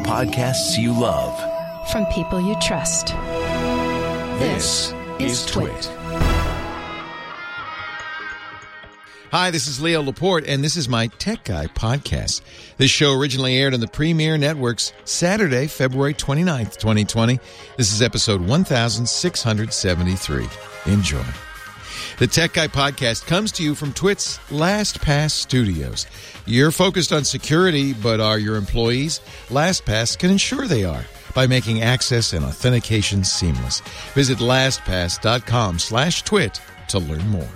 podcasts you love. From people you trust. This is Twit. Hi, this is Leo Laporte, and this is my Tech Guy podcast. This show originally aired on the Premiere Networks Saturday, February 29th, 2020. This is episode 1673. Enjoy. The Tech Guy podcast comes to you from Twit's LastPass Studios. You're focused on security, but are your employees? LastPass can ensure they are by making access and authentication seamless. Visit lastpass.com/twit to learn more.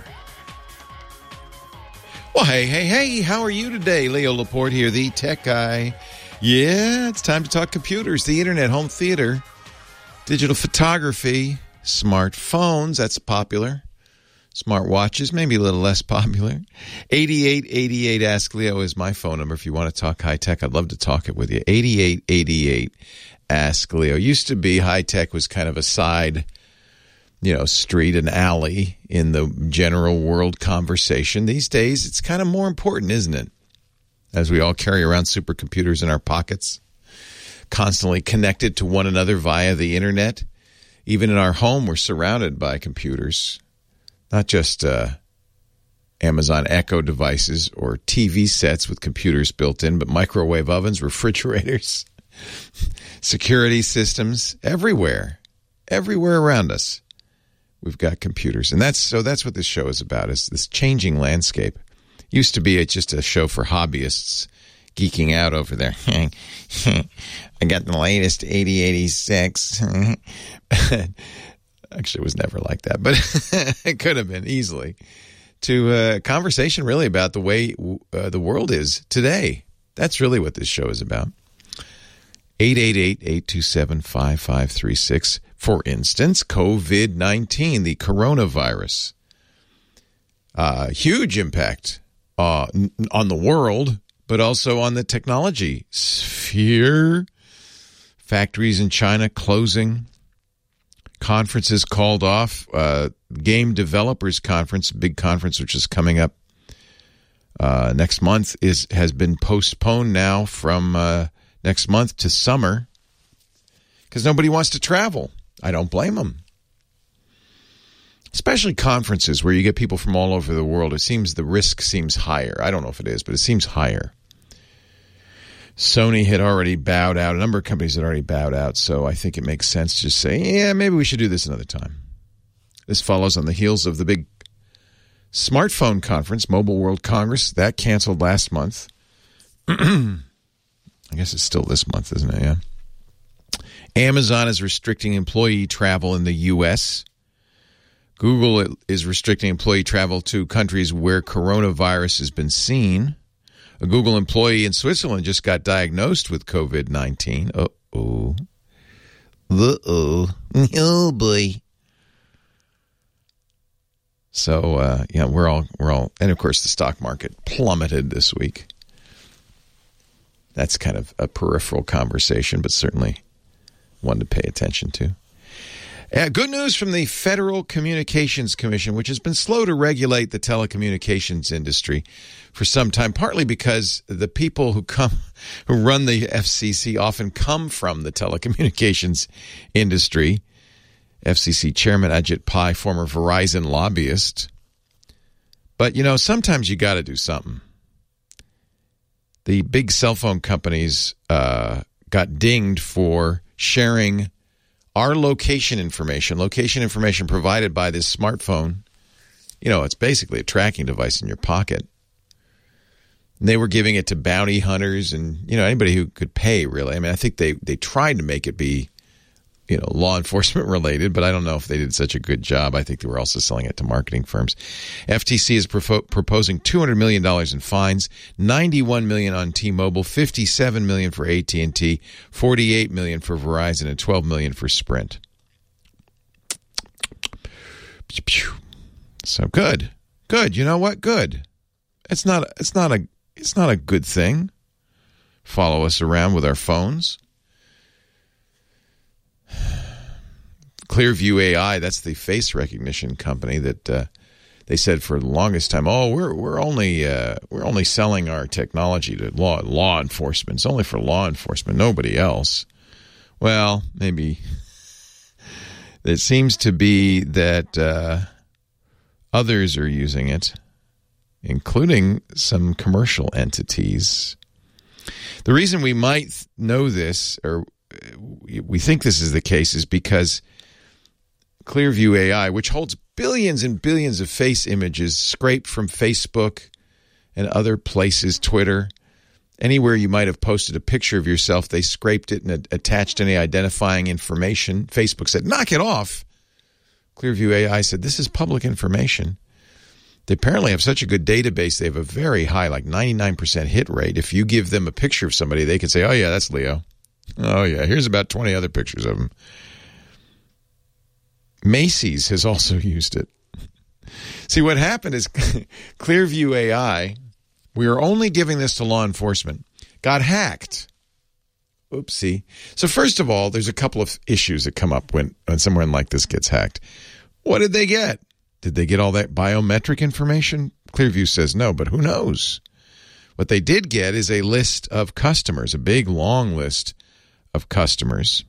Well, hey, how are you today? Leo Laporte here, the Tech Guy. Yeah, it's time to talk computers, the internet, home theater, digital photography, smartphones, that's popular. Smartwatches, maybe a little less popular. 8888 Ask Leo is my phone number if you want to talk high-tech. I'd love to talk it with you. 8888 Ask Leo. Used to be high-tech was kind of a side, street and alley in the general world conversation. These days, it's kind of more important, isn't it? As we all carry around supercomputers in our pockets, constantly connected to one another via the internet. Even in our home, we're surrounded by computers. Not just Amazon Echo devices or TV sets with computers built in, but microwave ovens, refrigerators, security systems, everywhere around us. We've got computers. And that's what this show is about, is this changing landscape. Used to be just a show for hobbyists geeking out over there. I got the latest 8086. Actually, it was never like that, but it could have been easily. To a conversation really about the way the world is today. That's really what this show is about. 888-827-5536. For instance, COVID-19, the coronavirus. Huge impact on the world, but also on the technology sphere. Factories in China closing. Conferences called off. Game Developers Conference, big conference which is coming up next month, has been postponed now from next month to summer because nobody wants to travel. I don't blame them. Especially conferences where you get people from all over the world. It seems the risk seems higher. I don't know if it is, but it seems higher. Sony had already bowed out. A number of companies had already bowed out, so I think it makes sense to just say, yeah, maybe we should do this another time. This follows on the heels of the big smartphone conference, Mobile World Congress. That canceled last month. I guess it's still this month, isn't it? Yeah. Amazon is restricting employee travel in the U.S. Google is restricting employee travel to countries where coronavirus has been seen. A Google employee in Switzerland just got diagnosed with COVID-19. Uh-oh. Oh, boy. So, we're all, and of course the stock market plummeted this week. That's kind of a peripheral conversation, but certainly one to pay attention to. Good news from the Federal Communications Commission, which has been slow to regulate the telecommunications industry for some time, partly because the people who run the FCC often come from the telecommunications industry. FCC Chairman Ajit Pai, former Verizon lobbyist. But, sometimes you got to do something. The big cell phone companies got dinged for sharing our location information provided by this smartphone. It's basically a tracking device in your pocket. And they were giving it to bounty hunters and, anybody who could pay, really. I mean, I think they tried to make it be, law enforcement related, but I don't know if they did such a good job. I think they were also selling it to marketing firms. FTC is proposing $200 million in fines, $91 million on T-Mobile, $57 million for AT&T, $48 million for Verizon, and $12 million for Sprint. So good. You know what? Good. It's not a good thing. Follow us around with our phones. Clearview AI, that's the face recognition company that they said for the longest time, we're only selling our technology to law enforcement. It's only for law enforcement, nobody else. Well, maybe it seems to be that others are using it, including some commercial entities. The reason we might know this, or we think this is the case, is because Clearview AI, which holds billions and billions of face images scraped from Facebook and other places, Twitter, anywhere you might have posted a picture of yourself, they scraped it and attached any identifying information. Facebook said, knock it off. Clearview AI said, this is public information. They apparently have such a good database. They have a very high, like 99% hit rate. If you give them a picture of somebody, they can say, oh, yeah, that's Leo. Oh, yeah, here's about 20 other pictures of him. Macy's has also used it. See, what happened is Clearview AI, we are only giving this to law enforcement, got hacked. Oopsie. So first of all, there's a couple of issues that come up when someone like this gets hacked. What did they get? Did they get all that biometric information? Clearview says no, but who knows? What they did get is a list of customers, a big, long list of customers.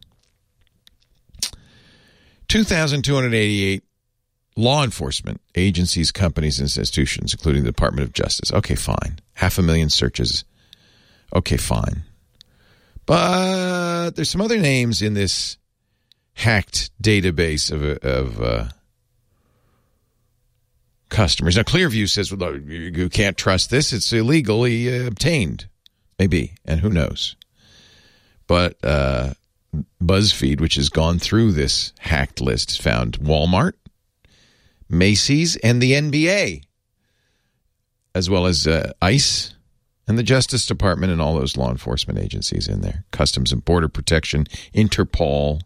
2,288 law enforcement agencies, companies, and institutions, including the Department of Justice. Okay, fine. 500,000 searches. Okay, fine. But there's some other names in this hacked database of customers. Now, Clearview says, well, you can't trust this. It's illegally obtained. Maybe, and who knows. But BuzzFeed, which has gone through this hacked list, found Walmart, Macy's, and the NBA, as well as ICE and the Justice Department and all those law enforcement agencies in there. Customs and Border Protection, Interpol,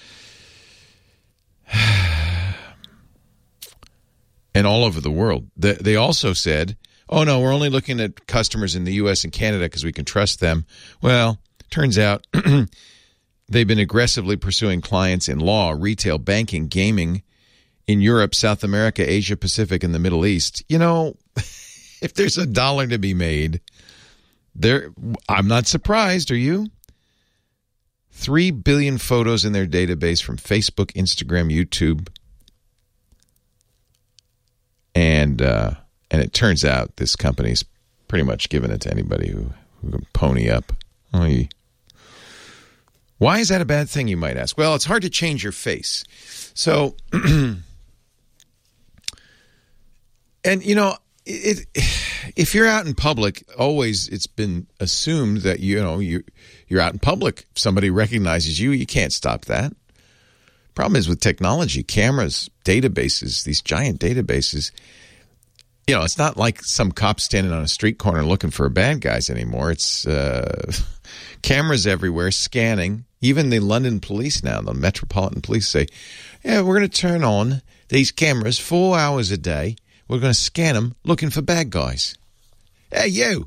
and all over the world. They also said, oh, no, we're only looking at customers in the U.S. and Canada because we can trust them. Well, turns out they've been aggressively pursuing clients in law, retail, banking, gaming in Europe, South America, Asia Pacific, and the Middle East. You know, if there's a dollar to be made, I'm not surprised, are you? 3 billion photos in their database from Facebook, Instagram, YouTube. And it turns out this company's pretty much given it to anybody who can pony up. Why is that a bad thing, you might ask? Well, it's hard to change your face. So, and, you know, if you're out in public, always it's been assumed that, you're out in public. If somebody recognizes you, you can't stop that. Problem is with technology, cameras, databases, these giant databases, it's not like some cop standing on a street corner looking for bad guys anymore. It's cameras everywhere scanning. Even the London police now, the Metropolitan Police say, yeah, we're going to turn on these cameras 4 hours a day. We're going to scan them looking for bad guys. Hey, you.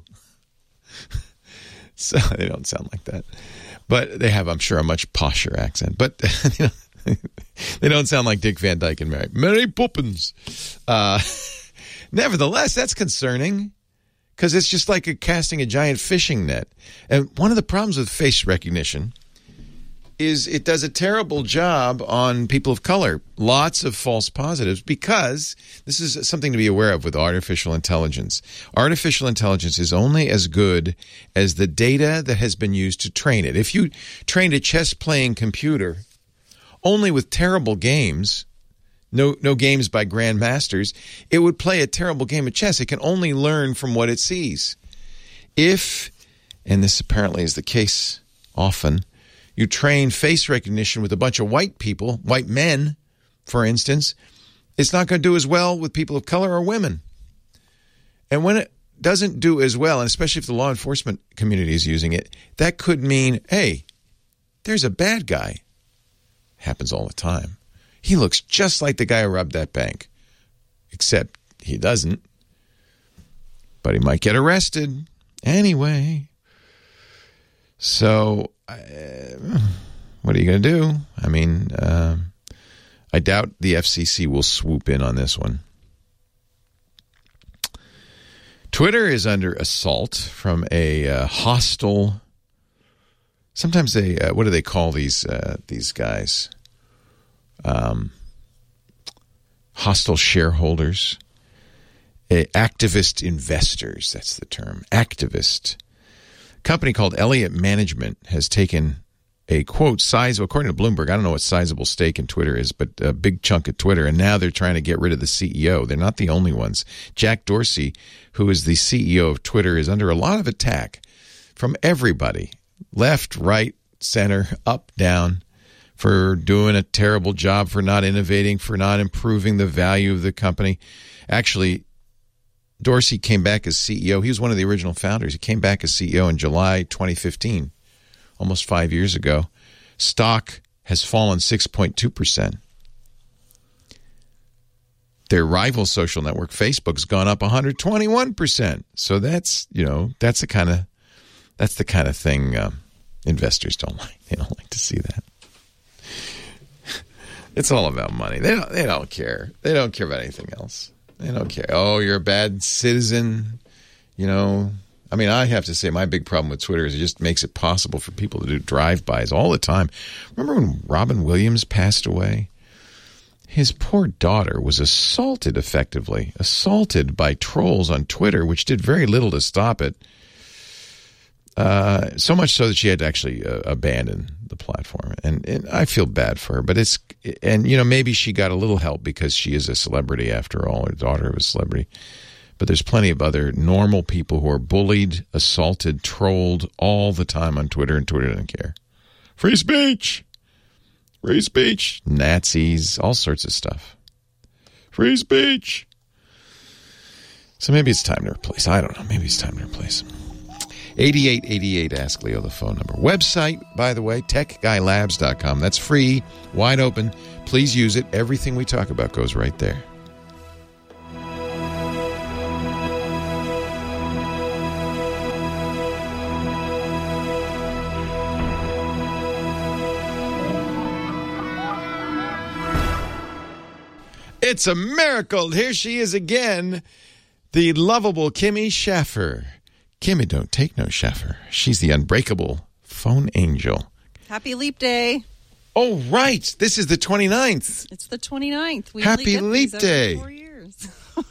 So they don't sound like that. But they have, I'm sure, a much posher accent. But they don't sound like Dick Van Dyke and Mary Poppins. Nevertheless, that's concerning because it's just like casting a giant fishing net. And one of the problems with face recognition is it does a terrible job on people of color. Lots of false positives because this is something to be aware of with artificial intelligence. Artificial intelligence is only as good as the data that has been used to train it. If you trained a chess-playing computer only with terrible games, no games by grandmasters, it would play a terrible game of chess. It can only learn from what it sees. If, and this apparently is the case often, you train face recognition with a bunch of white people, white men, for instance, it's not going to do as well with people of color or women. And when it doesn't do as well, and especially if the law enforcement community is using it, that could mean, hey, there's a bad guy. Happens all the time. He looks just like the guy who robbed that bank, except he doesn't. But he might get arrested anyway. So, what are you going to do? I mean, I doubt the FCC will swoop in on this one. Twitter is under assault from a hostile. Sometimes they what do they call these guys? Hostile shareholders, activist investors. That's the term. Activist. A company called Elliott Management has taken a, quote, size, according to Bloomberg, I don't know what sizable stake in Twitter is, but a big chunk of Twitter. And now they're trying to get rid of the CEO. They're not the only ones. Jack Dorsey, who is the CEO of Twitter, is under a lot of attack from everybody. Left, right, center, up, down, for doing a terrible job, for not innovating, for not improving the value of the company. Actually, Dorsey came back as CEO. He was one of the original founders. He came back as CEO in July 2015. Almost 5 years ago. Stock has fallen 6.2%. Their rival social network, Facebook's gone up 121%. So that's the kind of thing investors don't like. They don't like to see that. It's all about money. They don't care. They don't care about anything else. They don't care. Oh, you're a bad citizen, I mean, I have to say my big problem with Twitter is it just makes it possible for people to do drive-bys all the time. Remember when Robin Williams passed away? His poor daughter was assaulted by trolls on Twitter, which did very little to stop it. So much so that she had to actually abandon the platform. And I feel bad for her. But maybe she got a little help because she is a celebrity after all. Her daughter was a celebrity. But there's plenty of other normal people who are bullied, assaulted, trolled all the time on Twitter, and Twitter doesn't care. Free speech! Free speech! Nazis, all sorts of stuff. Free speech! So maybe it's time to replace. I don't know. Maybe it's time to replace. 8888, ask Leo the phone number. Website, by the way, techguylabs.com. That's free, wide open. Please use it. Everything we talk about goes right there. It's a miracle. Here she is again, the lovable Kimmy Schaffer. Kimmy don't take no Schaffer. She's the unbreakable phone angel. Happy Leap Day. Oh, right. This is the 29th. It's the 29th. We Happy Leap Day. Every 4 years.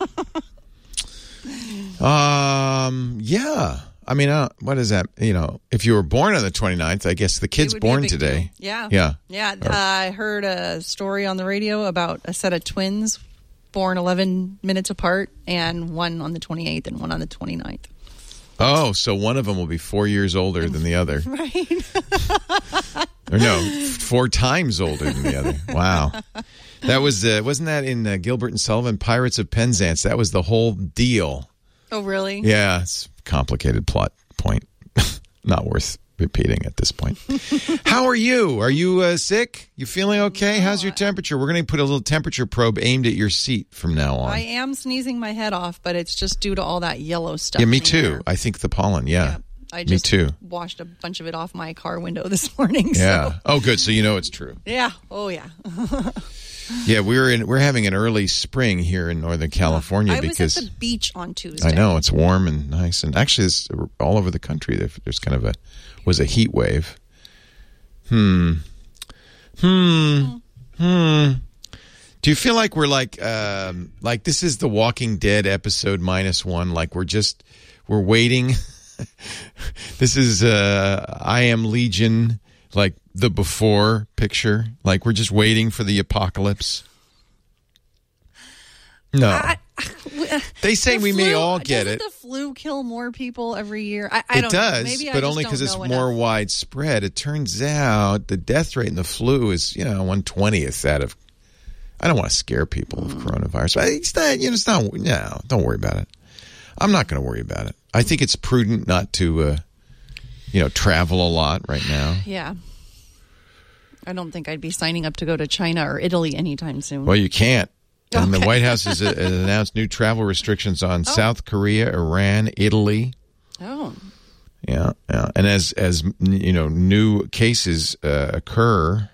Yeah. I mean, what is that? If you were born on the 29th, I guess the kid's born today. Deal. Yeah. I heard a story on the radio about a set of twins born 11 minutes apart, and one on the 28th and one on the 29th. Oh, so one of them will be 4 years older than the other. Right. Or no, 4 times older than the other. Wow. That was, wasn't that in Gilbert and Sullivan, Pirates of Penzance? That was the whole deal. Oh, really? Yeah, it's a complicated plot point. Not worth repeating at this point. How are you? Are you sick? You feeling okay? How's your temperature? We're going to put a little temperature probe aimed at your seat from now on. I am sneezing my head off, but it's just due to all that yellow stuff. Yeah, me too. I think the pollen, yeah. I just me too. Washed a bunch of it off my car window this morning. Yeah. So. Oh, good. So you know it's true. Yeah. Oh, yeah. Yeah, we're having an early spring here in Northern California because I was at the beach on Tuesday. I know it's warm and nice, and actually, it's all over the country. There's kind of a heat wave. Do you feel like we're like this is the Walking Dead episode -1? Like we're waiting. This is I Am Legion. Like the before picture, like we're just waiting for the apocalypse. No, they say we may all get it. Doesn't the flu kill more people every year? I it don't does, know. Maybe but only because it's more widespread. It turns out the death rate in the flu is 1/20th out of. I don't want to scare people with coronavirus. It's not. It's not. No, don't worry about it. I'm not going to worry about it. I think it's prudent not to. Travel a lot right now. Yeah. I don't think I'd be signing up to go to China or Italy anytime soon. Well, you can't. And the White House has announced new travel restrictions on South Korea, Iran, Italy. Oh. Yeah. And as new cases occur,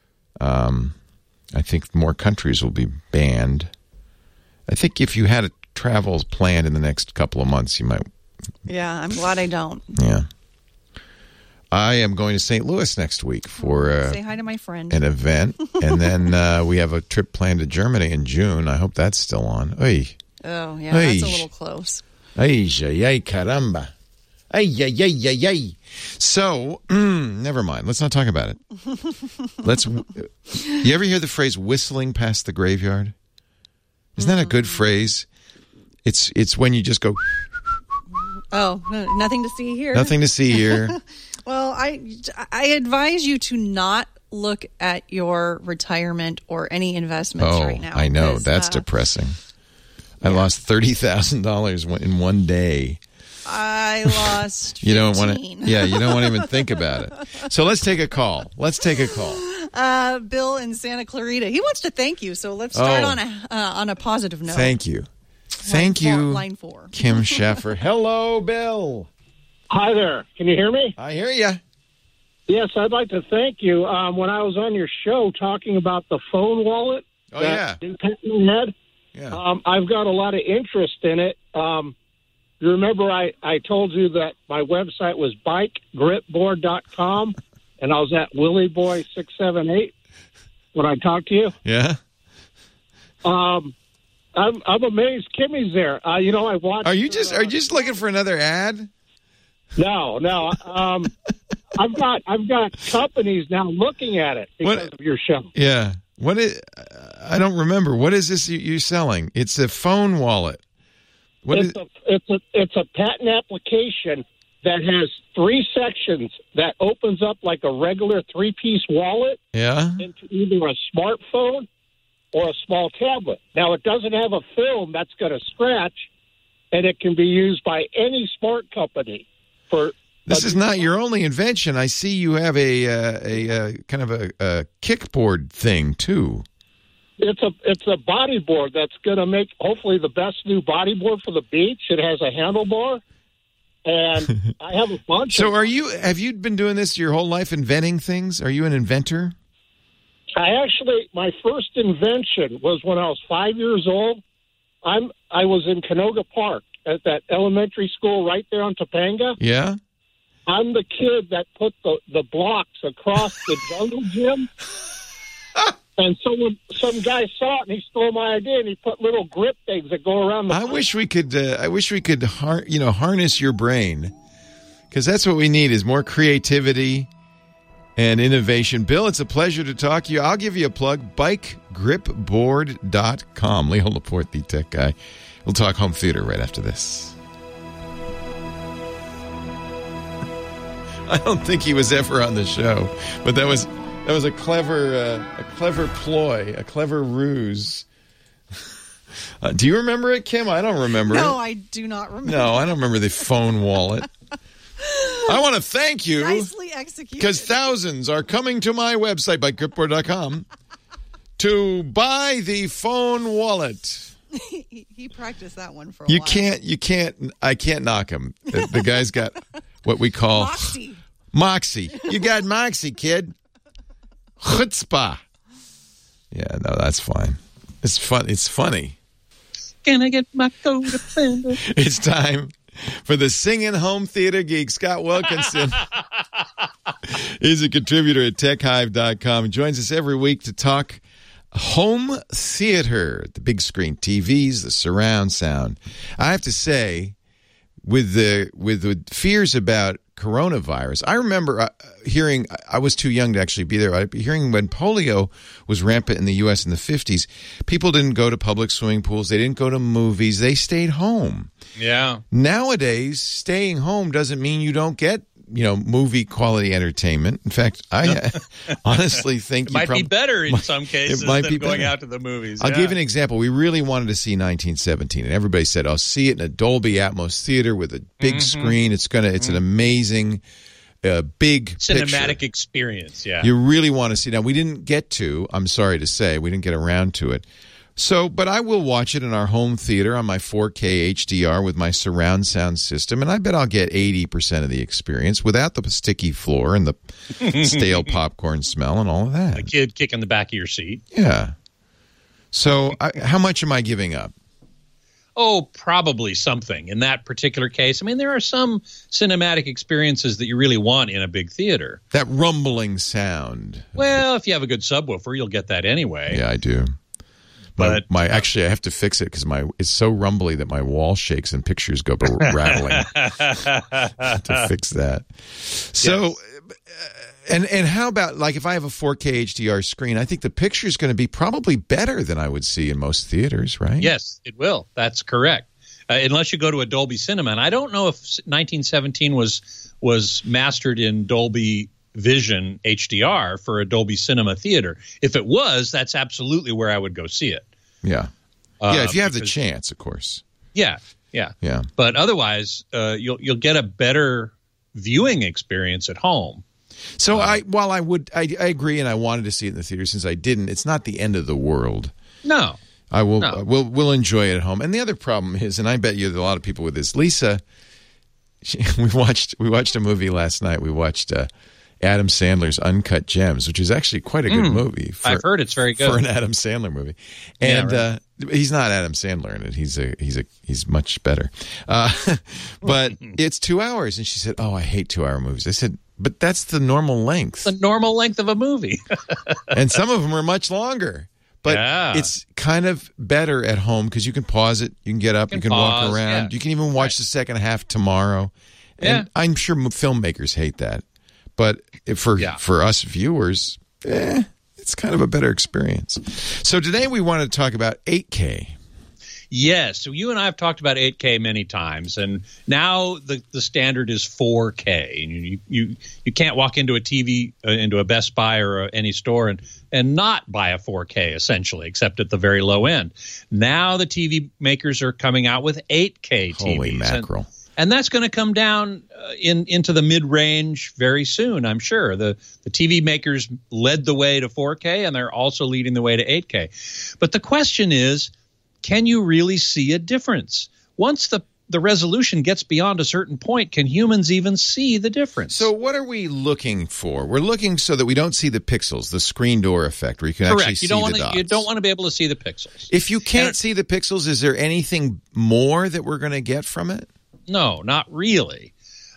I think more countries will be banned. I think if you had a travels planned in the next couple of months, you might. Yeah, I'm glad I don't. Yeah. I am going to St. Louis next week for Say hi to my friend. an event. And then we have a trip planned to Germany in June. I hope that's still on. Oy. Oh, yeah, that's a little close. Ay, caramba. Ay, ay, ay, ay, ay. So, never mind. Let's not talk about it. You ever hear the phrase whistling past the graveyard? Isn't that a good phrase? It's when you just go... Oh, nothing to see here. Nothing to see here. Well, I advise you to not look at your retirement or any investments right now. I know. That's depressing. I lost $30,000 in one day. I lost 15. You don't want to. Yeah, you don't want to even think about it. So let's take a call. Bill in Santa Clarita. He wants to thank you. So let's start on a positive note. Thank you. Thank you, line 4. Kim Schaffer. Hello, Bill. Hi there. Can you hear me? I hear you. Yes, I'd like to thank you. When I was on your show talking about the phone wallet that New Penton had, I've got a lot of interest in it. You remember I told you that my website was bikegripboard.com, and I was at WillieBoy678 when I talked to you. Yeah. I'm amazed Kimmy's there. I watched. Are you just looking for another ad? No. I've got companies now looking at it because of your show. Yeah. I don't remember. What is this you're selling? It's a phone wallet. It's a patent application that has 3 sections that opens up like a regular 3-piece wallet into either a smartphone or a small tablet. Now, it doesn't have a film that's going to scratch, and it can be used by any smart company. This is not your only invention. I see you have a kind of a kickboard thing, too. It's a bodyboard that's going to make, hopefully, the best new bodyboard for the beach. It has a handlebar, and I have a bunch So have you been doing this your whole life, inventing things? Are you an inventor? My first invention was when I was 5 years old. I was in Canoga Park at that elementary school right there on Topanga. Yeah. I'm the kid that put the blocks across the jungle gym. And some guy saw it and he stole my idea and he put little grip things that go around the. I wish we could harness your brain, because that's what we need is more creativity and innovation. Bill, it's a pleasure to talk to you. I'll give you a plug, bikegripboard.com. Leo Laporte, the tech guy. We'll talk home theater right after this. I don't think he was ever on the show, but that was a clever ploy, a clever ruse. Do you remember it, Kim? I don't remember it. No, I do not remember. No, I don't remember the phone wallet. I want to thank you. Nicely executed. Because thousands are coming to my website, bikegripboard.com, to buy the phone wallet. He practiced that one for a while. I can't knock him. The guy's got what we call Moxie. You got Moxie, kid. Chutzpah. Yeah, no, that's fine. It's fun. It's funny. Can I get my co-defender? It's time for the Singing Home Theater Geek, Scott Wilkinson. He's a contributor at techhive.com. He joins us every week to talk home theater, the big screen TVs, the surround sound. I have to say, with the fears about coronavirus, I remember hearing, I was too young to actually be there, hearing when polio was rampant in the U.S. in the 50s, people didn't go to public swimming pools, they didn't go to movies, they stayed home. Yeah. Nowadays, staying home doesn't mean you don't get, movie quality entertainment. In fact, I honestly think it might be better in some cases than going out to the movies. I'll give you an example. We really wanted to see 1917, and everybody said, "Oh, see it in a Dolby Atmos theater with a big screen. It's an amazing, big cinematic picture. Experience." Yeah, you really want to see. Now, we didn't get to. I'm sorry to say, we didn't get around to it. So, but I will watch it in our home theater on my 4K HDR with my surround sound system, and I bet I'll get 80% of the experience without the sticky floor and the stale popcorn smell and all of that. A kid kicking the back of your seat. Yeah. So, how much am I giving up? Oh, probably something in that particular case. I mean, there are some cinematic experiences that you really want in a big theater. That rumbling sound. Well, if you have a good subwoofer, you'll get that anyway. Yeah, I do. But actually, I have to fix it because it's so rumbly that my wall shakes and pictures go rattling. To fix that. So, yes. And how about, like, if I have a 4K HDR screen, I think the picture is going to be probably better than I would see in most theaters, right? Yes, it will. That's correct. Unless you go to a Dolby Cinema. And I don't know if 1917 was mastered in Dolby Vision HDR for a Dolby Cinema theater. If it was, that's absolutely where I would go see it. Yeah. If you have the chance, of course. Yeah. But otherwise, you'll get a better viewing experience at home. So I agree, and I wanted to see it in the theater since I didn't. It's not the end of the world. No. We'll enjoy it at home. And the other problem is, and I bet you there are a lot of people with this, Lisa, we watched a movie last night. We watched Adam Sandler's Uncut Gems, which is actually quite a good movie. I've heard it's very good for an Adam Sandler movie, and he's not Adam Sandler in it. He's much better. But it's 2 hours, and she said, "Oh, I hate 2 hour movies." I said, "But that's the normal length. The normal length of a movie." And some of them are much longer. But it's kind of better at home because you can pause it, you can get up, you can walk around, you can even watch the second half tomorrow. And I'm sure filmmakers hate that. But for us viewers, it's kind of a better experience. So today we want to talk about 8K. Yes. So you and I have talked about 8K many times, and now the standard is 4K. And you can't walk into a TV, into a Best Buy or any store and not buy a 4K, essentially, except at the very low end. Now the TV makers are coming out with 8K TVs. Holy mackerel. And that's going to come down into the mid-range very soon, I'm sure. The TV makers led the way to 4K, and they're also leading the way to 8K. But the question is, can you really see a difference? Once the resolution gets beyond a certain point, can humans even see the difference? So what are we looking for? We're looking so that we don't see the pixels, the screen door effect, where you can actually see the dots. You don't want to be able to see the pixels. If you can't see the pixels, is there anything more that we're going to get from it? No, not really.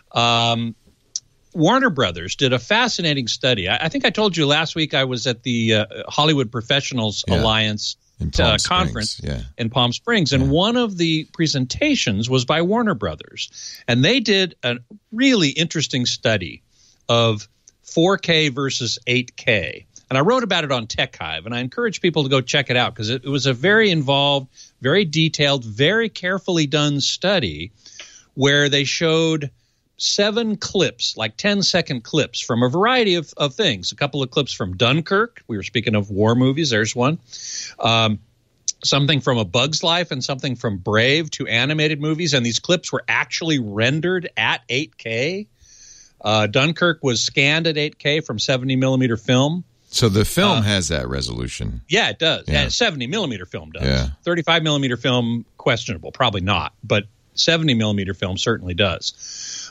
Warner Brothers did a fascinating study. I think I told you last week I was at the Hollywood Professionals Alliance conference in Palm Springs, and one of the presentations was by Warner Brothers. And they did a really interesting study of 4K versus 8K. And I wrote about it on Tech Hive, and I encourage people to go check it out because it was a very involved, very detailed, very carefully done study where they showed 7 clips, like 10-second clips from a variety of things. A couple of clips from Dunkirk. We were speaking of war movies. There's one. Something from A Bug's Life and something from Brave, 2 animated movies. And these clips were actually rendered at 8K. Dunkirk was scanned at 8K from 70-millimeter film. So the film has that resolution. Yeah, it does. Yeah. 70-millimeter film does. Yeah. 35-millimeter film, questionable. Probably not. But 70-millimeter film certainly does.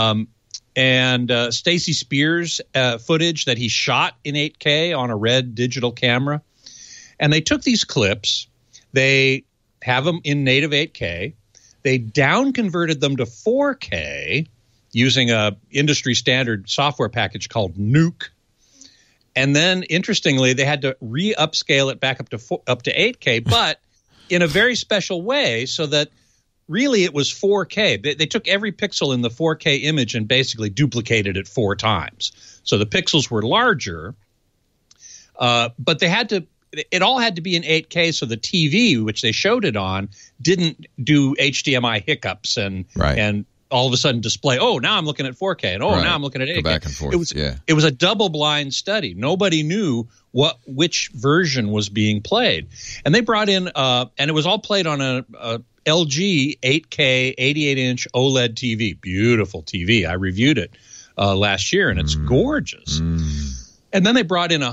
And Stacey Spears footage that he shot in 8K on a red digital camera. And they took these clips. They have them in native 8K. They down-converted them to 4K using a industry-standard software package called Nuke. And then, interestingly, they had to re-upscale it back up to 8K, but in a very special way so that really it was 4K. They took every pixel in the 4K image and basically duplicated it 4 times. So the pixels were larger, but it all had to be in 8K so the TV, which they showed it on, didn't do HDMI hiccups and all of a sudden display, oh, now I'm looking at 4K, and now I'm looking at 8K. Go back and forth. It was a double-blind study. Nobody knew which version was being played. And they brought in, and it was all played on a LG 8K 88-inch OLED TV. Beautiful TV. I reviewed it last year, and it's gorgeous. And then they brought in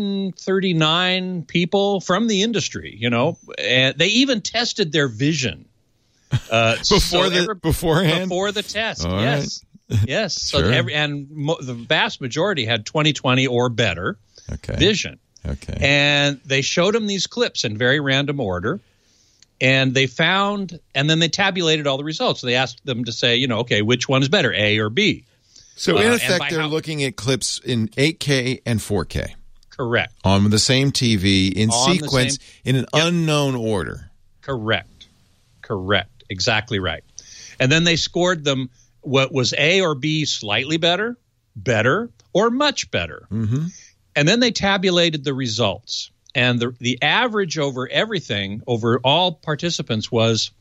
139 people from the industry, and they even tested their vision. Beforehand? Before the test, all yes. Right. Yes. Sure. So the vast majority had 20/20 or better vision. Okay. And they showed them these clips in very random order. And they found, and then they tabulated all the results. So they asked them to say, okay, which one is better, A or B? So in effect, they're looking at clips in 8K and 4K. Correct. On the same TV, in sequence, in an unknown order. Correct. Exactly right. And then they scored them, what was A or B slightly better, or much better. Mm-hmm. And then they tabulated the results. And the average over everything, over all participants, was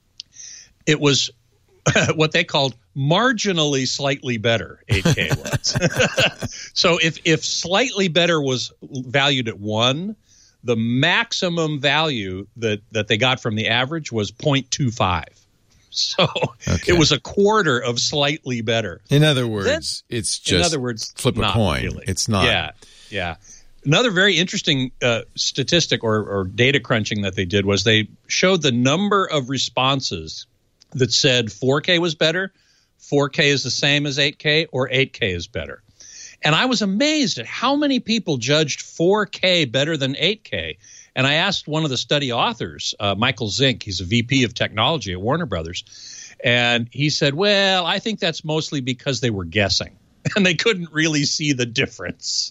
what they called marginally slightly better, 8K was. So if slightly better was valued at 1, the maximum value that they got from the average was 0.25. So it was a quarter of slightly better. In other words, it's just flip a coin. Really. It's not. Yeah. Another very interesting statistic or data crunching that they did was they showed the number of responses that said 4K was better, 4K is the same as 8K, or 8K is better. And I was amazed at how many people judged 4K better than 8K. And I asked one of the study authors, Michael Zink, he's a VP of technology at Warner Brothers, and he said, well, I think that's mostly because they were guessing, and they couldn't really see the difference.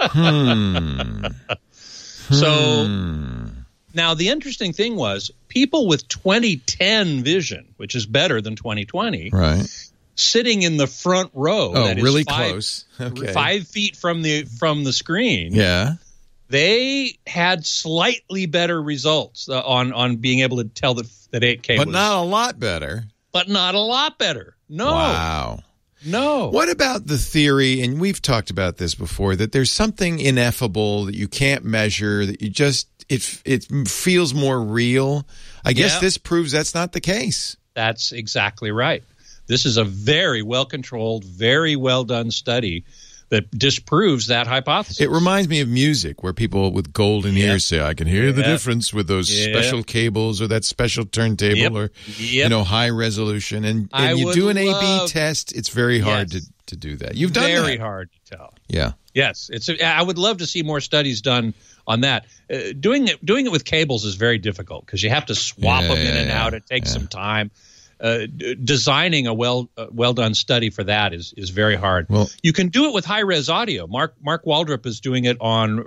So now the interesting thing was people with 2010 vision, which is better than 2020, right, sitting in the front row. Oh, that is really close. Okay. 5 feet from the screen. Yeah. They had slightly better results on being able to tell that 8K but not a lot better. But not a lot better. No. Wow. No. What about the theory, and we've talked about this before, that there's something ineffable that you can't measure, that you just, it feels more real? I guess this proves that's not the case. That's exactly right. This is a very well-controlled, very well-done study that disproves that hypothesis. It reminds me of music, where people with golden ears say, I can hear the difference with those special cables or that special turntable or high resolution. And you do an A/B test, it's very hard to do that. You've done that. Very hard to tell. Yeah. Yes. I would love to see more studies done on that. Doing it with cables is very difficult because you have to swap them in and out. It takes some time. Designing a well done study for that is very hard. Well, you can do it with high res audio. Mark Waldrop is doing it on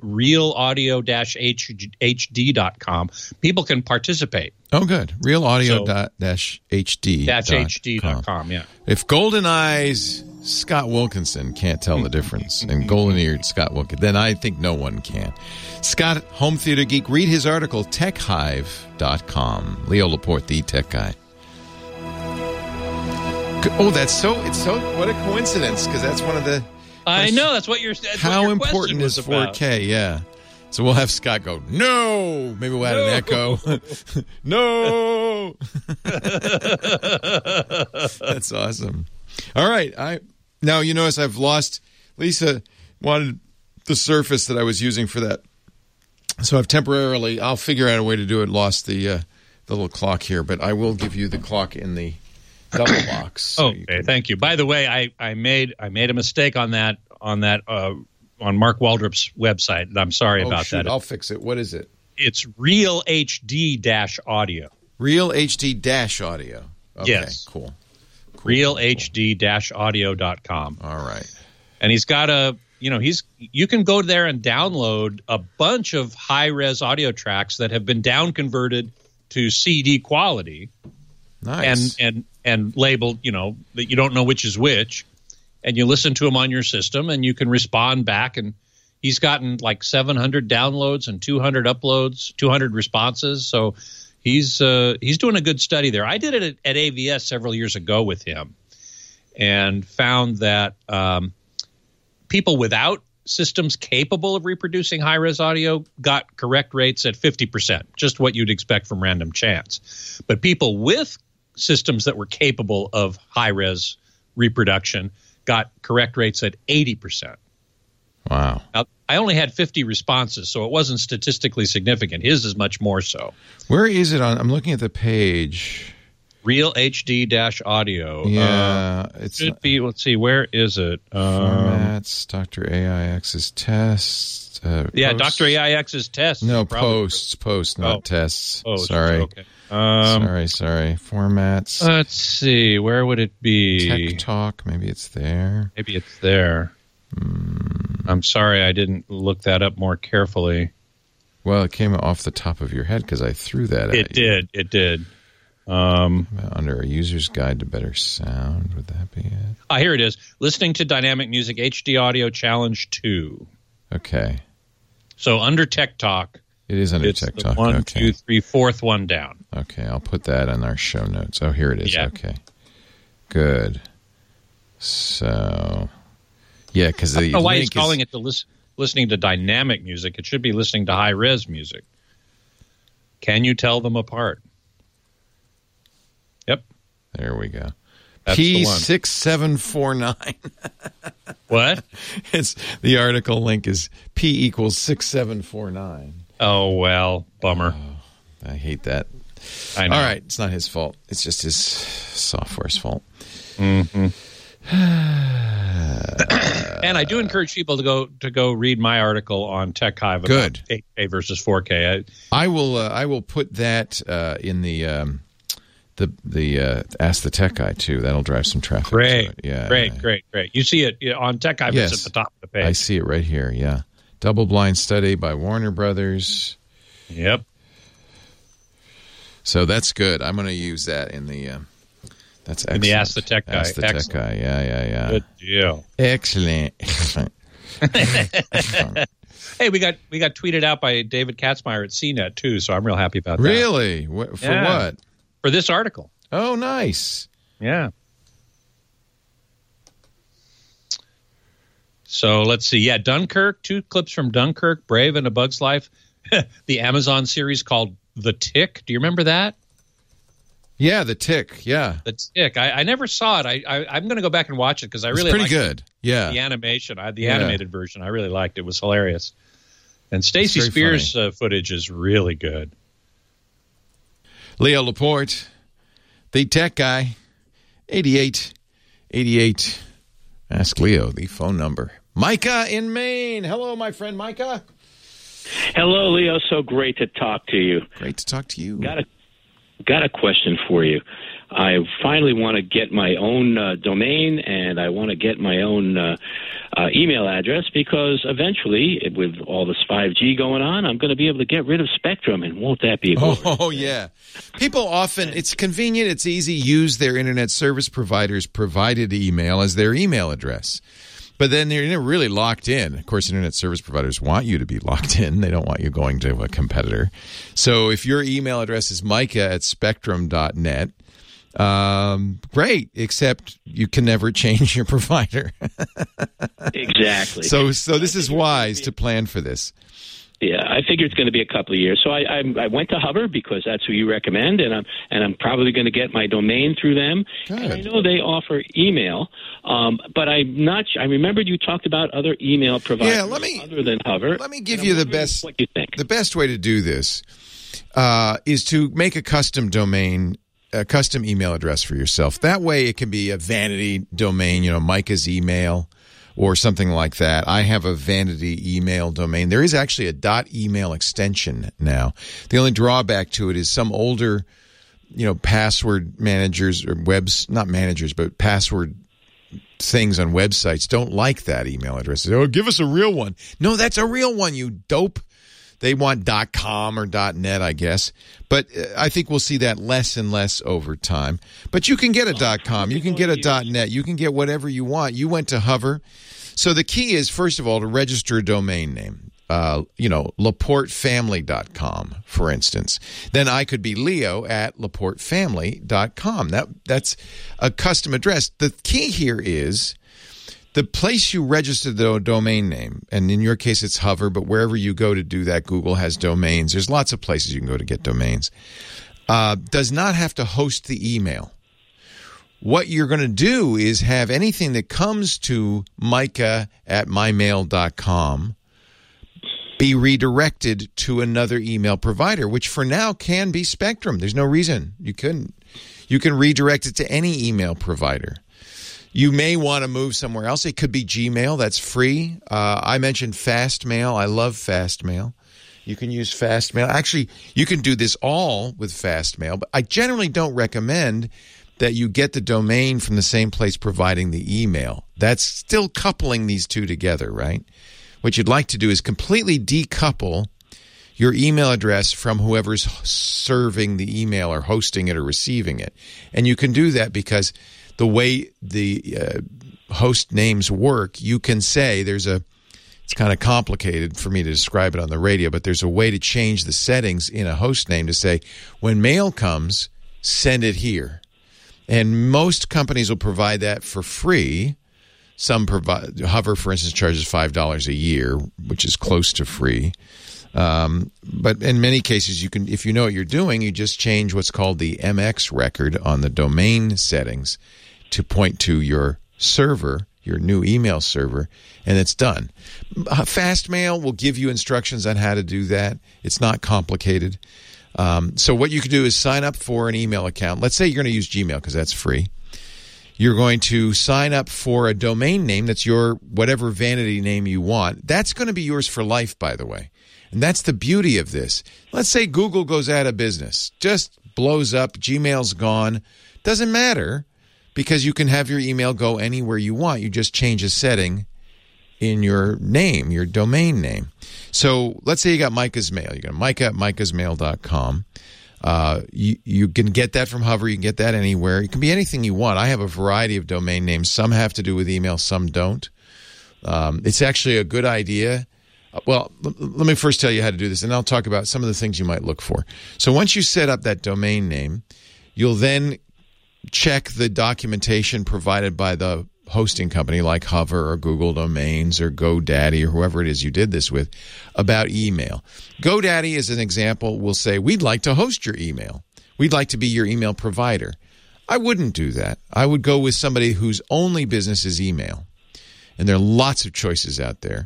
realaudio-hd.com. People can participate. Oh, good. realaudio-hd.com. Yeah. If Golden Eyes Scott Wilkinson can't tell the difference, and golden eared Scott Wilkinson, then I think no one can. Scott, home theater geek, read his article, techhive.com. Leo Laporte, the tech guy. Oh, it's so, what a coincidence, because that's one of the... I know, that's what you're... How important is 4K, yeah. So we'll have Scott go, no! Maybe we'll add an echo. No! That's awesome. All right. Now, you notice I've lost... Lisa wanted the Surface that I was using for that. So I've temporarily... I'll figure out a way to do it. Lost the little clock here, but I will give you the clock in the... double box. So okay, thank you. By the way, I made a mistake on that on Mark Waldrop's website, and I'm sorry about that. I'll fix it. What is it? It's Real HD-Audio. Real HD-Audio. Okay, yes. Cool. Real HD-audio.com. All right. And he's got you can go there and download a bunch of high-res audio tracks that have been down-converted to CD quality. Nice. And labeled, that you don't know which is which, and you listen to them on your system, and you can respond back. And he's gotten like 700 downloads and 200 uploads, 200 responses. So he's doing a good study there. I did it at AVS several years ago with him, and found that people without systems capable of reproducing high-res audio got correct rates at 50%, just what you'd expect from random chance. But people with systems that were capable of high-res reproduction got correct rates at 80%. Wow. Now, I only had 50 responses, so it wasn't statistically significant. His is much more so. Where is it on? I'm looking at the page. Real HD-audio. Yeah. It should be, let's see, where is it? Formats, Dr. AIX's test. Yeah, Dr. AIX's test. No, posts, not tests. Posts. Sorry. Okay. Sorry. Formats. Let's see. Where would it be? Tech Talk. Maybe it's there. I'm sorry I didn't look that up more carefully. Well, it came off the top of your head because I threw that at you. It did. Under a user's guide to better sound, would that be it? Here it is. Listening to dynamic music, HD Audio Challenge 2. Okay. So under Tech Talk. It is under Tech Talk. 1, 2, 3, fourth one down. Okay, I'll put that on our show notes. Oh, here it is. Yeah. Okay. Good. So, yeah, because I don't know why he's calling it listening to dynamic music. It should be listening to high-res music. Can you tell them apart? Yep. There we go. That's P6749. What? It's the article link is P equals 6749. Oh, well, bummer. Oh, I hate that. I know. All right, it's not his fault. It's just his software's fault. Mm-hmm. And I do encourage people to go read my article on Tech Hive about 8K versus 4K. I will put that in the Ask the Tech Guy too. That'll drive some traffic. Great. Yeah. Great. You see it on Tech Hive. Yes. It's at the top of the page. I see it right here. Yeah. Double blind study by Warner Brothers. Yep. So that's good. I'm going to use that in the. That's excellent. In the Ask the Tech Guy. Ask the Tech Guy. Yeah. Good deal. Excellent. Hey, we got tweeted out by David Katzmeyer at CNET too, so I'm real happy about that. Really? For what? For this article. Oh, nice. Yeah. So let's see. Yeah, Dunkirk, 2 clips from Dunkirk, Brave and A Bug's Life, the Amazon series called The Tick. Do you remember that? Yeah, The Tick. Yeah. The Tick. I never saw it. I'm going to go back and watch it because I really liked pretty good. Yeah. The animation. The animated version. I really liked it. It was hilarious. And Stacey Spears' footage is really good. Leo Laporte, the Tech Guy, 8888. Ask Leo the phone number. Micah in Maine. Hello, my friend Micah. Hello, Leo. So great to talk to you. Great to talk to you. Got a question for you. I finally want to get my own domain, and I want to get my own email address because eventually, with all this 5G going on, I'm going to be able to get rid of Spectrum, and won't that be a good Oh, yeah. People often, it's convenient, it's easy, use their internet service provider's provided email as their email address. But then you're really locked in. Of course, internet service providers want you to be locked in. They don't want you going to a competitor. So if your email address is micah@spectrum.net, great, except you can never change your provider. Exactly. So this is wise to plan for this. Yeah, I figure it's going to be a couple of years. So I went to Hover because that's who you recommend, and I'm probably going to get my domain through them. Good. And I know they offer email, but I'm not. I remembered you talked about other email providers other than Hover. Let me give you the best. What you think? The best way to do this is to make a custom domain. A custom email address for yourself. That way it can be a vanity domain, Micah's email or something like that. I have a vanity email domain. There is actually a .email extension now. The only drawback to it is some older, password managers or not managers, but password things on websites don't like that email address. Oh, give us a real one. No, that's a real one, you dope. They want .com or .net, I guess. But I think we'll see that less and less over time. But you can get a .com. You can get a .net. You can get whatever you want. You went to Hover. So the key is, first of all, to register a domain name. LaporteFamily.com, for instance. Then I could be Leo@LaporteFamily.com. That's a custom address. The key here is the place you register the domain name, and in your case it's Hover, but wherever you go to do that, Google has domains. There's lots of places you can go to get domains. Does not have to host the email. What you're going to do is have anything that comes to Micah@mymail.com be redirected to another email provider, which for now can be Spectrum. There's no reason you couldn't. You can redirect it to any email provider. You may want to move somewhere else. It could be Gmail. That's free. I mentioned Fastmail. I love Fastmail. You can use Fastmail. Actually, you can do this all with Fastmail, but I generally don't recommend that you get the domain from the same place providing the email. That's still coupling these two together, right? What you'd like to do is completely decouple your email address from whoever's serving the email or hosting it or receiving it. And you can do that because the way the host names work, you can say it's kind of complicated for me to describe it on the radio, but there's a way to change the settings in a host name to say, when mail comes, send it here. And most companies will provide that for free. Some provide. Hover, for instance, charges $5 a year, which is close to free. But in many cases, you can, if you know what you're doing, you just change what's called the MX record on the domain settings to point to your server, your new email server, and it's done. Fastmail will give you instructions on how to do that. It's not complicated. So what you can do is sign up for an email account. Let's say you're going to use Gmail because that's free. You're going to sign up for a domain name that's your whatever vanity name you want. That's going to be yours for life, by the way. And that's the beauty of this. Let's say Google goes out of business, just blows up, Gmail's gone. Doesn't matter because you can have your email go anywhere you want. You just change a setting in your name, your domain name. So let's say you got Micah's Mail. You got Micah at micahsmail.com. You can get that from Hover. You can get that anywhere. It can be anything you want. I have a variety of domain names. Some have to do with email, some don't. It's actually a good idea. Well, let me first tell you how to do this, and I'll talk about some of the things you might look for. So once you set up that domain name, you'll then check the documentation provided by the hosting company like Hover or Google Domains or GoDaddy or whoever it is you did this with about email. GoDaddy, as an example, will say, we'd like to host your email. We'd like to be your email provider. I wouldn't do that. I would go with somebody whose only business is email. And there are lots of choices out there.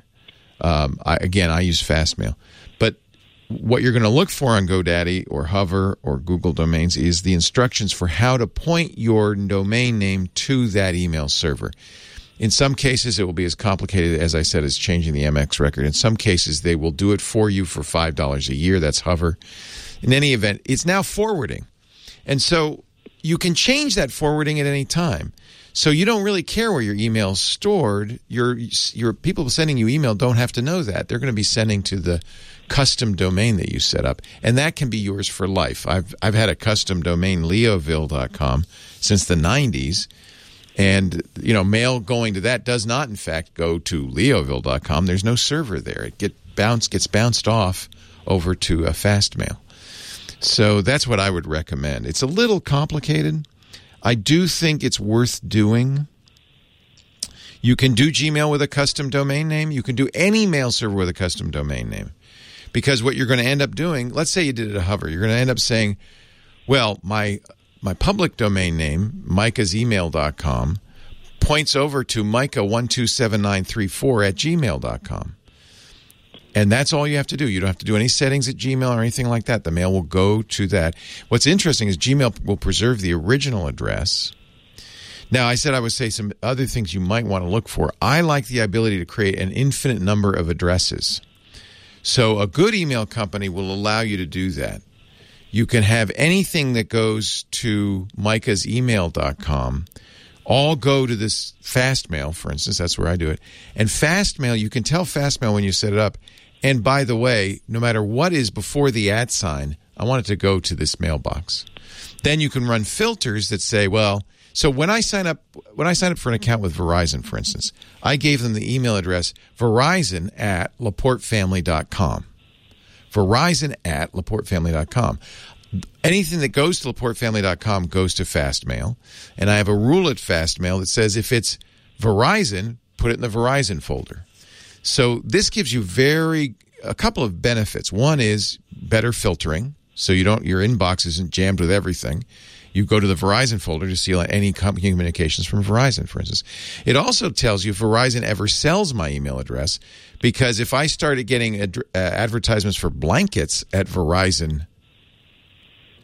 I use Fastmail. But what you're going to look for on GoDaddy or Hover or Google Domains is the instructions for how to point your domain name to that email server. In some cases, it will be as complicated, as I said, as changing the MX record. In some cases, they will do it for you for $5 a year. That's Hover. In any event, it's now forwarding. And so you can change that forwarding at any time. So you don't really care where your email is stored. Your people sending you email don't have to know that. They're going to be sending to the custom domain that you set up, and that can be yours for life. I've had a custom domain, leoville.com, since the 90s, and mail going to that does not, in fact, go to leoville.com. There's no server there. It gets bounced off over to a Fastmail. So that's what I would recommend. It's a little complicated. I do think it's worth doing. You can do Gmail with a custom domain name. You can do any mail server with a custom domain name. Because what you're going to end up doing, let's say you did it at Hover, you're going to end up saying, well, my public domain name, micahsemail.com, points over to Micah127934 at gmail.com. And that's all you have to do. You don't have to do any settings at Gmail or anything like that. The mail will go to that. What's interesting is Gmail will preserve the original address. Now, I said I would say some other things you might want to look for. I like the ability to create an infinite number of addresses. So a good email company will allow you to do that. You can have anything that goes to micahsemail.com all go to this Fastmail, for instance. That's where I do it. And Fastmail, you can tell Fastmail when you set it up, and by the way, no matter what is before the @ sign, I want it to go to this mailbox. Then you can run filters that say, well, so when I sign up for an account with Verizon, for instance, I gave them the email address Verizon at LaporteFamily.com. Verizon at LaporteFamily.com. Anything that goes to LaporteFamily.com goes to Fastmail. And I have a rule at Fastmail that says if it's Verizon, put it in the Verizon folder. So this gives you a couple of benefits. One is better filtering, so your inbox isn't jammed with everything. You go to the Verizon folder to see any communications from Verizon, for instance. It also tells you if Verizon ever sells my email address, because if I started getting advertisements for blankets at Verizon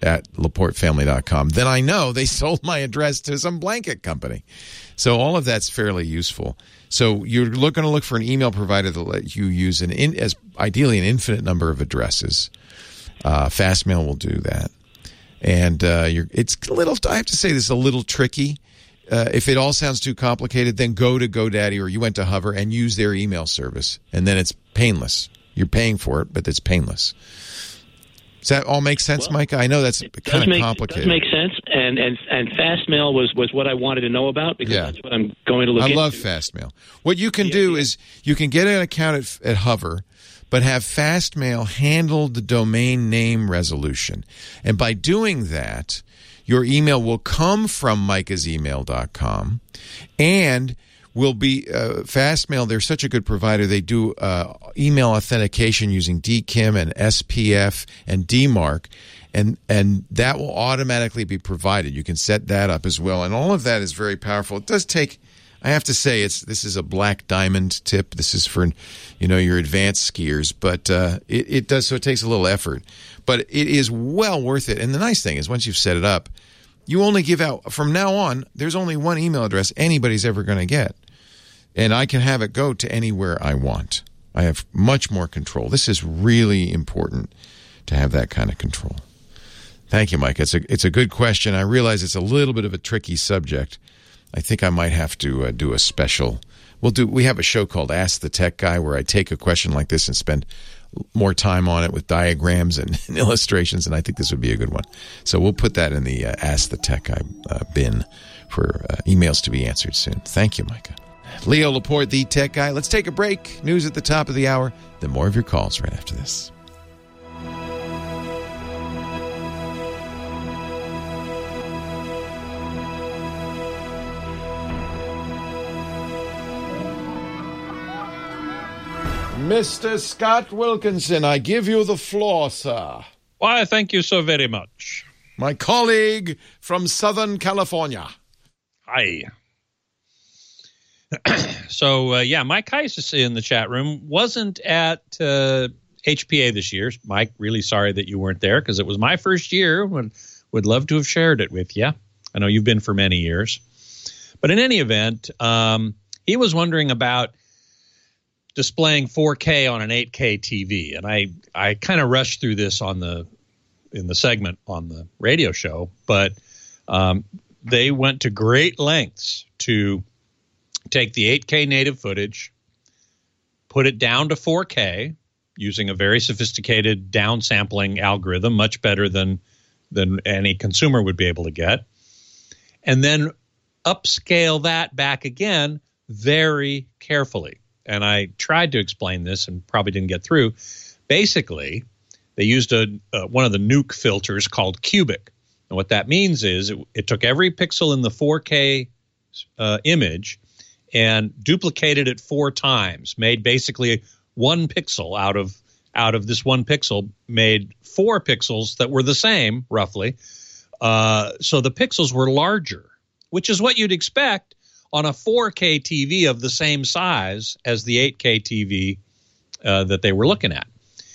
at laportefamily.com, then I know they sold my address to some blanket company. So all of that's fairly useful. So you're going to look for an email provider that let you use ideally an infinite number of addresses. Fastmail will do that. And it's a little, I have to say this is a little tricky. If it all sounds too complicated, then go to GoDaddy or you went to Hover and use their email service. And then it's painless. You're paying for it, but it's painless. Does that all make sense, Micah? I know that's kind of complicated. It does make sense, and Fastmail was what I wanted to know about because that's what I'm going to look into. I love Fastmail. What you can do is you can get an account at Hover, but have Fastmail handle the domain name resolution. And by doing that, your email will come from micahsemail.com and will be Fastmail. They're such a good provider. They do email authentication using DKIM and SPF and DMARC, and that will automatically be provided. You can set that up as well, and all of that is very powerful. It does take, I have to say, this is a black diamond tip. This is for your advanced skiers, but it does, so it takes a little effort, but it is well worth it. And the nice thing is, once you've set it up, you only give out from now on. There's only one email address anybody's ever going to get. And I can have it go to anywhere I want. I have much more control. This is really important to have that kind of control. Thank you, Mike. It's a good question. I realize it's a little bit of a tricky subject. I think I might have to do a special. We have a show called Ask the Tech Guy where I take a question like this and spend more time on it with diagrams and illustrations, and I think this would be a good one. So we'll put that in the Ask the Tech Guy bin for emails to be answered soon. Thank you, Micah. Leo Laporte, the Tech Guy. Let's take a break. News at the top of the hour. Then more of your calls right after this. Mr. Scott Wilkinson, I give you the floor, sir. Why, thank you so very much. My colleague from Southern California. Hi. So, Mike Heiss in the chat room wasn't at HPA this year. Mike, really sorry that you weren't there because it was my first year. Would love to have shared it with you. I know you've been for many years. But in any event, he was wondering about displaying 4K on an 8K TV. And I kind of rushed through this in the segment on the radio show, but they went to great lengths to take the 8K native footage, put it down to 4K using a very sophisticated downsampling algorithm, much better than any consumer would be able to get, and then upscale that back again very carefully. And I tried to explain this and probably didn't get through. Basically, they used one of the Nuke filters called Cubic. And what that means is it took every pixel in the 4K image and duplicated it 4 times, made basically 1 pixel out of this 1 pixel, made 4 pixels that were the same, roughly. So the pixels were larger, which is what you'd expect on a 4K TV of the same size as the 8K TV that they were looking at.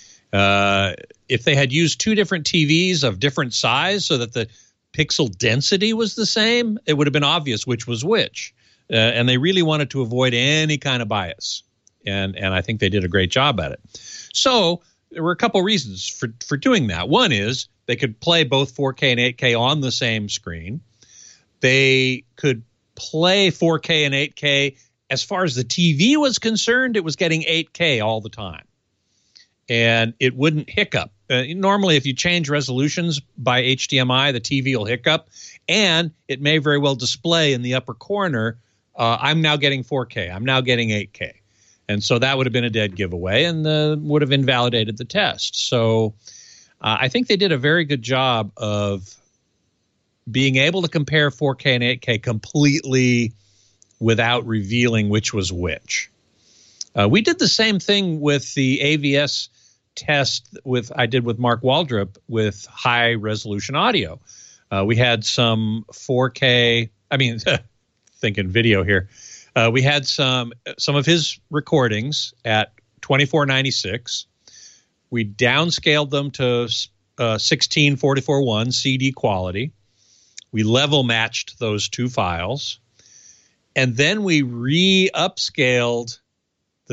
If they had used 2 different TVs of different size so that the pixel density was the same, it would have been obvious which was which. And they really wanted to avoid any kind of bias. And I think they did a great job at it. So there were a couple reasons for doing that. One is they could play both 4K and 8K on the same screen. They could play 4K and 8K. As far as the TV was concerned, it was getting 8K all the time. And it wouldn't hiccup. Normally, if you change resolutions by HDMI, the TV will hiccup. And it may very well display in the upper corner, I'm now getting 4K. I'm now getting 8K. And so that would have been a dead giveaway and would have invalidated the test. So I think they did a very good job of being able to compare 4K and 8K completely without revealing which was which. We did the same thing with the AVS test I did with Mark Waldrop with high resolution audio. We had some 4K, thinking video here. We had some of his recordings at 2496. We downscaled them to 1644.1 CD quality. We level matched those two files, and then we upscaled the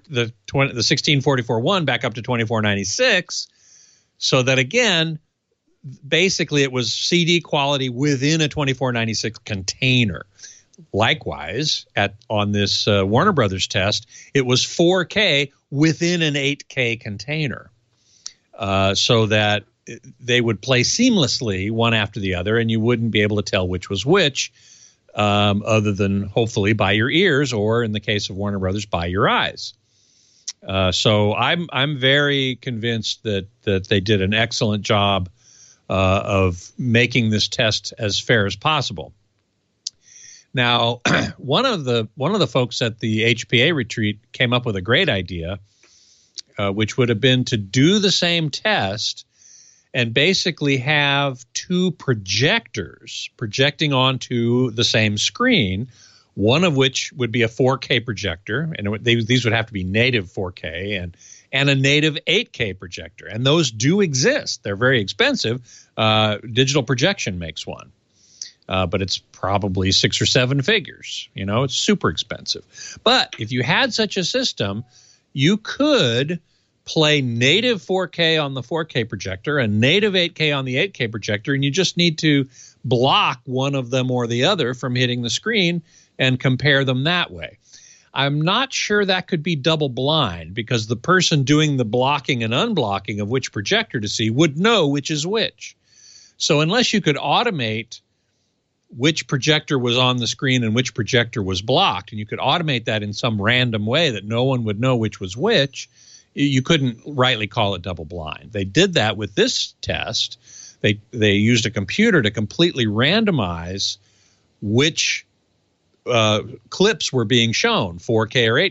1644.1 back up to 2496, so that again, basically it was CD quality within a 2496 container. Likewise, on this Warner Brothers test, it was 4K within an 8K container, so that they would play seamlessly one after the other, and you wouldn't be able to tell which was which, other than hopefully by your ears, or in the case of Warner Brothers, by your eyes. So I'm very convinced that they did an excellent job of making this test as fair as possible. Now, one of the folks at the HPA retreat came up with a great idea, which would have been to do the same test and basically have two projectors projecting onto the same screen, one of which would be a 4K projector, and these would have to be native 4K, and a native 8K projector. And those do exist. They're very expensive. Digital Projection makes one. But it's probably 6 or 7 figures. It's super expensive. But if you had such a system, you could play native 4K on the 4K projector and native 8K on the 8K projector, and you just need to block one of them or the other from hitting the screen and compare them that way. I'm not sure that could be double blind, because the person doing the blocking and unblocking of which projector to see would know which is which. So unless you could automate which projector was on the screen and which projector was blocked, and you could automate that in some random way that no one would know which was which, you couldn't rightly call it double blind. They did that with this test. They used a computer to completely randomize which clips were being shown, 4K or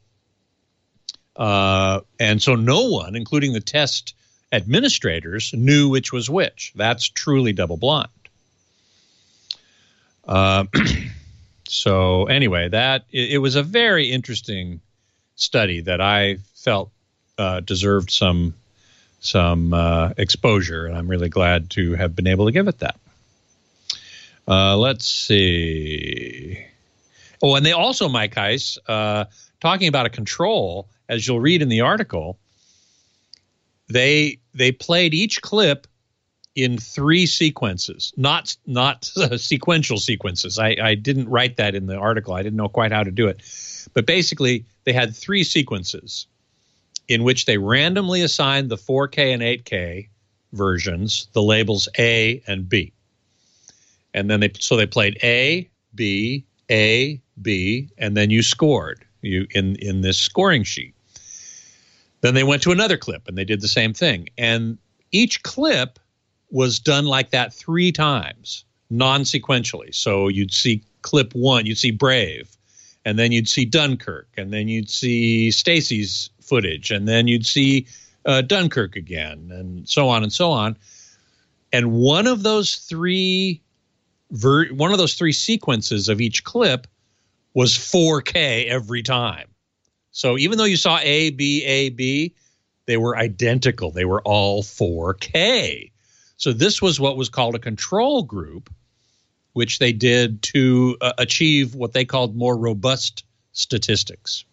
8K. And so no one, including the test administrators, knew which was which. That's truly double blind. So anyway, it was a very interesting study that I felt deserved some exposure, and I'm really glad to have been able to give it that. Let's see. Oh, and they also, Mike Heiss, talking about a control, as you'll read in the article, they played each clip in 3 sequences, not sequential sequences. I didn't write that in the article. I didn't know quite how to do it. But basically, they had 3 sequences in which they randomly assigned the 4K and 8K versions the labels A and B. And then they played A, B, and then you scored in this scoring sheet. Then they went to another clip and they did the same thing. And each clip was done like that 3 times, non-sequentially. So you'd see clip 1, you'd see Brave, and then you'd see Dunkirk, and then you'd see Stacy's footage, and then you'd see Dunkirk again, and so on and so on. And one of those three sequences of each clip was 4K every time. So even though you saw A, B, they were identical. They were all 4K. So this was what was called a control group, which they did to achieve what they called more robust statistics.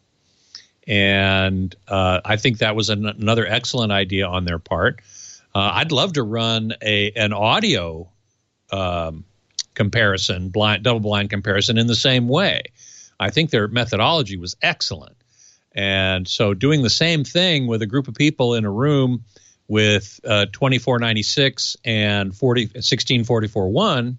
And I think that was another excellent idea on their part. I'd love to run an audio comparison, double-blind comparison in the same way. I think their methodology was excellent. And so doing the same thing with a group of people in a room with 2496 and 1644.1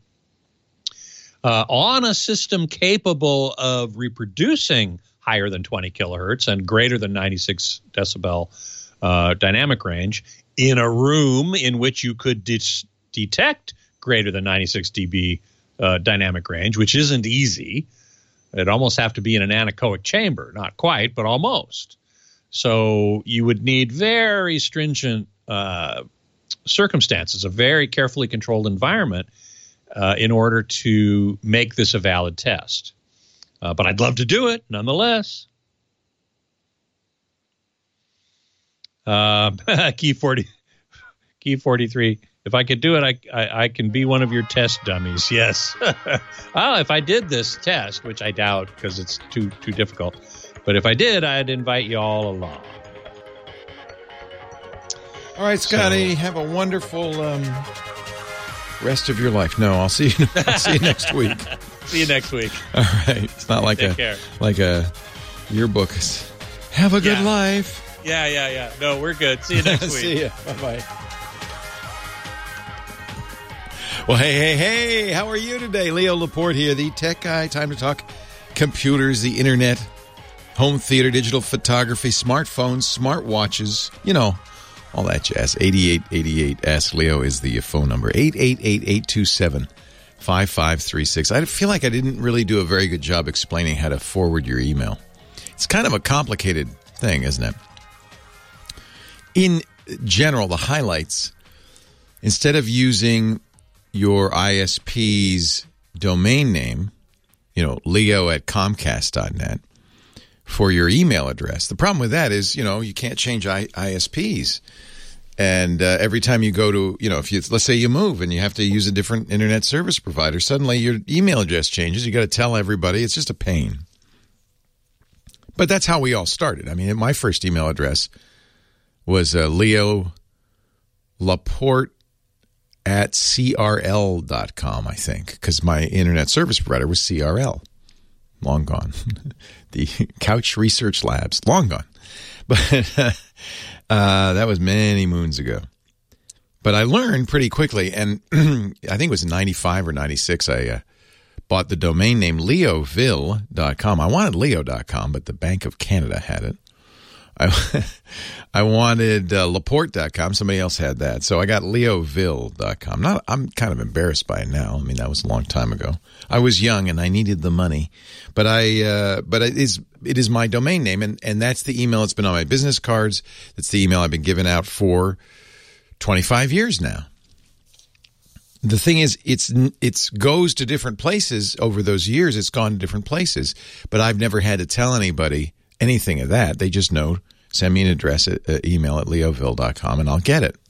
on a system capable of reproducing higher than 20 kilohertz and greater than 96 decibel dynamic range in a room in which you could detect greater than 96 dB dynamic range, which isn't easy. It'd almost have to be in an anechoic chamber. Not quite, but almost. So you would need very stringent circumstances, a very carefully controlled environment in order to make this a valid test. But I'd love to do it nonetheless. Key Key 43. If I could do it, I can be one of your test dummies. Yes. Well, if I did this test, which I doubt because it's too difficult, but if I did, I'd invite you all along. All right, Scotty, have a wonderful rest of your life. No, I'll see you next week. See you next week. All right. It's not like a yearbook. Have a good life. Yeah. No, we're good. See you next week. See ya. Bye-bye. Well, hey, how are you today? Leo Laporte here, the tech guy. Time to talk computers, the internet, home theater, digital photography, smartphones, smartwatches, all that jazz. 8888 Ask Leo is the phone number. 888-827-5536. I feel like I didn't really do a very good job explaining how to forward your email. It's kind of a complicated thing, isn't it? In general, the highlights, instead of using your ISP's domain name, leo@comcast.net, for your email address. The problem with that is, you can't change ISPs. And every time you go to, let's say you move and you have to use a different internet service provider, suddenly your email address changes. You got to tell everybody. It's just a pain. But that's how we all started. I mean, my first email address was Leo Laporte at CRL.com, I think, because my internet service provider was CRL. Long gone. The Couch Research Labs, long gone. But that was many moons ago. But I learned pretty quickly, and I think it was in 95 or 96, I bought the domain name Leoville.com. I wanted Leo.com, but the Bank of Canada had it. I wanted Laporte.com. Somebody else had that. So I got Leoville.com. I'm kind of embarrassed by it now. I mean, that was a long time ago. I was young and I needed the money. But it is my domain name, and that's the email that's been on my business cards. That's the email I've been giving out for 25 years now. The thing is, it's goes to different places over those years. It's gone to different places, but I've never had to tell anybody anything of that. They just know, send me an address, email at leoville.com, and I'll get it.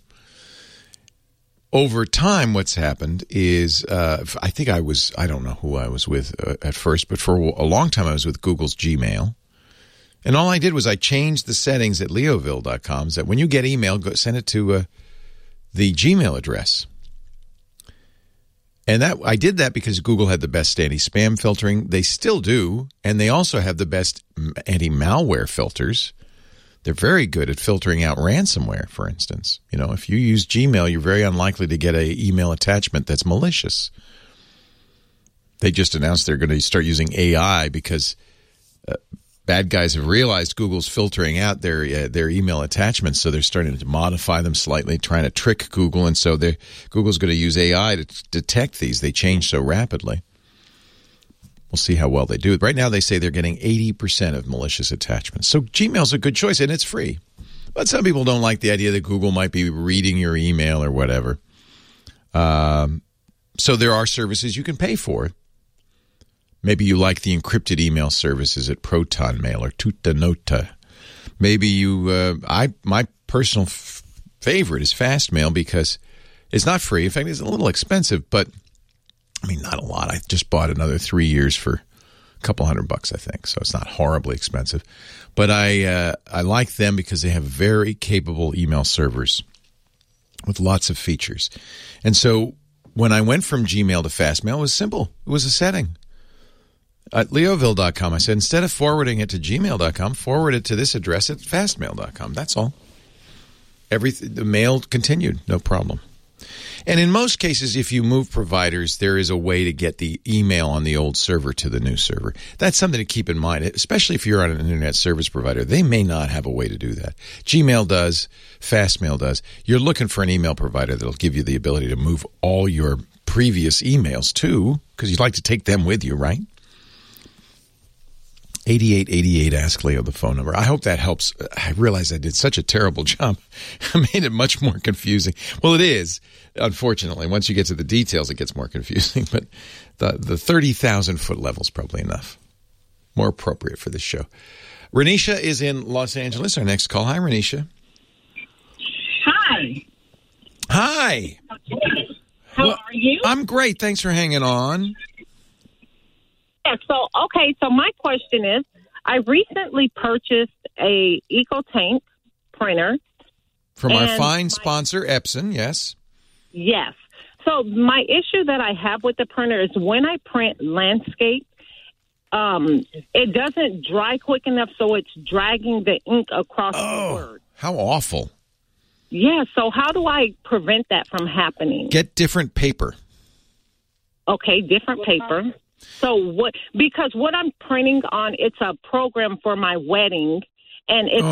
Over time, what's happened is, I don't know who I was with at first, but for a long time I was with Google's Gmail. And all I did was I changed the settings at leoville.com so that when you get email, send it to the Gmail address. And I did that because Google had the best anti-spam filtering. They still do, and they also have the best anti-malware filters. They're very good at filtering out ransomware, for instance. If you use Gmail, you're very unlikely to get an email attachment that's malicious. They just announced they're going to start using AI because bad guys have realized Google's filtering out their email attachments, so they're starting to modify them slightly, trying to trick Google, and so Google's going to use AI to detect these. They change so rapidly. We'll see how well they do. Right now, they say they're getting 80% of malicious attachments. So Gmail's a good choice, and it's free. But some people don't like the idea that Google might be reading your email or whatever. So there are services you can pay for. Maybe you like the encrypted email services at ProtonMail or Tutanota. Maybe my personal favorite is Fastmail because it's not free. In fact, it's a little expensive, but not a lot. I just bought another 3 years for a couple $100, I think, so it's not horribly expensive. But I like them because they have very capable email servers with lots of features. And so when I went from Gmail to Fastmail, it was simple. It was a setting. At Leoville.com, I said, instead of forwarding it to Gmail.com, forward it to this address at Fastmail.com. That's all. The mail continued, no problem. And in most cases, if you move providers, there is a way to get the email on the old server to the new server. That's something to keep in mind, especially if you're on an internet service provider. They may not have a way to do that. Gmail does, Fastmail does. You're looking for an email provider that'll give you the ability to move all your previous emails too, because you'd like to take them with you, right? 8888 Ask Leo, the phone number. I hope that helps. I realize I did such a terrible job. I made it much more confusing. Well, it is, unfortunately. Once you get to the details, it gets more confusing. But the 30,000-foot level is probably enough. More appropriate for this show. Renisha is in Los Angeles. Our next call. Hi, Renisha. Hi. Hi. How are you? I'm great. Thanks for hanging on. Yeah, so my question is, I recently purchased a EcoTank printer. From our fine sponsor, Epson, yes. Yes. So my issue that I have with the printer is when I print landscape, it doesn't dry quick enough, so it's dragging the ink across the word. How awful. Yeah, so how do I prevent that from happening? Get different paper. Okay, different paper. So because what I'm printing on, it's a program for my wedding, and it's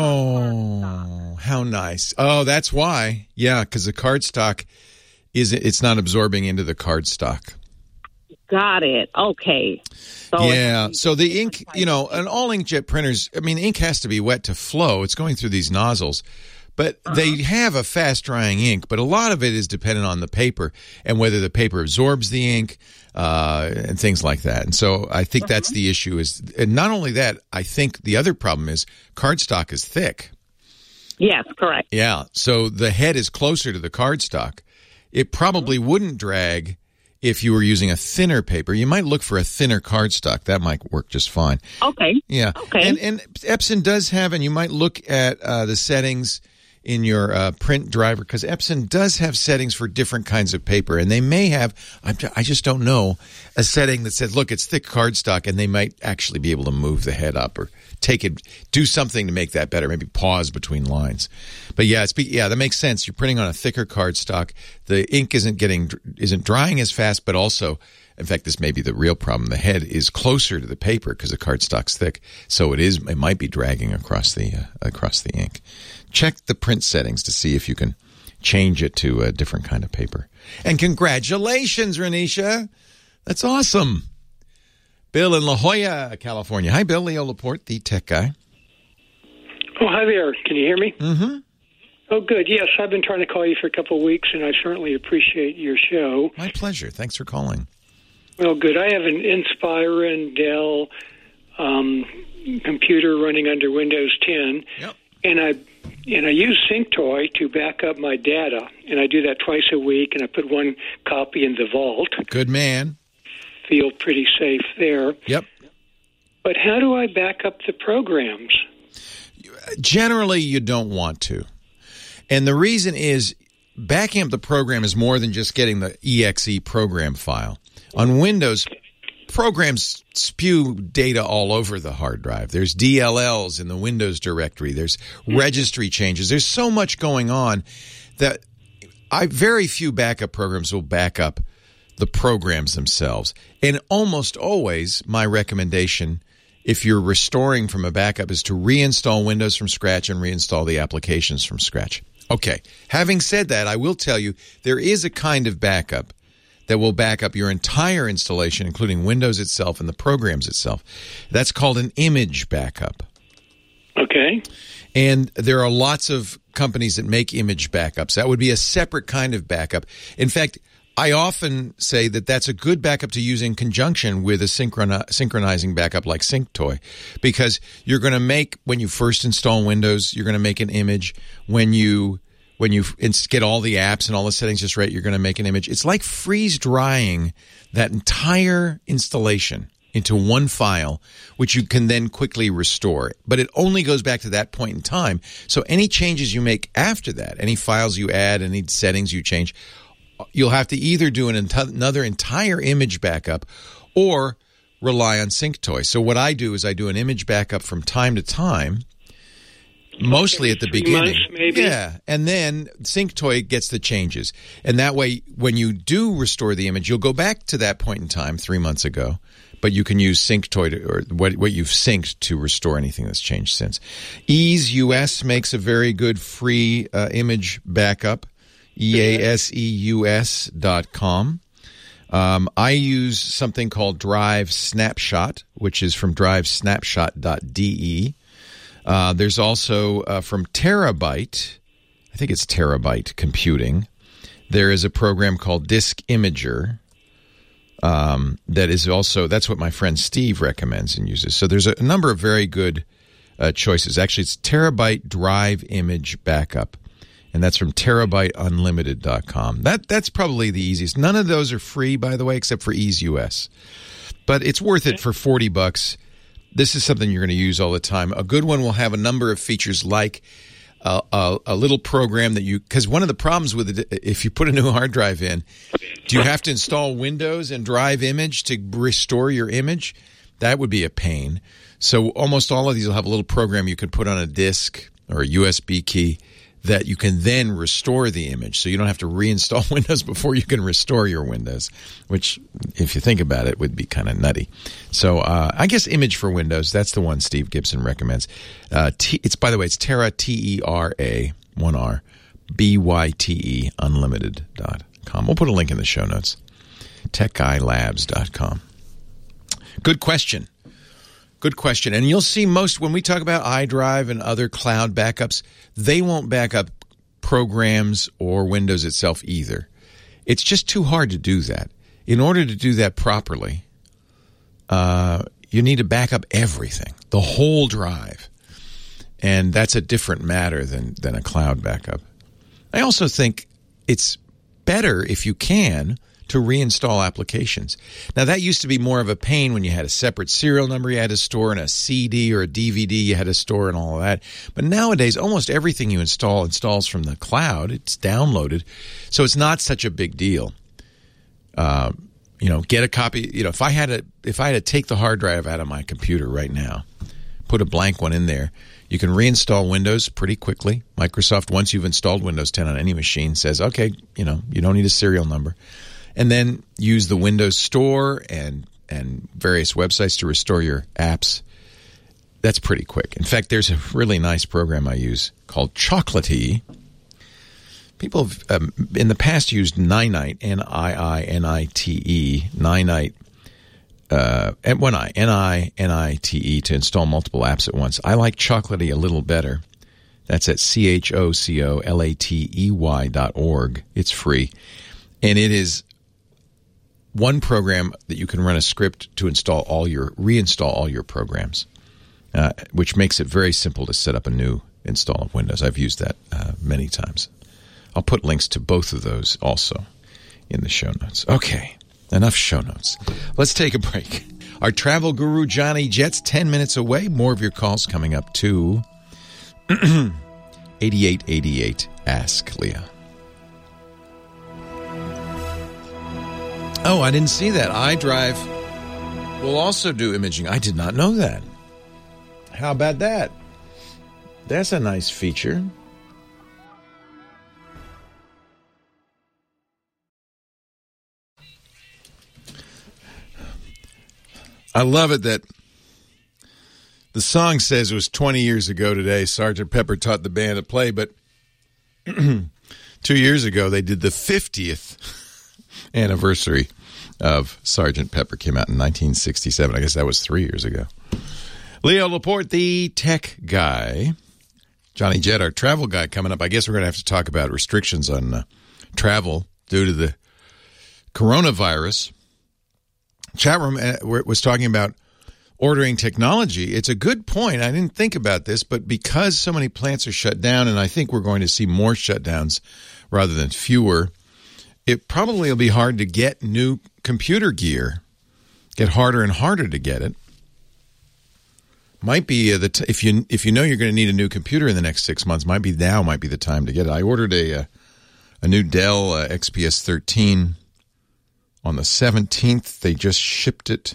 how nice. Oh, that's why. Yeah, because the cardstock it's not absorbing into the cardstock. Got it. Okay. So the ink, an all inkjet printers, ink has to be wet to flow. It's going through these nozzles. But they have a fast-drying ink, but a lot of it is dependent on the paper and whether the paper absorbs the ink and things like that. And so I think that's the issue. And not only that, I think the other problem is cardstock is thick. Yes, correct. Yeah, so the head is closer to the cardstock. It probably wouldn't drag if you were using a thinner paper. You might look for a thinner cardstock. That might work just fine. Okay. Yeah. Okay. And Epson does have, and you might look at the settings in your print driver, because Epson does have settings for different kinds of paper, and they may have, I just don't know, a setting that says, look, it's thick cardstock, and they might actually be able to move the head up or do something to make that better, maybe pause between lines. But that makes sense. You're printing on a thicker cardstock. The ink isn't drying as fast, but also, in fact, this may be the real problem. The head is closer to the paper because the cardstock's thick, so it might be dragging across the ink. Check the print settings to see if you can change it to a different kind of paper. And congratulations, Renisha. That's awesome. Bill in La Jolla, California. Hi, Bill. Leo Laporte, the tech guy. Oh, hi there. Can you hear me? Mm-hmm. Oh, good. Yes, I've been trying to call you for a couple of weeks, and I certainly appreciate your show. My pleasure. Thanks for calling. Well, good. I have an Inspiron Dell computer running under Windows 10. Yep. And I use SyncToy to back up my data, and I do that twice a week, and I put one copy in the vault. Good man. Feel pretty safe there. Yep. But how do I back up the programs? Generally, you don't want to. And the reason is backing up the program is more than just getting the exe program file. On Windows, programs spew data all over the hard drive. There's DLLs in the Windows directory. There's registry changes. There's so much going on that very few backup programs will back up the programs themselves. And almost always, my recommendation, if you're restoring from a backup, is to reinstall Windows from scratch and reinstall the applications from scratch. Okay, having said that, I will tell you there is a kind of backup that will back up your entire installation, including Windows itself and the programs itself. That's called an image backup. Okay. And there are lots of companies that make image backups. That would be a separate kind of backup. In fact, I often say that that's a good backup to use in conjunction with a synchronizing backup like SyncToy, because you're going to make, when you first install Windows, you're going to make an image. When you get all the apps and all the settings just right, you're going to make an image. It's like freeze-drying that entire installation into one file, which you can then quickly restore. But it only goes back to that point in time. So any changes you make after that, any files you add, any settings you change, you'll have to either do another entire image backup or rely on SyncToy. So what I do is I do an image backup from time to time, mostly at the beginning. 3 months, maybe? Yeah, and then SyncToy gets the changes. And that way, when you do restore the image, you'll go back to that point in time 3 months ago, but you can use SyncToy or what you've synced to restore anything that's changed since. Ease US makes a very good free image backup. EASEUS.com. I use something called Drive Snapshot, which is from drivesnapshot.de. There's also from Terabyte, I think it's Terabyte Computing, there is a program called Disk Imager that is also, that's what my friend Steve recommends and uses. So there's a number of very good choices. Actually, it's Terabyte Drive Image Backup. And that's from terabyteunlimited.com. That's probably the easiest. None of those are free, by the way, except for Ease US. But it's worth it for $40. This is something you're going to use all the time. A good one will have a number of features like a little program that because one of the problems with it, if you put a new hard drive in, do you have to install Windows and Drive Image to restore your image? That would be a pain. So almost all of these will have a little program you can put on a disk or a USB key that you can then restore the image. So you don't have to reinstall Windows before you can restore your Windows, which, if you think about it, would be kind of nutty. So I guess Image for Windows, that's the one Steve Gibson recommends. It's, by the way, it's Tera, T-E-R-A, 1R, B-Y-T-E, unlimited.com. We'll put a link in the show notes. TechGuyLabs.com. Good question. Good question. And you'll see when we talk about iDrive and other cloud backups, they won't back up programs or Windows itself either. It's just too hard to do that. In order to do that properly, you need to back up everything, the whole drive. And that's a different matter than a cloud backup. I also think it's better, if you can, to reinstall applications. Now, that used to be more of a pain when you had a separate serial number you had to store and a CD or a DVD you had to store and all of that. But nowadays, almost everything you installs from the cloud. It's downloaded. So it's not such a big deal. Get a copy. If I had to take the hard drive out of my computer right now, put a blank one in there, you can reinstall Windows pretty quickly. Microsoft, once you've installed Windows 10 on any machine, says, okay, you don't need a serial number. And then use the Windows Store and various websites to restore your apps. That's pretty quick. In fact, there's a really nice program I use called Chocolatey. People have in the past used Ninite, N-I-I-N-I-T-E, Ninite, N-I-N-I-T-E, to install multiple apps at once. I like Chocolatey a little better. That's at CHOCOLATEY.org. It's free. And it is one program that you can run a script to reinstall all your programs, which makes it very simple to set up a new install of Windows. I've used that many times. I'll put links to both of those also in the show notes. Okay, enough show notes. Let's take a break. Our travel guru, Johnny Jet's 10 minutes away. More of your calls coming up to 8888 Ask Leah. Oh, I didn't see that. iDrive will also do imaging. I did not know that. How about that? That's a nice feature. I love it that the song says it was 20 years ago today Sgt. Pepper taught the band to play, but 2 years ago they did the 50th anniversary of Sgt. Pepper. Came out in 1967. I guess that was 3 years ago. Leo Laporte, the tech guy. Johnny Jet, our travel guy, coming up. I guess we're going to have to talk about restrictions on travel due to the coronavirus. Chat room was talking about ordering technology. It's a good point. I didn't think about this, but because so many plants are shut down, and I think we're going to see more shutdowns rather than fewer, it probably will be hard to get new computer gear. Get harder and harder to get it. Might be if you know you're going to need a new computer in the next 6 months, might be the time to get it. I ordered a new Dell XPS 13 on the 17th. They just shipped it,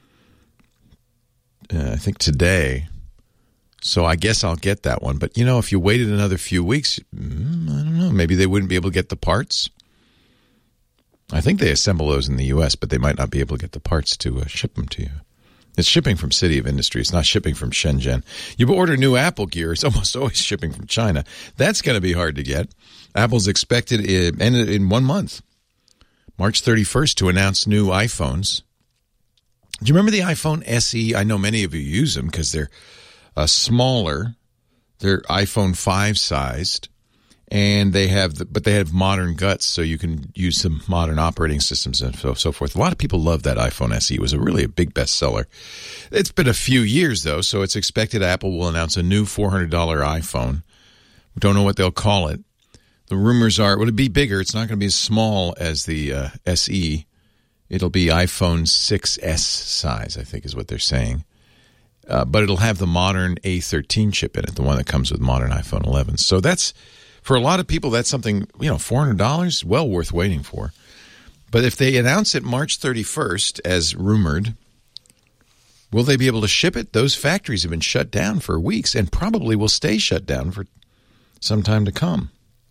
I think today. So I guess I'll get that one. But if you waited another few weeks, I don't know. Maybe they wouldn't be able to get the parts. I think they assemble those in the U.S., but they might not be able to get the parts to ship them to you. It's shipping from City of Industry. It's not shipping from Shenzhen. You order new Apple gear, it's almost always shipping from China. That's going to be hard to get. Apple's expected in 1 month, March 31st, to announce new iPhones. Do you remember the iPhone SE? I know many of you use them because they're smaller. They're iPhone 5 sized. And they have modern guts, so you can use some modern operating systems and so forth. A lot of people love that iPhone SE. It was really a big bestseller. It's been a few years, though, so it's expected Apple will announce a new $400 iPhone. We don't know what they'll call it. The rumors are, will it be bigger? It's not going to be as small as the SE. It'll be iPhone 6S size, I think is what they're saying. But it'll have the modern A13 chip in it, the one that comes with modern iPhone 11. So that's, for a lot of people, that's something, $400, well worth waiting for. But if they announce it March 31st, as rumored, will they be able to ship it? Those factories have been shut down for weeks and probably will stay shut down for some time to come.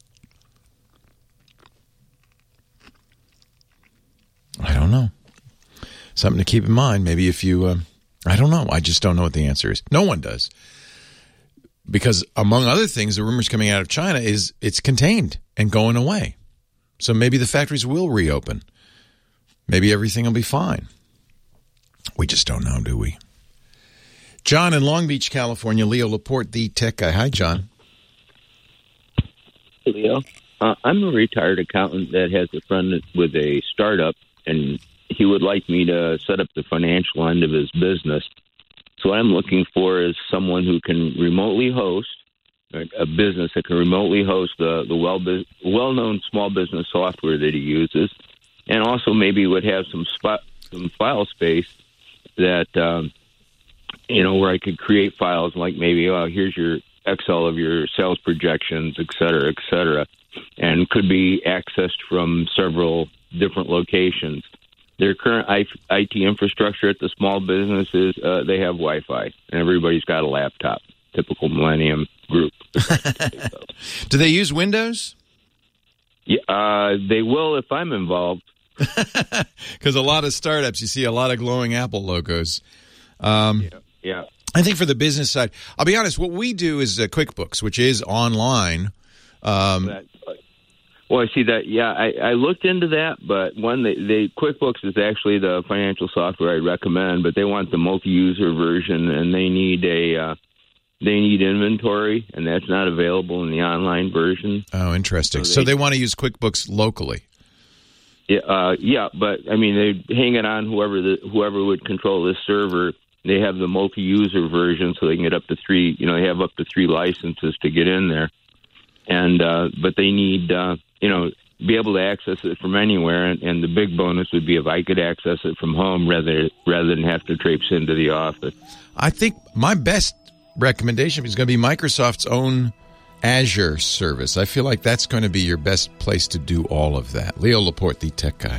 I don't know. Something to keep in mind. Maybe if you, I don't know. I just don't know what the answer is. No one does. Because among other things, the rumors coming out of China is it's contained and going away. So maybe the factories will reopen. Maybe everything will be fine. We just don't know, do we? John in Long Beach, California. Leo Laporte, the tech guy. Hi, John. Hey, Leo. I'm a retired accountant that has a friend with a startup, and he would like me to set up the financial end of his business. So what I'm looking for is someone who can remotely host, a business that can remotely host the well-known small business software that he uses, and also maybe would have some file space that, where I could create files like maybe, here's your Excel of your sales projections, et cetera, and could be accessed from several different locations. Their current IT infrastructure at the small businesses, they have Wi-Fi, and everybody's got a laptop. Typical Millennium group. Do they use Windows? Yeah, they will if I'm involved. Because a lot of startups, you see a lot of glowing Apple logos. Yeah. I think for the business side, I'll be honest, what we do is QuickBooks, which is online. Well, I see that. Yeah, I looked into that, but QuickBooks is actually the financial software I'd recommend, but they want the multi-user version, and they need inventory, and that's not available in the online version. Oh, interesting. So they want to use QuickBooks locally. Yeah, but I mean, they hang it on whoever would control this server. They have the multi-user version, so they can get up to 3. They have up to 3 licenses to get in there, and but they need be able to access it from anywhere. And the big bonus would be if I could access it from home rather than have to traipse into the office. I think my best recommendation is going to be Microsoft's own Azure service. I feel like that's going to be your best place to do all of that. Leo Laporte, the tech guy.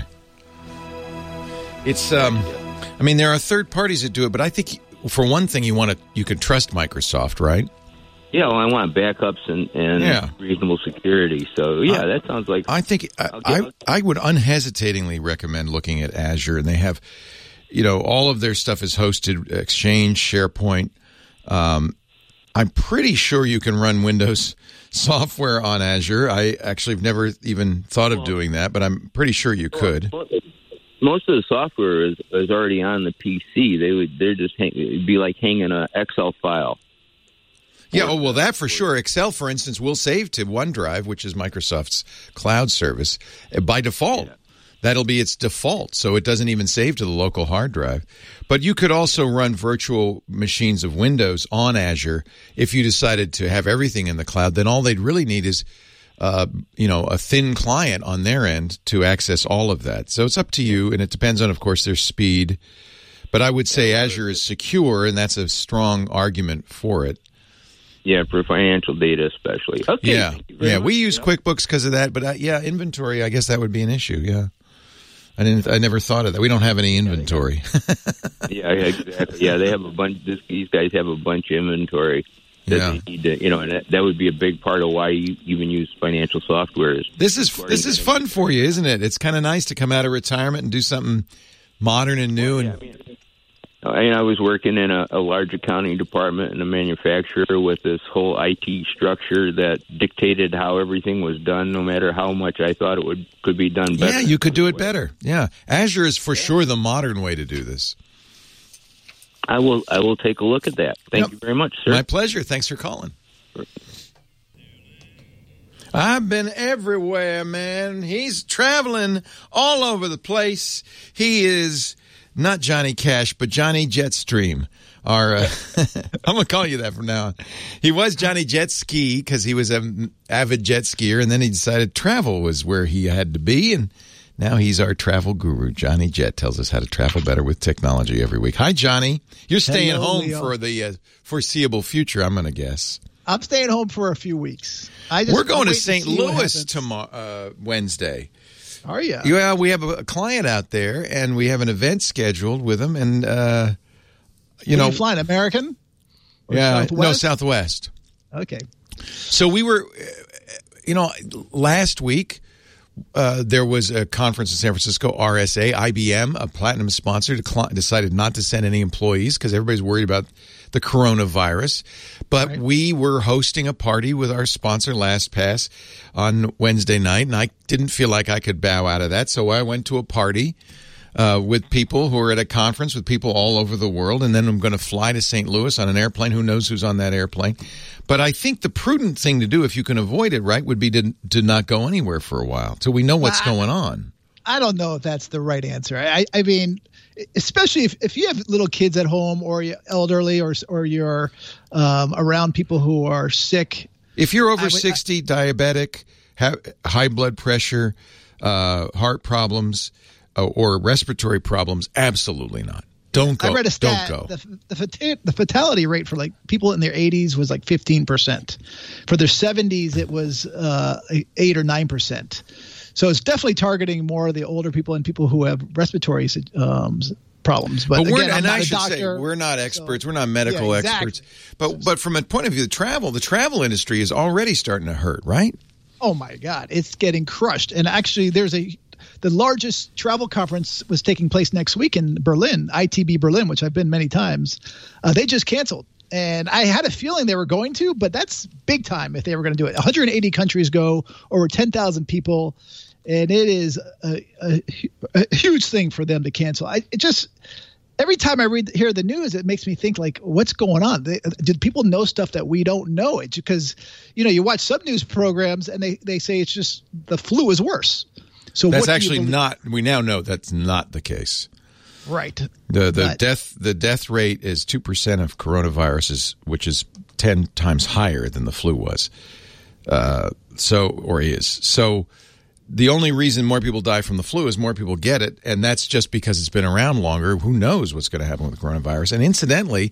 It's, there are third parties that do it, but I think for one thing, you can trust Microsoft, right? Yeah, well, I want backups and reasonable security. So, that sounds like... I think I would unhesitatingly recommend looking at Azure, and they have, all of their stuff is hosted, Exchange, SharePoint. I'm pretty sure you can run Windows software on Azure. I actually have never even thought of doing that, but I'm pretty sure you could. Most of the software is already on the PC. It'd be like hanging an Excel file. Yeah, well, that for sure. Excel, for instance, will save to OneDrive, which is Microsoft's cloud service, by default. Yeah. That'll be its default, so it doesn't even save to the local hard drive. But you could also run virtual machines of Windows on Azure if you decided to have everything in the cloud. Then all they'd really need is, a thin client on their end to access all of that. So it's up to you, and it depends on, of course, their speed. But I would say Azure is secure, and that's a strong argument for it. Yeah, for financial data especially. Okay. Yeah. We use QuickBooks because of that, but inventory, I guess that would be an issue. Yeah. I never thought of that. We don't have any inventory. Yeah, exactly. Yeah, they have a bunch. These guys have a bunch of inventory that they need to, and that would be a big part of why you even use financial software. This is fun for you, isn't it? It's kind of nice to come out of retirement and do something modern and new. I was working in a large accounting department in a manufacturer with this whole IT structure that dictated how everything was done, no matter how much I thought could be done better. Yeah, you could do it better. Yeah, Azure is for sure the modern way to do this. I will take a look at that. Thank you very much, sir. My pleasure. Thanks for calling. I've been everywhere, man. He's traveling all over the place. He is... not Johnny Cash, but Johnny Jetstream. I'm going to call you that from now on. He was Johnny Jet Ski because he was an avid jet skier, and then he decided travel was where he had to be, and now he's our travel guru. Johnny Jet tells us how to travel better with technology every week. Hi, Johnny. You're staying home Leo. For the foreseeable future, I'm going to guess. I'm staying home for a few weeks. We're going to St. Louis tomorrow, Wednesday. Are you? Yeah, we have a client out there, and we have an event scheduled with him. And Are you flying American? Yeah, Southwest? No, Southwest. Okay. So we were, last week. There was a conference in San Francisco, RSA, IBM, a platinum sponsor, decided not to send any employees because everybody's worried about the coronavirus. But we were hosting a party with our sponsor, LastPass, on Wednesday night, and I didn't feel like I could bow out of that, so I went to a party with people who are at a conference with people all over the world, and then I'm going to fly to St. Louis on an airplane. Who knows who's on that airplane? But I think the prudent thing to do, if you can avoid it, right, would be to not go anywhere for a while till we know what's going on. I don't know if that's the right answer. I mean, especially if you have little kids at home or you're elderly or you're around people who are sick. If you're over 60, diabetic, have high blood pressure, heart problems, or respiratory problems, absolutely not. Don't go. I read a stat. Don't go. The fatality rate for like people in their 80s was like 15%. For their 70s, it was 8 or 9%. So it's definitely targeting more of the older people and people who have respiratory problems. But again, I'm not a doctor. We're not experts. We're not medical experts. But from a point of view of the travel industry is already starting to hurt, right? Oh my God, it's getting crushed. And actually, the largest travel conference was taking place next week in Berlin, ITB Berlin, which I've been many times. They just canceled. And I had a feeling they were going to, but that's big time if they were going to do it. 180 countries go, over 10,000 people, and it is a huge thing for them to cancel. Every time I hear the news, it makes me think, like, what's going on? Did people know stuff that we don't know? It's because, you watch some news programs and they say it's just the flu is worse. So that's actually not. We now know that's not the case. Right. The death rate is 2% of coronaviruses, which is 10 times higher than the flu was. So the only reason more people die from the flu is more people get it, and that's just because it's been around longer. Who knows what's going to happen with coronavirus? And incidentally,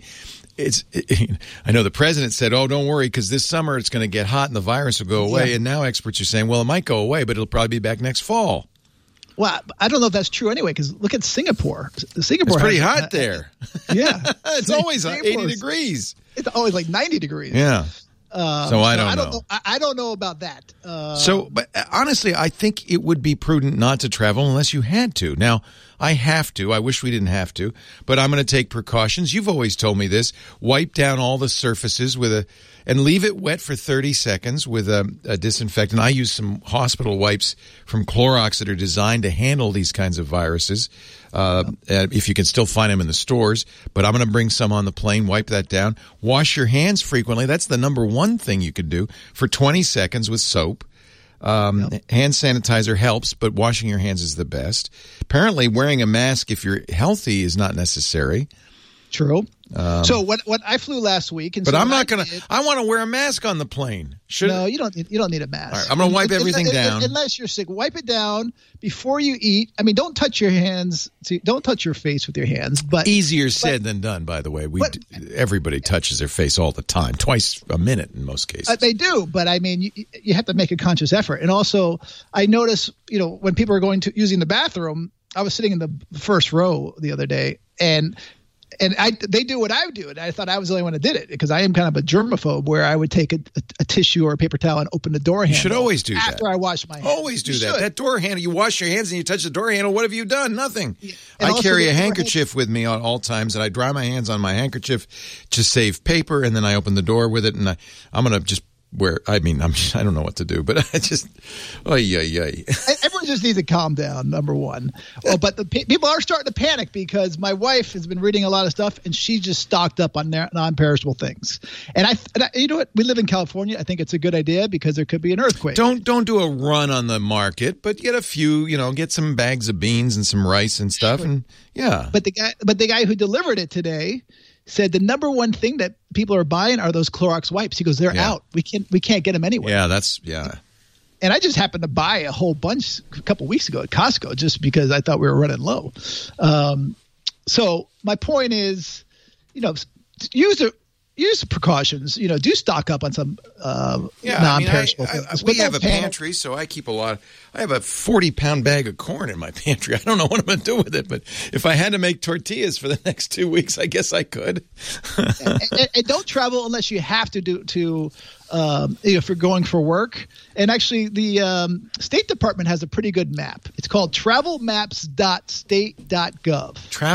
I know the president said, "Oh, don't worry, because this summer it's going to get hot and the virus will go away." Yeah. And now experts are saying, "Well, it might go away, but it'll probably be back next fall." Well, I don't know if that's true anyway, because look at Singapore. It's pretty hot there. Yeah, it's always 80 degrees. It's always like 90 degrees. Yeah. So I don't know. I don't know about that. But honestly, I think it would be prudent not to travel unless you had to. Now, I have to. I wish we didn't have to, but I'm going to take precautions. You've always told me this. Wipe down all the surfaces and leave it wet for 30 seconds with a disinfectant. I use some hospital wipes from Clorox that are designed to handle these kinds of viruses. If you can still find them in the stores, but I'm going to bring some on the plane, wipe that down. Wash your hands frequently. That's the number one thing you could do for 20 seconds with soap. Hand sanitizer helps, but washing your hands is the best. Apparently, wearing a mask if you're healthy is not necessary. True. So when I flew last week, but I'm not going to. I want to wear a mask on the plane. No, you don't need a mask. All right, I'm going to wipe everything down. Unless you're sick, wipe it down before you eat. I mean, don't touch your hands. Don't touch your face with your hands. But easier said than done. By the way, everybody touches their face all the time, twice a minute in most cases. They do, but I mean, you have to make a conscious effort. And also, I notice, when people are using the bathroom, I was sitting in the first row the other day, and they do what I do, and I thought I was the only one that did it because I am kind of a germaphobe, where I would take a tissue or a paper towel and open the door handle. You should always do that after I wash my hands. Always do that. That door handle. You wash your hands and you touch the door handle. What have you done? Nothing. Yeah. I carry a handkerchief with me at all times, and I dry my hands on my handkerchief to save paper, and then I open the door with it, and I'm going to just. I don't know what to do, but I just, Everyone just needs to calm down, number one. Well, but the people are starting to panic because my wife has been reading a lot of stuff, and she just stocked up on non-perishable things. And I, you know what? We live in California. I think it's a good idea because there could be an earthquake. Don't do a run on the market, but get a few. Get some bags of beans and some rice and stuff, and yeah. But the guy who delivered it today said the number one thing that people are buying are those Clorox wipes. He goes, they're out. We can't get them anywhere. Yeah, And I just happened to buy a whole bunch a couple weeks ago at Costco just because I thought we were running low. So my point is, use the precautions. Do stock up on some non-perishable things. We have a pantry, so I keep I have a 40-pound bag of corn in my pantry. I don't know what I'm going to do with it, but if I had to make tortillas for the next 2 weeks, I guess I could. and don't travel unless you have to if you're going for work. And actually, the State Department has a pretty good map. It's called travelmaps.state.gov.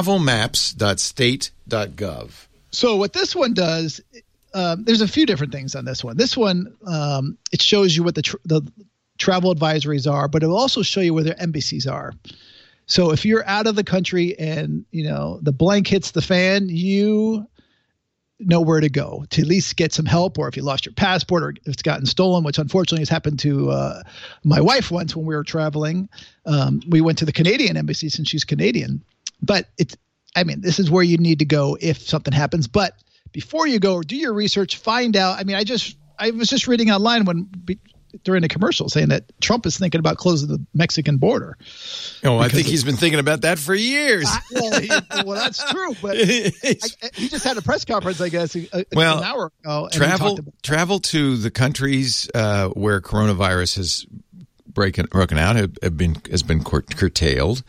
Travelmaps.state.gov. So what this one does, there's a few different things on this one. This one, it shows you what the travel advisories are, but it will also show you where their embassies are. So if you're out of the country and, the blank hits the fan, you know where to go to at least get some help, or if you lost your passport or if it's gotten stolen, which unfortunately has happened to my wife once when we were traveling. We went to the Canadian embassy since she's Canadian, but this is where you need to go if something happens. But before you go, do your research, find out. I was just reading online during the commercial saying that Trump is thinking about closing the Mexican border. Oh, I think he's been thinking about that for years. Well, that's true. But he just had a press conference, I guess, an hour ago. And travel to the countries where coronavirus has broken out has been curtailed.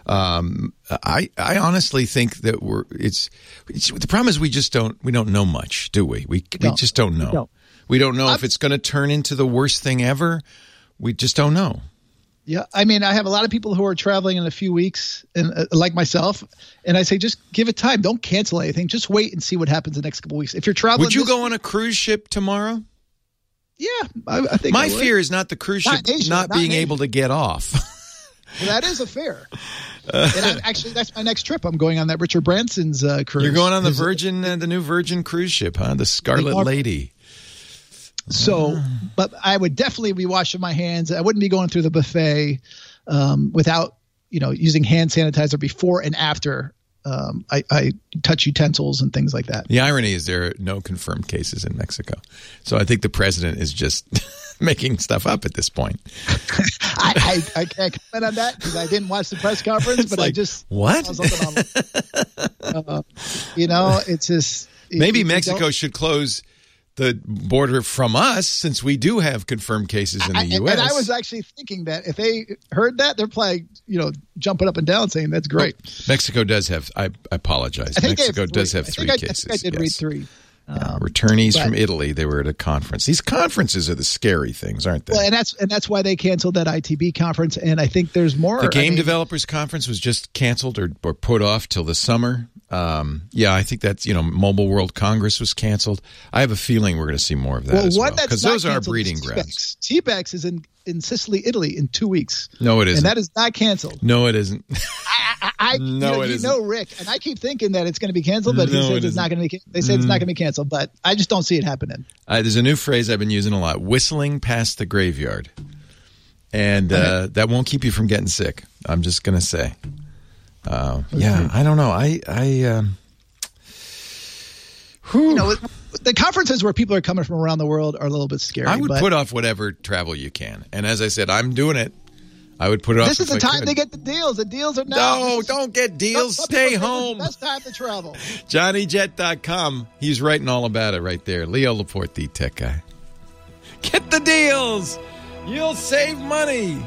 I honestly think that the problem is we don't know much, do we? We just don't know. We don't know if it's going to turn into the worst thing ever. We just don't know. Yeah. I have a lot of people who are traveling in a few weeks, and like myself, and I say, just give it time. Don't cancel anything. Just wait and see what happens the next couple of weeks. If you're traveling, would you go on a cruise ship tomorrow? Yeah, I think my fear is not the cruise ship not being able to get off. Well, that is a fair. And that's my next trip. I'm going on that Richard Branson's cruise. You're going on the new Virgin cruise ship, huh? The Scarlet Lady. So, but I would definitely be washing my hands. I wouldn't be going through the buffet without, using hand sanitizer before and after I touch utensils and things like that. The irony is there are no confirmed cases in Mexico. So I think the president is just making stuff up at this point. I can't comment on that because I didn't watch the press conference, but I just what? saw something on, it's just maybe Mexico should close the border from us, since we do have confirmed cases in the U.S. And I was actually thinking that if they heard that, they're probably, jumping up and down saying that's great. Well, Mexico does have, I apologize. Mexico does have 3 cases. I did read 3. Returnees from Italy, they were at a conference. These conferences are the scary things, aren't they? Well, and that's why they canceled that ITB conference, and I think there's more. The Game Developers Conference was just canceled or put off till the summer. I think that's, Mobile World Congress was canceled. I have a feeling we're going to see more of that as well, because those are breeding grounds. TBEX is in Sicily, Italy in 2 weeks. No, it isn't. And that is not canceled. No, it isn't. It isn't. Rick, and I keep thinking that it's going to be canceled, but he says it's not going to be. They say it's not going to be canceled, but I just don't see it happening. There's a new phrase I've been using a lot: whistling past the graveyard, and that won't keep you from getting sick. I'm just going to say. I don't know. The conferences where people are coming from around the world are a little bit scary. I would put off whatever travel you can, and as I said, I'm doing it. I would put it off. This is the time they get the deals. The deals are now. No, don't get deals. Stay home. Best time to travel. JohnnyJet.com. He's writing all about it right there. Leo Laporte, the tech guy. Get the deals. You'll save money.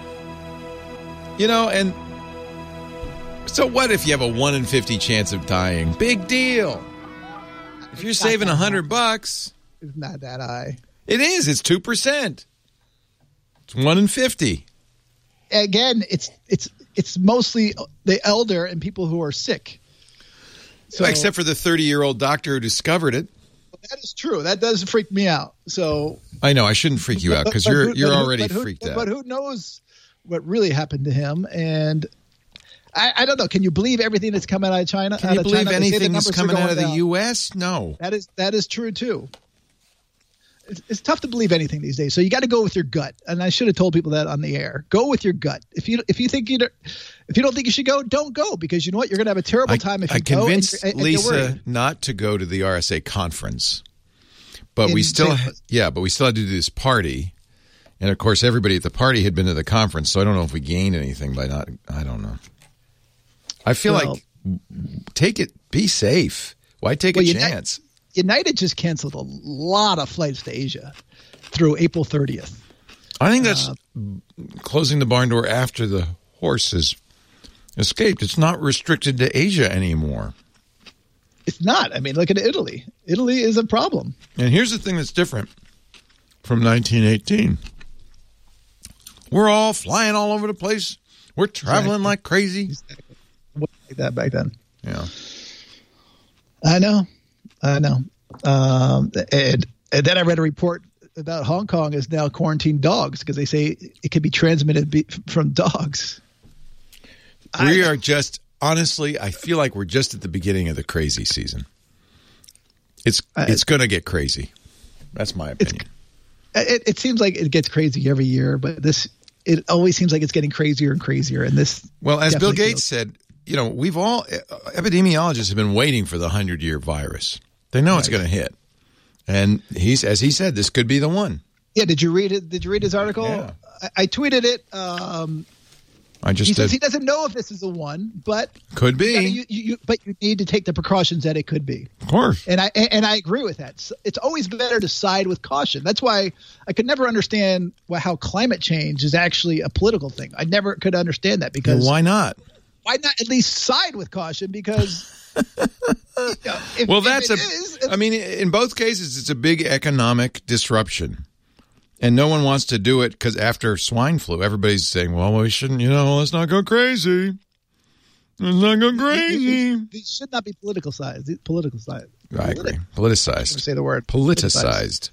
And so what if you have a 1 in 50 chance of dying? Big deal. If you're saving $100, it's not that high. It is. It's 2%. It's 1 in 50. Again, it's mostly the elder and people who are sick. So, except for the 30-year-old doctor who discovered it. That is true. That does freak me out. So I know I shouldn't freak you out because you're already freaked out. But who knows what really happened to him? And I don't know. Can you believe everything that's coming out of China? Can you believe anything that's coming out of the U.S.? No. That is true too. it's tough to believe anything these days. So you got to go with your gut. And I should have told people that on the air. Go with your gut. If you don't think you should go, don't go, because you know what? You're going to have a terrible time if you go. I convinced Lisa not to go to the RSA conference, but we still had to do this party. And of course, everybody at the party had been to the conference, so I don't know if we gained anything by not. I don't know. I feel like take it. Be safe. Why take a chance? United just canceled a lot of flights to Asia through April 30th. I think that's closing the barn door after the horse has escaped. It's not restricted to Asia anymore. It's not. I mean, look at Italy. Italy is a problem. And here's the thing that's different from 1918. We're all flying all over the place. We're traveling like crazy. Like that back then. Yeah. I know. And then I read a report about Hong Kong is now quarantined dogs because they say it could be transmitted from dogs. We are just, honestly, I feel like we're just at the beginning of the crazy season. It's going to get crazy. That's my opinion. It seems like it gets crazy every year, but it always seems like it's getting crazier and crazier. And this, well, as Bill Gates said, we've all epidemiologists have been waiting for the 100-year virus. They know it's going to hit, and as he said, this could be the one. Yeah, did you read it? Did you read his article? Yeah. I tweeted it. He says he doesn't know if this is the one, but could be. But you need to take the precautions that it could be. Of course, and I agree with that. It's always better to side with caution. That's why I could never understand how climate change is actually a political thing. I never could understand that because why not? Why not at least side with caution? Because in both cases, it's a big economic disruption. And no one wants to do it because after swine flu, everybody's saying, well, we shouldn't, let's not go crazy. Let's not go crazy. These should not be politicized. I agree. Politicized. Say the word. Politicized.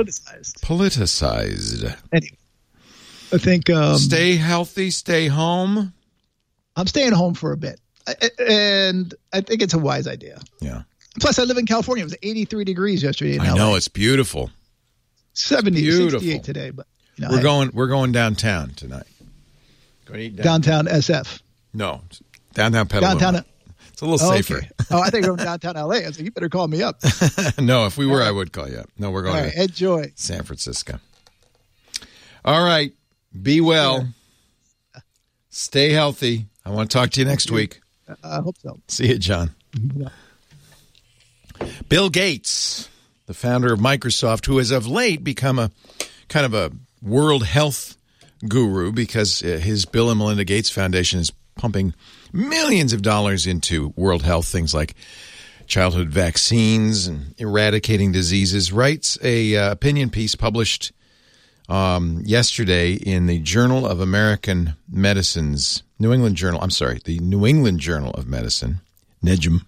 Anyway, I think... stay healthy, stay home. I'm staying home for a bit. And I think it's a wise idea. Yeah. Plus, I live in California. It was 83 degrees yesterday in LA. I know, it's beautiful. 68 today, but we're going downtown tonight. Going to eat downtown SF. No, downtown Petaluma. Downtown. It's a little safer. Okay. I think we're going downtown LA. I was like, you better call me up. No, if we were, I would call you up. No, we're going to enjoy San Francisco. All right, be well. Stay healthy. I want to talk to you next week. I hope so. See you, John. Yeah. Bill Gates, the founder of Microsoft, who has of late become a kind of a world health guru because his Bill and Melinda Gates Foundation is pumping millions of dollars into world health, things like childhood vaccines and eradicating diseases, writes a opinion piece published yesterday in the Journal of American Medicine's the New England Journal of Medicine, NEJM,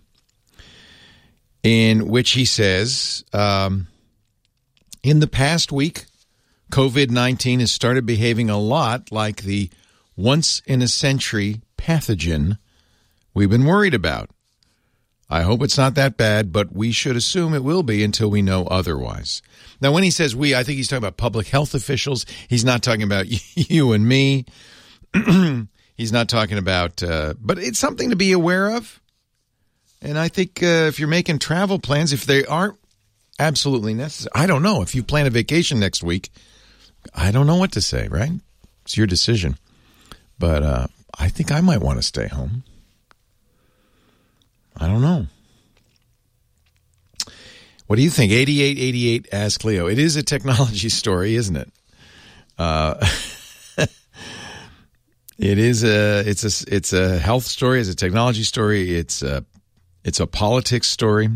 in which he says, in the past week, COVID-19 has started behaving a lot like the once-in-a-century pathogen we've been worried about. I hope it's not that bad, but we should assume it will be until we know otherwise. Now, when he says we, I think he's talking about public health officials. He's not talking about you and me. He's not talking about, but it's something to be aware of. And I think if you're making travel plans, if they aren't absolutely necessary, I don't know. If you plan a vacation next week, I don't know what to say, right? It's your decision. But I think I might want to stay home. I don't know. What do you think? 8888 Ask Leo. It is a technology story, isn't it? It's a health story, it's a technology story, it's a politics story.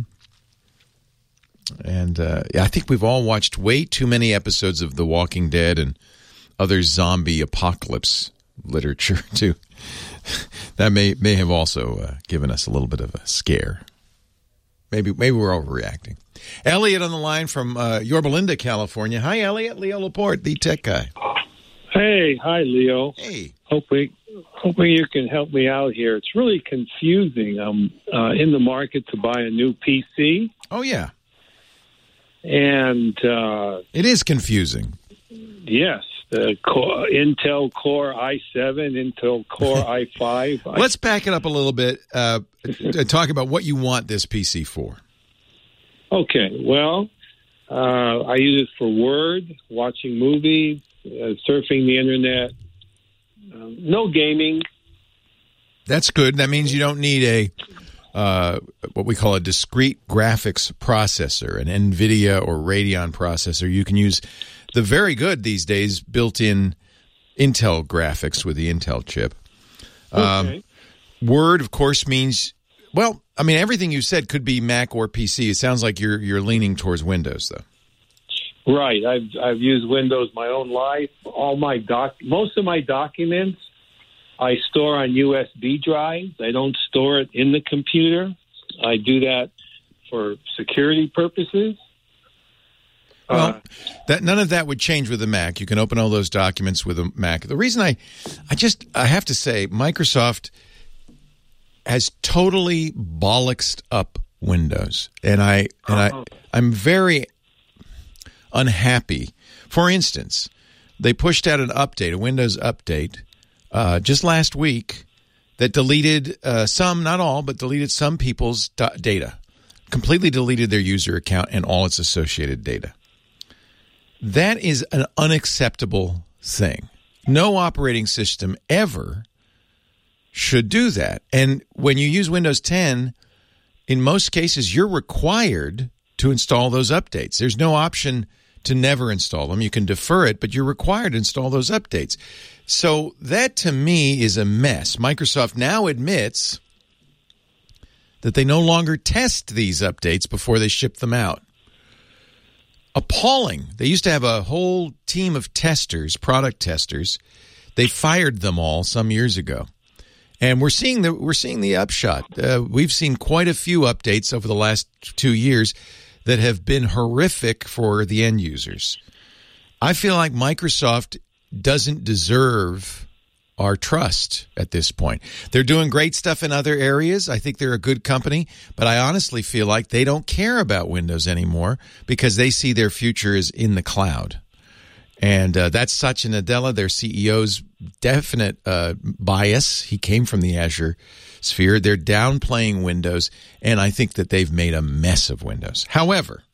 And I think we've all watched way too many episodes of The Walking Dead and other zombie apocalypse literature too. That may have also given us a little bit of a scare. Maybe we're overreacting. Elliot on the line from Yorba Linda, California. Hi, Elliot. Leo Laporte, the tech guy. Hey, hi, Leo. Hey. Hoping you can help me out here. It's really confusing. I'm in the market to buy a new PC. Oh, yeah. And it is confusing. Yes. Intel Core i7, Intel Core i5. Let's back it up a little bit. Talk about what you want this PC for. Okay. Well, I use it for Word, watching movies, surfing the internet. No gaming. That's good. That means you don't need what we call a discrete graphics processor, an NVIDIA or Radeon processor. You can use the very good these days built-in Intel graphics with the Intel chip. Okay. Word, of course, means, well, I mean, everything you said could be Mac or PC. It sounds like you're leaning towards Windows, though. Right. I've used Windows my own life. Most of my documents I store on USB drives. I don't store it in the computer. I do that for security purposes. Well, none of that would change with a Mac. You can open all those documents with a Mac. The reason I have to say, Microsoft has totally bollocksed up Windows, and I'm very unhappy. For instance, they pushed out an update, a Windows update, just last week that deleted some, not all, but deleted some people's data, completely deleted their user account and all its associated data. That is an unacceptable thing. No operating system ever should do that. And when you use Windows 10, in most cases, you're required to install those updates. There's no option to never install them. You can defer it, but you're required to install those updates. So that, to me, is a mess. Microsoft now admits that they no longer test these updates before they ship them out. Appalling. They used to have a whole team of testers, product testers. They fired them all some years ago. And we're seeing the upshot. We've seen quite a few updates over the last 2 years that have been horrific for the end users. I feel like Microsoft doesn't deserve our trust at this point. They're doing great stuff in other areas. I think they're a good company, but I honestly feel like they don't care about Windows anymore because they see their future is in the cloud. And that's Satya Nadella, their CEO's definite bias. He came from the Azure sphere. They're downplaying Windows, and I think that they've made a mess of Windows. However,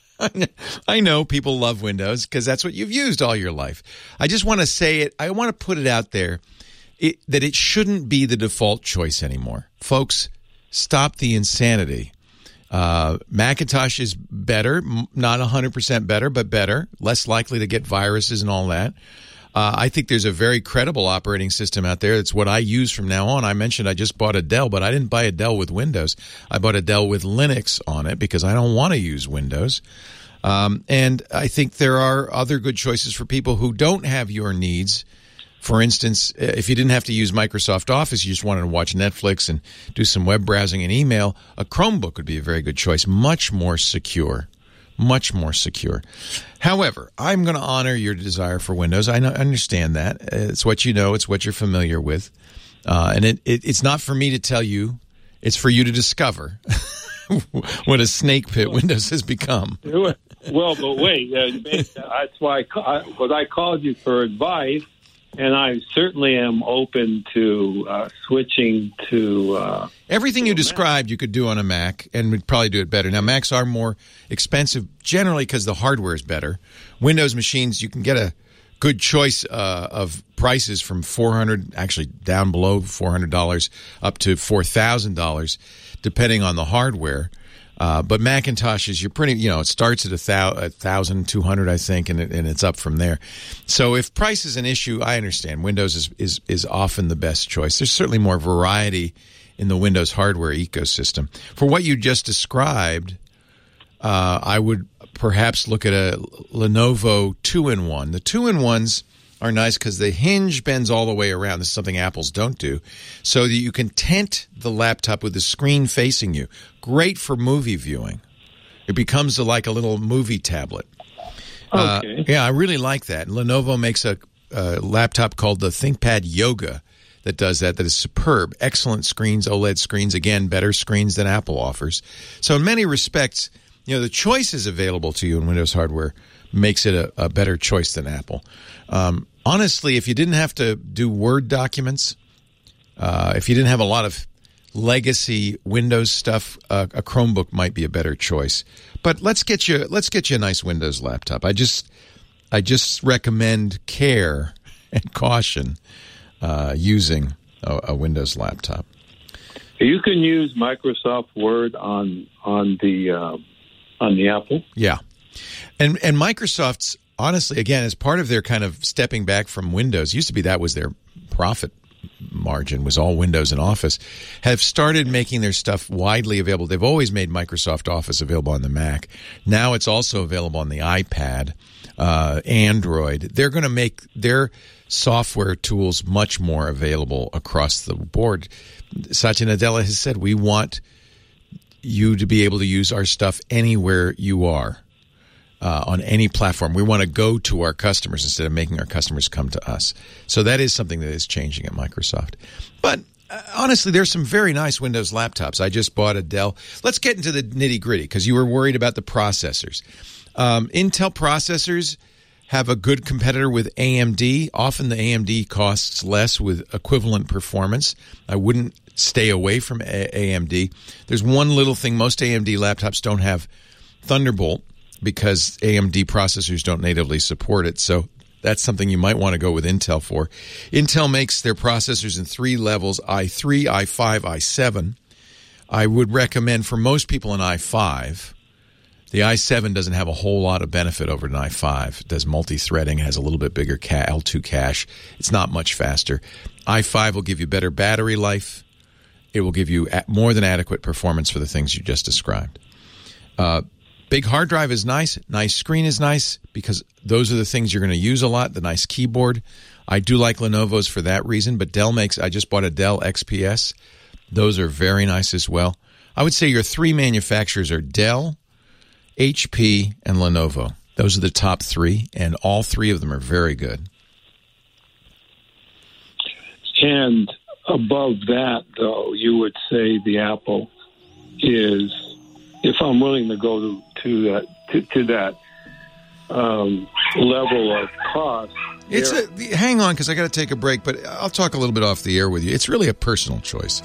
I know people love Windows because that's what you've used all your life. I just want to say it. I want to put it out there that it shouldn't be the default choice anymore. Folks, stop the insanity. Macintosh is better, not 100% better, but better, less likely to get viruses and all that. I think there's a very credible operating system out there. It's what I use from now on. I mentioned I just bought a Dell, but I didn't buy a Dell with Windows. I bought a Dell with Linux on it because I don't want to use Windows. And I think there are other good choices for people who don't have your needs. For instance, if you didn't have to use Microsoft Office, you just wanted to watch Netflix and do some web browsing and email, a Chromebook would be a very good choice. Much more secure. Much more secure. However, I'm going to honor your desire for Windows. I understand that. It's what you know. It's what you're familiar with. And it's not for me to tell you. It's for you to discover what a snake pit Windows has become. Well, but wait. That's why I called you for advice. And I certainly am open to switching to... Everything you described you could do on a Mac and would probably do it better. Now, Macs are more expensive generally because the hardware is better. Windows machines, you can get a good choice of prices from $400, actually down below $400, up to $4,000, depending on the hardware. But Macintoshes, you're pretty, it starts at $1,200, I think, and it's up from there. So if price is an issue, I understand. Windows is often the best choice. There's certainly more variety in the Windows hardware ecosystem. For what you just described, I would perhaps look at a Lenovo 2-in-1. The 2-in-1s are nice because the hinge bends all the way around. This is something Apples don't do. So that you can tent the laptop with the screen facing you. Great for movie viewing. It becomes like a little movie tablet. Okay. Yeah, I really like that. Lenovo makes a laptop called the ThinkPad Yoga that does that is superb. Excellent screens, OLED screens. Again, better screens than Apple offers. So in many respects, the choices available to you in Windows hardware makes it a better choice than Apple. Honestly, if you didn't have to do Word documents, if you didn't have a lot of legacy Windows stuff, a Chromebook might be a better choice. But let's get you a nice Windows laptop. I just recommend care and caution using a Windows laptop. You can use Microsoft Word on the Apple. Yeah, and Microsoft's, honestly, again, as part of their kind of stepping back from Windows, used to be that was their profit margin, was all Windows and Office, have started making their stuff widely available. They've always made Microsoft Office available on the Mac. Now it's also available on the iPad, Android. They're going to make their software tools much more available across the board. Satya Nadella has said, we want you to be able to use our stuff anywhere you are, on any platform. We want to go to our customers instead of making our customers come to us. So that is something that is changing at Microsoft. But honestly, there's some very nice Windows laptops. I just bought a Dell. Let's get into the nitty-gritty, because you were worried about the processors. Intel processors have a good competitor with AMD. Often the AMD costs less with equivalent performance. I wouldn't stay away from AMD. There's one little thing. Most AMD laptops don't have Thunderbolt because AMD processors don't natively support it. So that's something you might want to go with Intel for. Intel makes their processors in 3 levels, i3, i5, i7. I would recommend for most people an i5. The i7 doesn't have a whole lot of benefit over an i5. It does multi-threading, has a little bit bigger L2 cache. It's not much faster. i5 will give you better battery life. It will give you more than adequate performance for the things you just described. Big hard drive is nice. Nice screen is nice, because those are the things you're going to use a lot. The nice keyboard. I do like Lenovo's for that reason, but Dell makes, I just bought a Dell XPS. Those are very nice as well. I would say your 3 manufacturers are Dell, HP, and Lenovo. Those are the top 3, and all 3 of them are very good. And above that, though, you would say the Apple is, if I'm willing to go to that level of cost. Hang on, because I got to take a break, but I'll talk a little bit off the air with you. It's really a personal choice.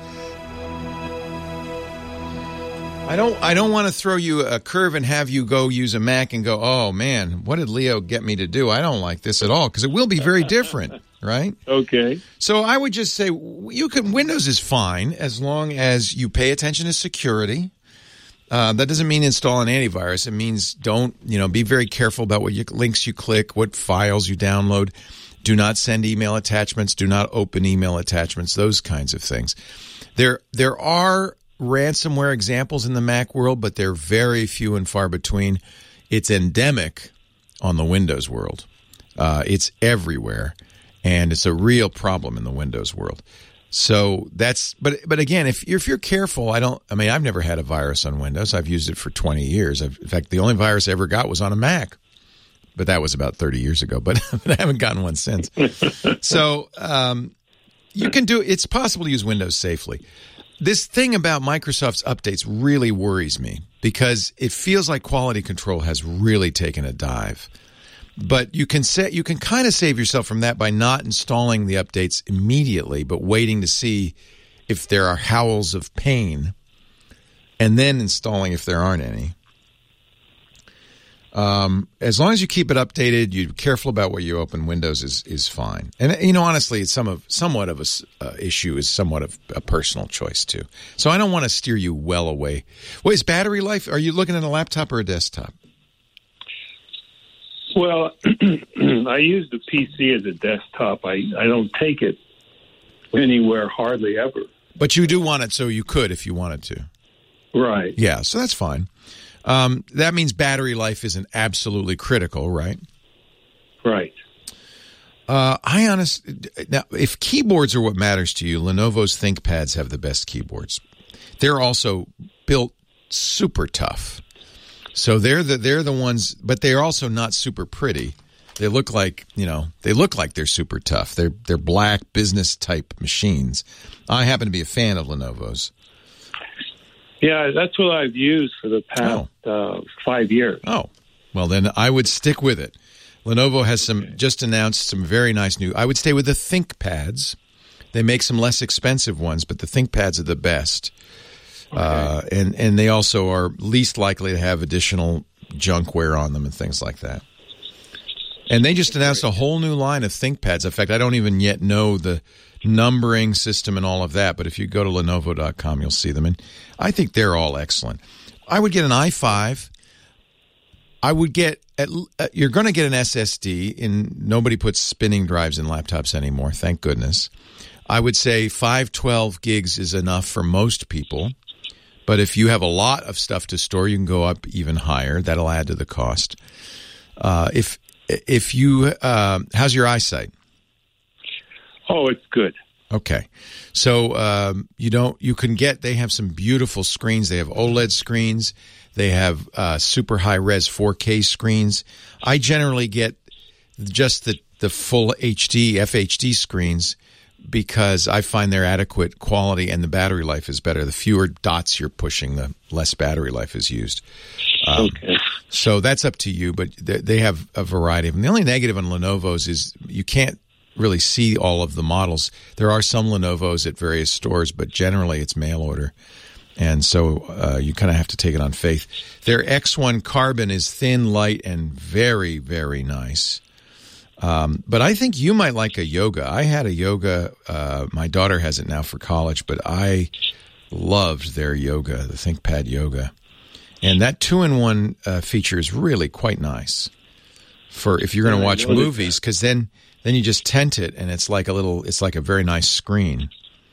I don't want to throw you a curve and have you go use a Mac and go, oh man, what did Leo get me to do? I don't like this at all, because it will be very different, right? Okay. So I would just say Windows is fine as long as you pay attention to security. That doesn't mean install an antivirus. It means be very careful about what links you click, what files you download. Do not send email attachments. Do not open email attachments. Those kinds of things. There are ransomware examples in the Mac world, but they're very few and far between. It's endemic on the Windows world. It's everywhere, and it's a real problem in the Windows world. So that's, but again, if you're careful, I've never had a virus on Windows. I've used it for 20 years. In fact, the only virus I ever got was on a Mac, but that was about 30 years ago, but I haven't gotten one since. So, you can it's possible to use Windows safely. This thing about Microsoft's updates really worries me, because it feels like quality control has really taken a dive. But you can kind of save yourself from that by not installing the updates immediately, but waiting to see if there are howls of pain, and then installing if there aren't any. As long as you keep it updated, you're careful about what you open, Windows is fine. And honestly, it's somewhat of a issue is somewhat of a personal choice too. So I don't want to steer you well away. Wait, is battery life? Are you looking at a laptop or a desktop? Well, I use the PC as a desktop. I don't take it anywhere hardly ever. But you do want it, so you could if you wanted to. Right. Yeah, so that's fine. That means battery life isn't absolutely critical, right? Right. Now, if keyboards are what matters to you, Lenovo's ThinkPads have the best keyboards. They're also built super tough. So they're the ones, but they're also not super pretty. They look like they're super tough. They're black business type machines. I happen to be a fan of Lenovo's. Yeah, that's what I've used for the past 5 years. Oh, well, then I would stick with it. Lenovo has just announced some very nice new. I would stay with the ThinkPads. They make some less expensive ones, but the ThinkPads are the best. Okay. And they also are least likely to have additional junkware on them and things like that. And they just announced a whole new line of ThinkPads. In fact, I don't even yet know the numbering system and all of that, but if you go to Lenovo.com, you'll see them. And I think they're all excellent. I would get an i5. I would get, you're going to get an SSD, and nobody puts spinning drives in laptops anymore, thank goodness. I would say 512 gigs is enough for most people. But if you have a lot of stuff to store, you can go up even higher. That'll add to the cost. If you, how's your eyesight? Oh, it's good. Okay. So they have some beautiful screens. They have OLED screens. They have super high-res 4K screens. I generally get just the full HD, FHD screens because I find they're adequate quality and the battery life is better. The fewer dots you're pushing, the less battery life is used. Okay. So that's up to you, but they have a variety of them. The only negative on Lenovo's is you can't really see all of the models. There are some Lenovo's at various stores, but generally it's mail order. And so you kind of have to take it on faith. Their X1 Carbon is thin, light, and very, very nice. But I think you might like a Yoga. I had a Yoga. My daughter has it now for college, but I loved their Yoga, the ThinkPad Yoga. And that 2-in-1 feature is really quite nice for if you're going to watch movies, because then you just tent it, and it's like a very nice screen.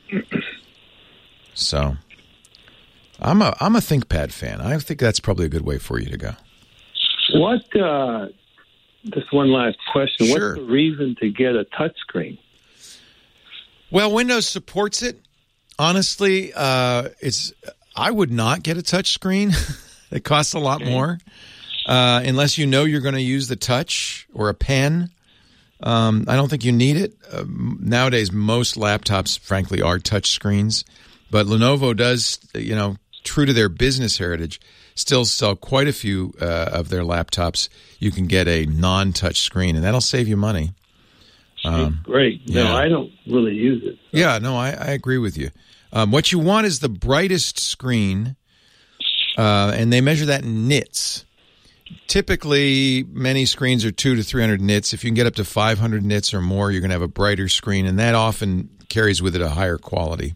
So I'm a ThinkPad fan. I think that's probably a good way for you to go. What? Just one last question. Sure. What's the reason to get a touchscreen? Well, Windows supports it. Honestly, I would not get a touchscreen. It costs a lot more, unless you know you're going to use the touch or a pen. I don't think you need it. Nowadays, most laptops, frankly, are touch screens. But Lenovo does, true to their business heritage, still sell quite a few of their laptops. You can get a non-touch screen, and that'll save you money. Great. Yeah. No, I don't really use it. So. Yeah, no, I agree with you. What you want is the brightest screen, and they measure that in nits. Typically, many screens are 200 to 300 nits. If you can get up to 500 nits or more, you're going to have a brighter screen, and that often carries with it a higher quality.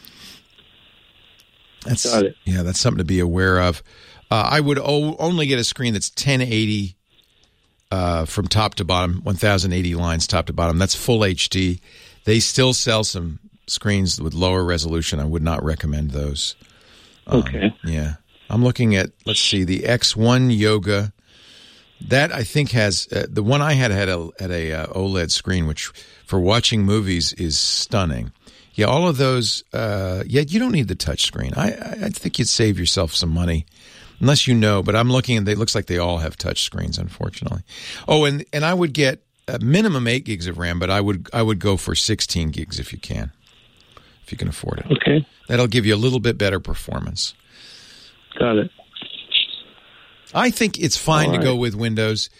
Got it. Yeah, that's something to be aware of. I would only get a screen that's 1080 from top to bottom, 1080 lines top to bottom. That's full HD. They still sell some screens with lower resolution. I would not recommend those. Okay. Yeah. I'm looking at, let's see, the X1 Yoga. That, I think, has the one I had a OLED screen, which for watching movies is stunning. Yeah, all of those, you don't need the touch screen. I think you'd save yourself some money, unless you know, but I'm looking and it looks like they all have touch screens, unfortunately. Oh, and I would get a minimum 8 gigs of RAM, but I would go for 16 gigs if you can afford it. Okay. That'll give you a little bit better performance. Got it. I think it's fine to go with Windows.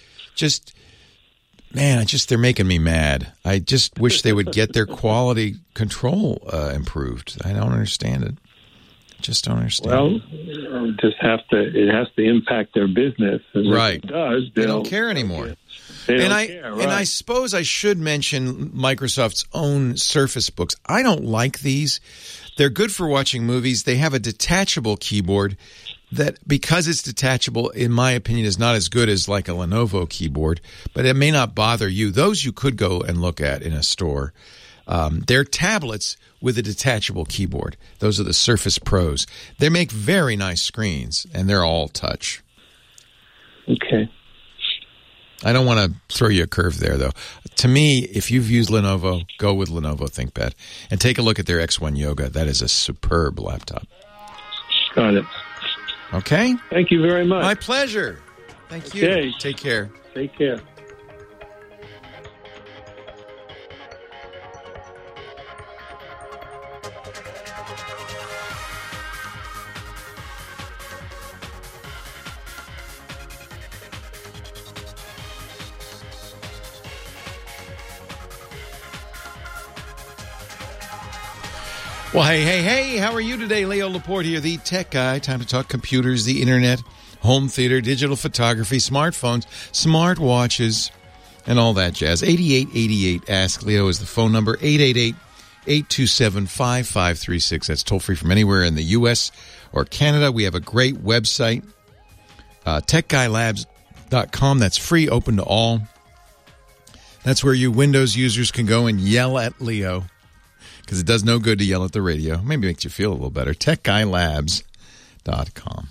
They're making me mad. I just wish they would get their quality control improved. I don't understand it. Just don't understand. Well, it has to impact their business. And right. If it does, they don't care anymore. They don't care, right. And I suppose I should mention Microsoft's own Surface Books. I don't like these. They're good for watching movies. They have a detachable keyboard that, because it's detachable, in my opinion, is not as good as like a Lenovo keyboard, but it may not bother you. Those you could go and look at in a store. They're tablets with a detachable keyboard. Those are the Surface Pros. They make very nice screens, and they're all touch. Okay. I don't want to throw you a curve there, though. To me, if you've used Lenovo, go with Lenovo ThinkPad. And take a look at their X1 Yoga. That is a superb laptop. Got it. Okay? Thank you very much. My pleasure. Thank you. Okay. Take care. Take care. Well, hey, how are you today? Leo Laporte here, the tech guy. Time to talk computers, the internet, home theater, digital photography, smartphones, smartwatches, and all that jazz. 8888 Ask Leo is the phone number. 888-827-5536. That's toll-free from anywhere in the U.S. or Canada. We have a great website, techguylabs.com. That's free, open to all. That's where you Windows users can go and yell at Leo, because it does no good to yell at the radio. Maybe it makes you feel a little better. techguylabs.com.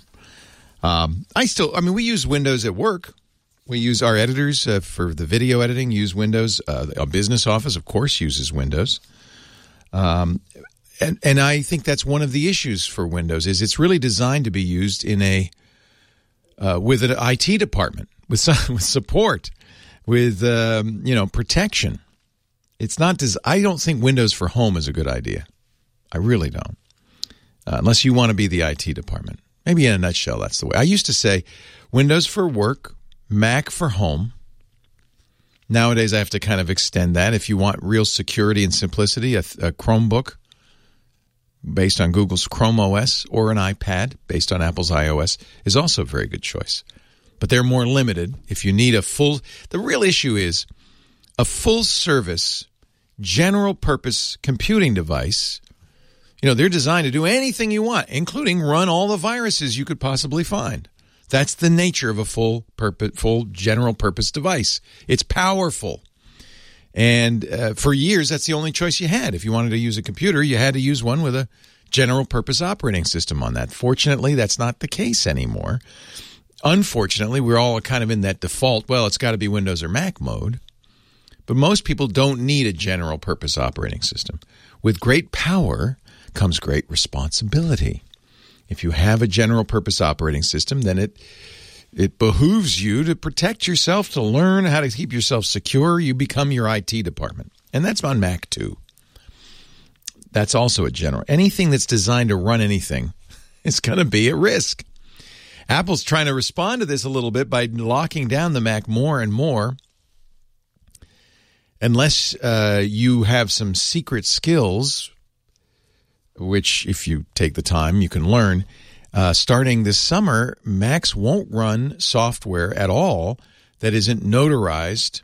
We use Windows at work. We use our editors for the video editing, use Windows. Our business office, of course, uses Windows. And I think that's one of the issues for Windows, is it's really designed to be used in with an IT department, with support, with protection. It's not. I don't think Windows for home is a good idea. I really don't, unless you want to be the IT department. Maybe in a nutshell, that's the way. I used to say Windows for work, Mac for home. Nowadays, I have to kind of extend that. If you want real security and simplicity, a Chromebook based on Google's Chrome OS or an iPad based on Apple's iOS is also a very good choice. But they're more limited. If you need the real issue is a full-service, general-purpose computing device. They're designed to do anything you want, including run all the viruses you could possibly find. That's the nature of a full general-purpose device. It's powerful. And for years, that's the only choice you had. If you wanted to use a computer, you had to use one with a general-purpose operating system on that. Fortunately, that's not the case anymore. Unfortunately, we're all kind of in that default, well, it's got to be Windows or Mac mode. But most people don't need a general-purpose operating system. With great power comes great responsibility. If you have a general-purpose operating system, then it behooves you to protect yourself, to learn how to keep yourself secure. You become your IT department. And that's on Mac, too. That's also a general. Anything that's designed to run anything is going to be at risk. Apple's trying to respond to this a little bit by locking down the Mac more and more. Unless you have some secret skills, which if you take the time, you can learn. Starting this summer, Macs won't run software at all that isn't notarized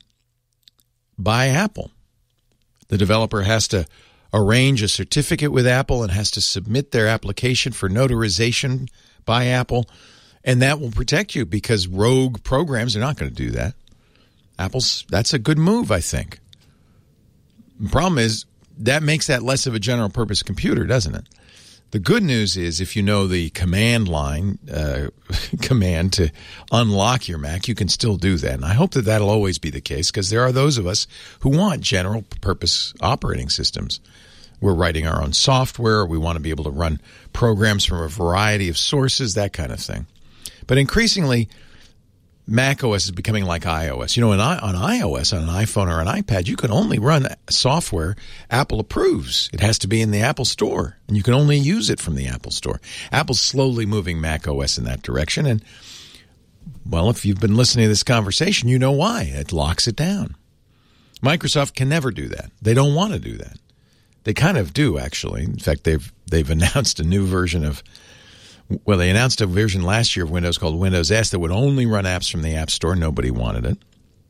by Apple. The developer has to arrange a certificate with Apple and has to submit their application for notarization by Apple, and that will protect you because rogue programs are not going to do that. That's a good move, I think. The problem is that makes that less of a general-purpose computer, doesn't it? The good news is if you know the command line command to unlock your Mac, you can still do that. And I hope that that'll always be the case because there are those of us who want general-purpose operating systems. We're writing our own software. We want to be able to run programs from a variety of sources, that kind of thing. But increasingly, Mac OS is becoming like iOS. On iOS, on an iPhone or an iPad, you can only run software Apple approves. It has to be in the Apple Store, and you can only use it from the Apple Store. Apple's slowly moving Mac OS in that direction, and, well, if you've been listening to this conversation, you know why. It locks it down. Microsoft can never do that. They don't want to do that. They kind of do, actually. In fact, they've announced a new version of they announced a version last year of Windows called Windows S that would only run apps from the App Store. Nobody wanted it.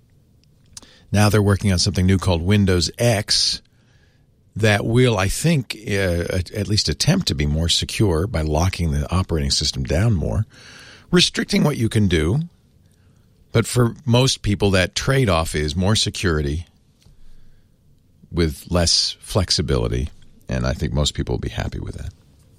Now they're working on something new called Windows X that will, I think, at least attempt to be more secure by locking the operating system down more, restricting what you can do. But for most people, that trade-off is more security with less flexibility, and I think most people will be happy with that.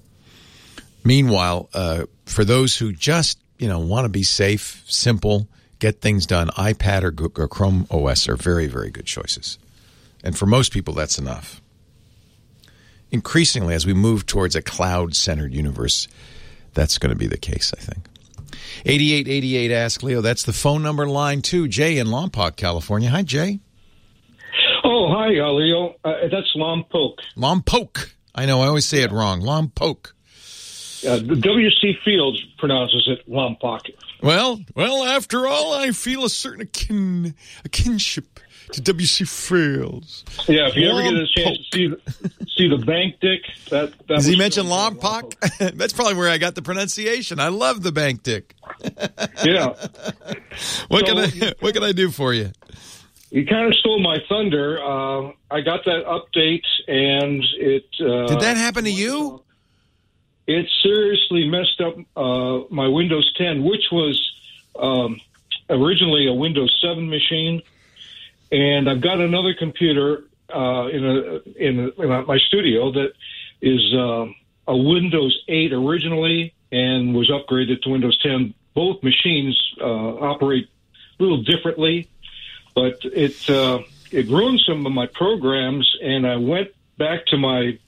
Meanwhile, for those who just want to be safe, simple, get things done, iPad or Chrome OS are very, very good choices. And for most people, that's enough. Increasingly, as we move towards a cloud-centered universe, that's going to be the case, I think. 8888 Ask Leo, that's the phone number, line 2. Jay in Lompoc, California. Hi, Jay. Oh, hi, Leo. That's Lompoc. Lompoc. I know, I always say it wrong. Lompoc. The W.C. Fields pronounces it Lompoc. Well, after all, I feel a certain kinship to W.C. Fields. Yeah, if you ever get a chance to see the bank dick, that does he mention Lompoc? That's probably where I got the pronunciation. I love the bank dick. Yeah. What can I do for you? You kind of stole my thunder. I got that update, and it... Did that happen to you? It seriously messed up my Windows 10, which was originally a Windows 7 machine. And I've got another computer in my studio that is a Windows 8 originally and was upgraded to Windows 10. Both machines operate a little differently, but it ruined some of my programs, and I went back to my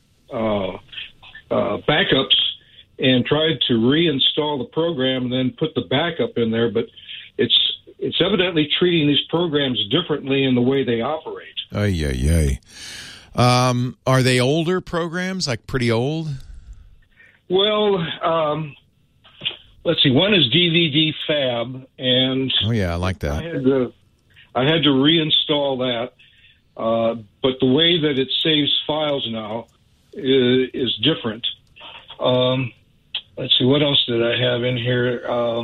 backups and tried to reinstall the program and then put the backup in there, but it's evidently treating these programs differently in the way they operate. Are they older programs, like pretty old? Well, let's see. One is DVD Fab, and I like that. I had to reinstall that, but the way that it saves files now is different. Let's see, what else did I have in here?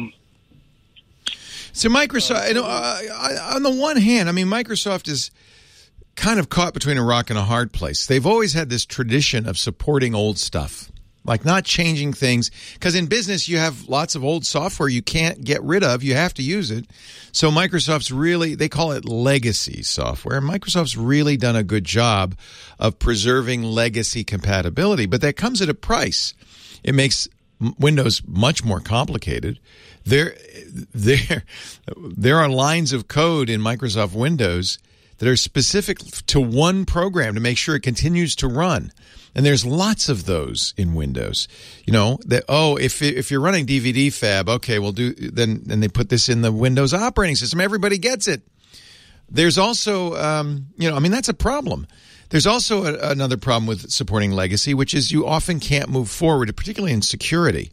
So Microsoft, on the one hand, I mean, Microsoft is kind of caught between a rock and a hard place. They've always had this tradition of supporting old stuff, like not changing things, because in business you have lots of old software you can't get rid of. You have to use it. So Microsoft's really, they call it legacy software. Microsoft's really done a good job of preserving legacy compatibility, but that comes at a price. It makes Windows much more complicated. There are lines of code in Microsoft Windows that are specific to one program to make sure it continues to run. And there's lots of those in Windows. If you're running DVD Fab, okay, we'll do then they put this in the Windows operating system. Everybody gets it. There's also that's a problem. There's also another problem with supporting legacy, which is you often can't move forward, particularly in security.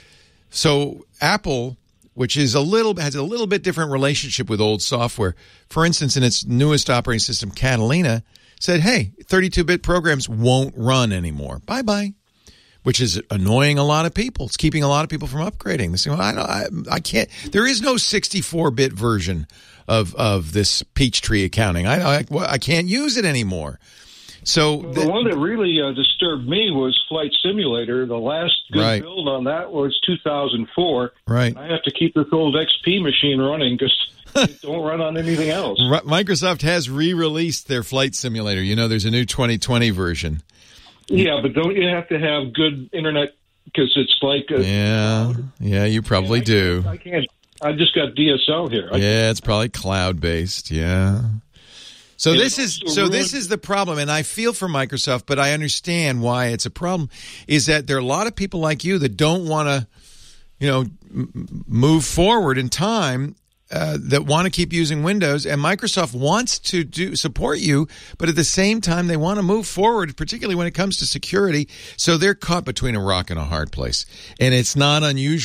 So Apple, which has a little bit different relationship with old software, for instance, in its newest operating system, Catalina, said, hey, 32-bit programs won't run anymore. Bye-bye, which is annoying a lot of people. It's keeping a lot of people from upgrading. They say, well, I can't. There is no 64-bit version of this Peachtree accounting. I can't use it anymore. So the one that really disturbed me was Flight Simulator. The last good build on that was 2004. Right. I have to keep this old XP machine running because it don't run on anything else. Microsoft has re-released their Flight Simulator. There's a new 2020 version. Yeah, but don't you have to have good internet because it's like you probably do. I can't. I just got DSL here. It's probably cloud-based. Yeah. So this is the problem, and I feel for Microsoft, but I understand why it's a problem. Is that there are a lot of people like you that don't want to, move forward in time, that want to keep using Windows, and Microsoft wants to support you, but at the same time they want to move forward, particularly when it comes to security. So they're caught between a rock and a hard place, and it's not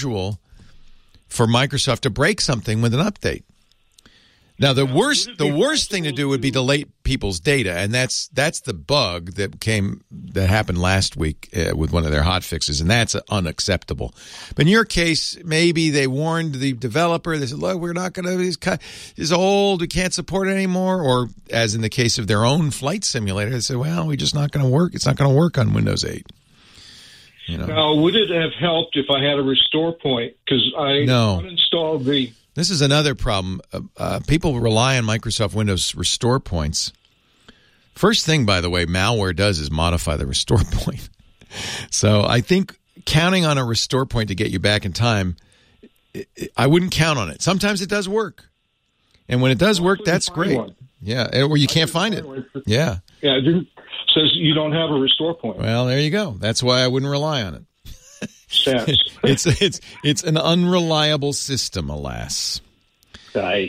unusual for Microsoft to break something with an update. Now, the worst thing to do would be delete people's data, and that's the bug that happened last week with one of their hot fixes, and that's unacceptable. But in your case, maybe they warned the developer. They said, "Look, we're not going to. It's old. We can't support it anymore." Or, as in the case of their own flight simulator, they said, "Well, we're just not going to work. It's not going to work on Windows 8." Now, would it have helped if I had a restore point? Because I uninstalled the. This is another problem. People rely on Microsoft Windows restore points. First thing, by the way, malware does is modify the restore point. So I think counting on a restore point to get you back in time, I wouldn't count on it. Sometimes it does work. And when it does work, that's great. Yeah, or you can't find it. Yeah. Yeah, it says you don't have a restore point. Well, there you go. That's why I wouldn't rely on it. It's an unreliable system, alas. Yay.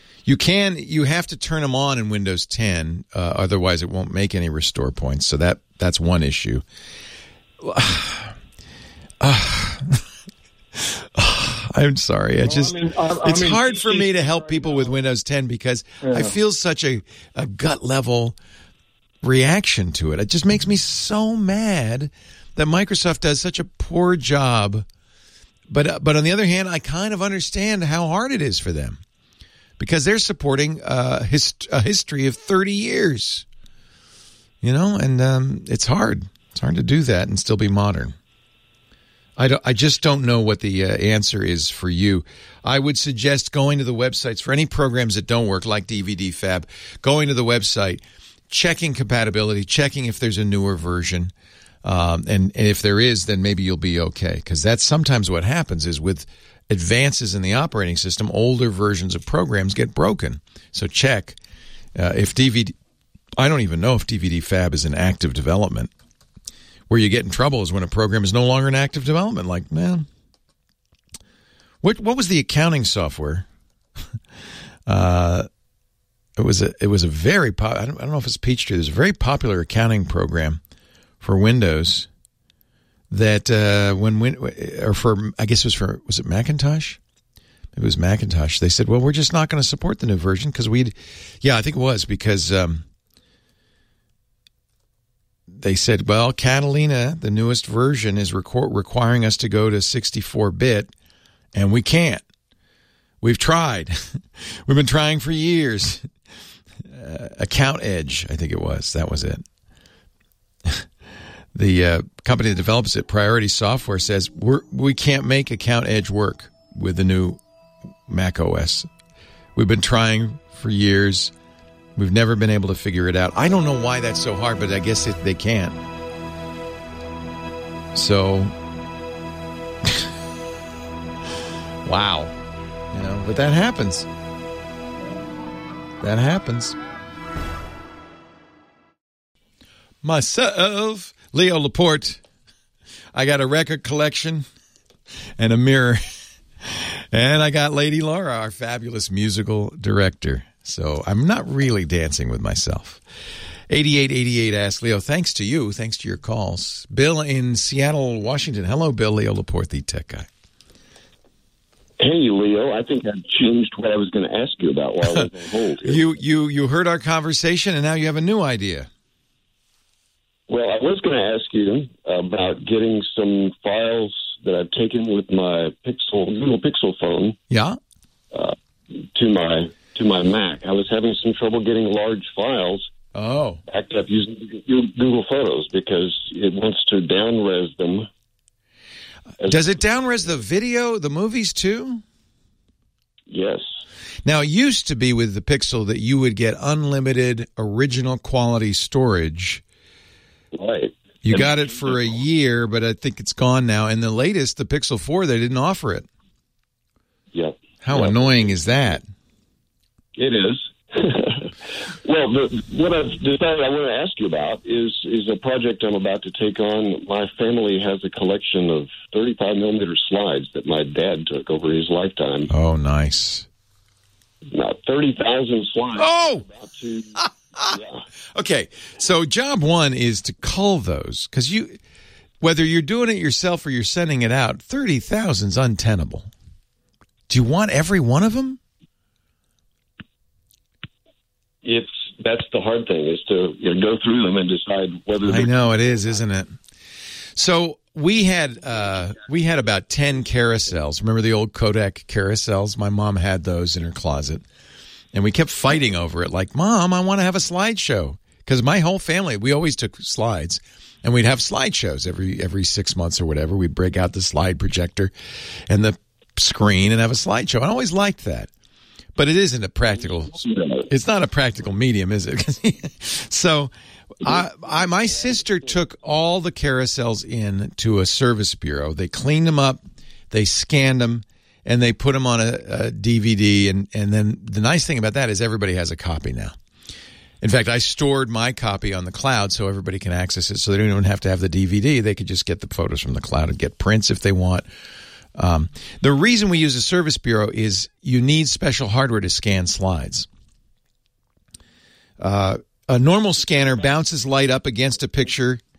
You have to turn them on in Windows 10, otherwise it won't make any restore points. So that that's one issue. I'm sorry. It's hard for me to help people with Windows 10 because I feel such a gut level reaction to it. It just makes me so mad that Microsoft does such a poor job. But on the other hand, I kind of understand how hard it is for them because they're supporting a history of 30 years. And it's hard. It's hard to do that and still be modern. I just don't know what the answer is for you. I would suggest going to the websites for any programs that don't work, like DVD Fab, going to the website, checking compatibility, checking if there's a newer version. And if there is, then maybe you'll be okay. Because that's sometimes what happens is with advances in the operating system, older versions of programs get broken. So check if DVD... I don't even know if DVD Fab is in active development. Where you get in trouble is when a program is no longer in active development. Like, man, what was the accounting software? It was a very I don't know if it's Peachtree. There's a very popular accounting program for Windows that was it Macintosh? It was Macintosh. They said, well, we're just not going to support the new version because I think it was because. They said, well, Catalina, the newest version, is requiring us to go to 64-bit, and we can't. We've tried. We've been trying for years. Account Edge, I think it was. That was it. The company that develops it, Priority Software, says we can't make Account Edge work with the new Mac OS. We've been trying for years. We've never been able to figure it out. I don't know why that's so hard, but I guess they can't. So, wow. But that happens. That happens. Myself, Leo Laporte. I got a record collection and a mirror. And I got Lady Laura, our fabulous musical director. So I'm not really dancing with myself. 8888 Ask Leo. Thanks to you. Thanks to your calls. Bill in Seattle, Washington. Hello, Bill. Leo Laporte, the tech guy. Hey, Leo. I think I've changed what I was going to ask you about while I was on hold here. You heard our conversation, and now you have a new idea. Well, I was going to ask you about getting some files that I've taken with my Google Pixel phone. Yeah. To my Mac. I was having some trouble getting large files backed up using Google Photos because it wants to down-res them. Does it down-res the video, the movies too? Yes. Now, it used to be with the Pixel that you would get unlimited original quality storage. Right. You got it for a year, but I think it's gone now. And the latest, the Pixel 4, they didn't offer it. Yep. How annoying is that? It is. Well, what I've decided I want to ask you about is a project I'm about to take on. My family has a collection of 35-millimeter slides that my dad took over his lifetime. Oh, nice. Now, 30,000 slides. Oh! Yeah. Okay, so job one is to cull those, because whether you're doing it yourself or you're sending it out, 30,000 is untenable. Do you want every one of them? That's the hard thing, is to go through them and decide whether. I know it is, isn't it? So we had about 10 carousels. Remember the old Kodak carousels? My mom had those in her closet, and we kept fighting over it. Like, Mom, I want to have a slideshow, because my whole family, we always took slides, and we'd have slideshows every 6 months or whatever. We'd break out the slide projector and the screen and have a slideshow. I always liked that. But it isn't a practical. It's not a practical medium, is it? So, my sister took all the carousels in to a service bureau. They cleaned them up, they scanned them, and they put them on a DVD. And then the nice thing about that is everybody has a copy now. In fact, I stored my copy on the cloud so everybody can access it. So they don't even have to have the DVD. They could just get the photos from the cloud and get prints if they want. The reason we use a service bureau is you need special hardware to scan slides. A normal scanner bounces light up against a picture,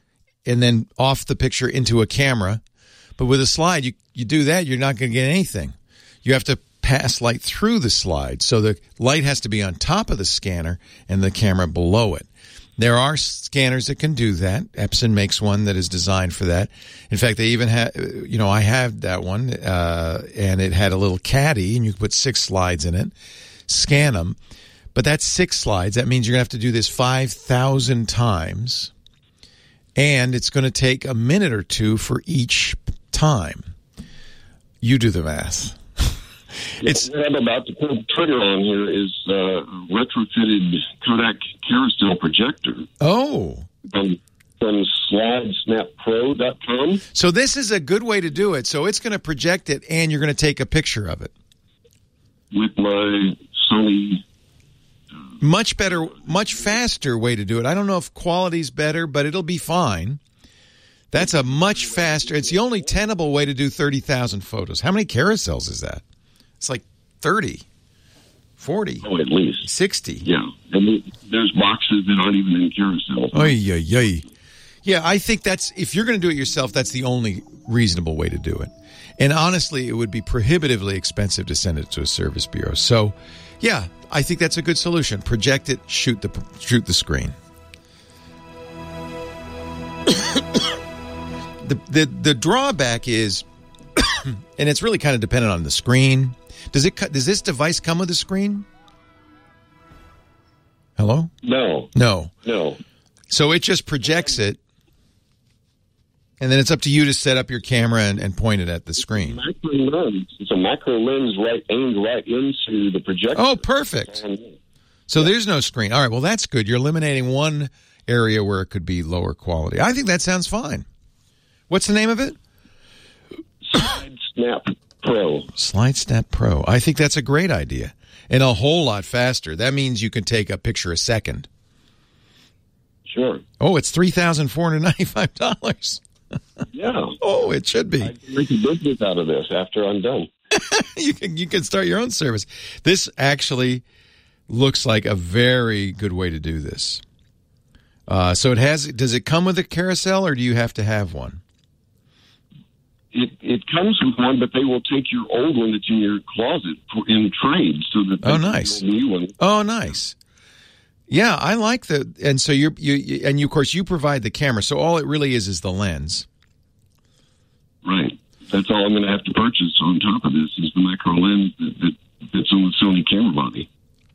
and then off the picture into a camera. But with a slide, you do that, you're not going to get anything. You have to pass light through the slide. So the light has to be on top of the scanner and the camera below it. There are scanners that can do that. Epson makes one that is designed for that. In fact, they even have, I have that one, and it had a little caddy, and you could put 6 slides in it, scan them. But that's 6 slides. That means you're going to have to do this 5,000 times, and it's going to take a minute or two for each time. You do the math. What I'm about to pull the trigger on here is retrofitted Kodak carousel projector. Oh. From slidesnappro.com. So this is a good way to do it. So it's going to project it, and you're going to take a picture of it. With my Sony. Much better, much faster way to do it. I don't know if quality's better, but it'll be fine. That's a much faster. It's the only tenable way to do 30,000 photos. How many carousels is that? It's like 30, 40. Oh, at least. 60. Yeah. And there's boxes that aren't even in carousels. Yeah, I think that's, if you're going to do it yourself, that's the only reasonable way to do it. And honestly, it would be prohibitively expensive to send it to a service bureau. So, yeah, I think that's a good solution. Project it, shoot the screen. The drawback is, and it's really kind of dependent on the screen. Does this device come with a screen? Hello? No. So it just projects it, and then it's up to you to set up your camera and point it at the screen. It's a macro lens aimed right into the projector. Oh, perfect. So there's no screen. All right, well, that's good. You're eliminating one area where it could be lower quality. I think that sounds fine. What's the name of it? SlideSnap Pro. SlideSnap Pro. I think that's a great idea. And a whole lot faster. That means you can take a picture a second. Sure. Oh, it's $3,495. Yeah. Oh, it should be. I can make a business out of this after I'm done. You can start your own service. This actually looks like a very good way to do this. So does it come with a carousel, or do you have to have one? It comes with one, but they will take your old one that's in your closet in trade, so that they nice. can build a new one. Oh, nice. Yeah, I like and so you of course you provide the camera, so all it really is the lens. Right. That's all I'm going to have to purchase on top of this is the macro lens that's on the Sony camera body.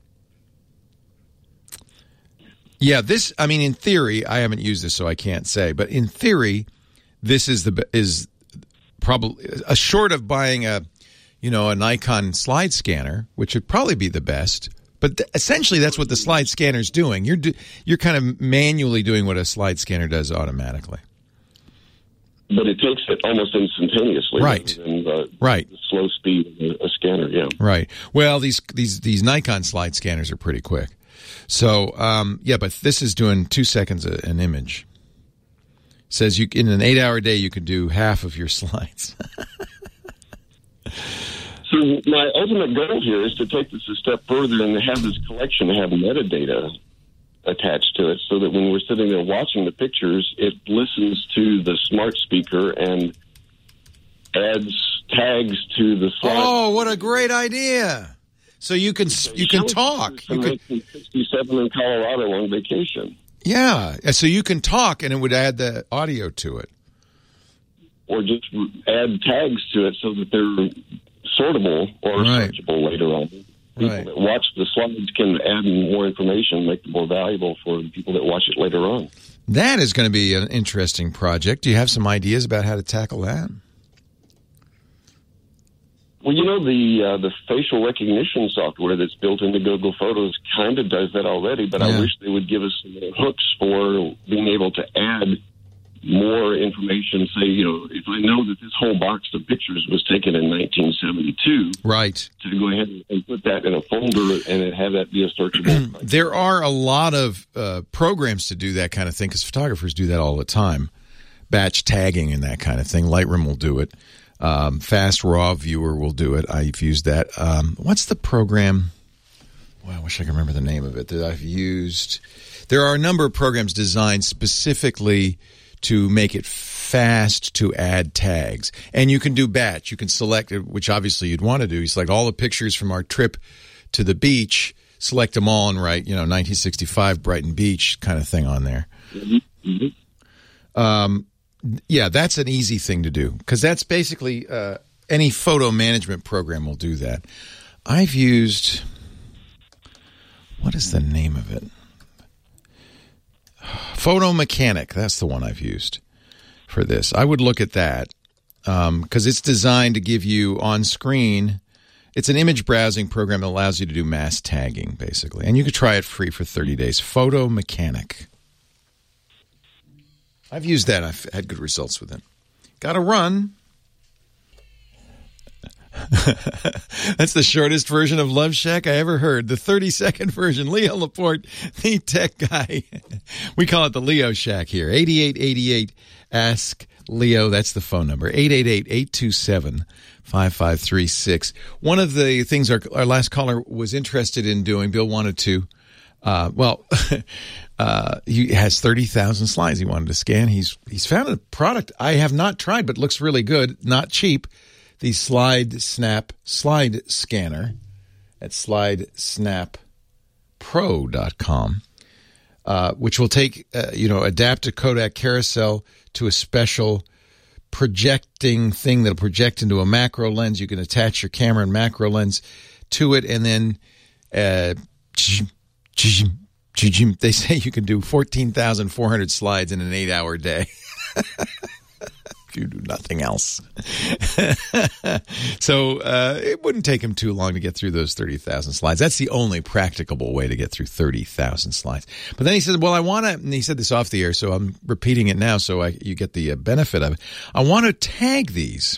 Yeah, in theory, I haven't used this, so I can't say, but in theory, this is probably short of buying a Nikon slide scanner, which would probably be the best. But essentially, that's what the slide scanner is doing. You're kind of manually doing what a slide scanner does automatically. But it takes it almost instantaneously, right? Right. The slow speed of a scanner, yeah. Right. Well, these Nikon slide scanners are pretty quick. So, but this is doing 2 seconds an image. Says in an 8-hour day you can do half of your slides. So my ultimate goal here is to take this a step further and have this collection have metadata attached to it, so that when we're sitting there watching the pictures, it listens to the smart speaker and adds tags to the slide. Oh, what a great idea! So you can talk. You could 67 in Colorado on vacation. Yeah, so you can talk, and it would add the audio to it, or just add tags to it so that they're sortable or searchable later on. People that watch the slides can add more information, make it more valuable for the people that watch it later on. That is going to be an interesting project. Do you have some ideas about how to tackle that? Well, the facial recognition software that's built into Google Photos kind of does that already, but I wish they would give us some hooks for being able to add more information. Say, if I know that this whole box of pictures was taken in 1972, right, to go ahead and put that in a folder and have that be a searchable. There are a lot of programs to do that kind of thing, because photographers do that all the time. Batch tagging and that kind of thing. Lightroom will do it. Fast Raw Viewer will do it. I've used that. What's the program? Well, I wish I could remember the name of it that I've used. There are a number of programs designed specifically to make it fast to add tags. And you can do batch. You can select, which obviously you'd want to do. You select all the pictures from our trip to the beach, select them all and write, 1965 Brighton Beach kind of thing on there. Yeah, that's an easy thing to do because that's basically any photo management program will do that. I've used, what is the name of it? Photo Mechanic. That's the one I've used for this. I would look at that because it's designed to give you on screen. It's an image browsing program that allows you to do mass tagging, basically. And you can try it free for 30 days. Photo Mechanic. I've used that. I've had good results with it. Got to run. That's the shortest version of Love Shack I ever heard. The 30-second version. Leo Laporte, the tech guy. We call it the Leo Shack here. 8888 Ask Leo. That's the phone number. 888-827-5536. One of the things our last caller was interested in doing, Bill wanted to, he has 30,000 slides he wanted to scan. He's found a product I have not tried, but looks really good, not cheap. The Slide Snap Slide Scanner at slidesnappro.com, which will take, adapt a Kodak carousel to a special projecting thing that'll project into a macro lens. You can attach your camera and macro lens to it, and then they say you can do 14,400 slides in an 8-hour day. If you do nothing else. So it wouldn't take him too long to get through those 30,000 slides. That's the only practicable way to get through 30,000 slides. But then he said, well, I want to, and he said this off the air, so I'm repeating it now so you get the benefit of it. I want to tag these.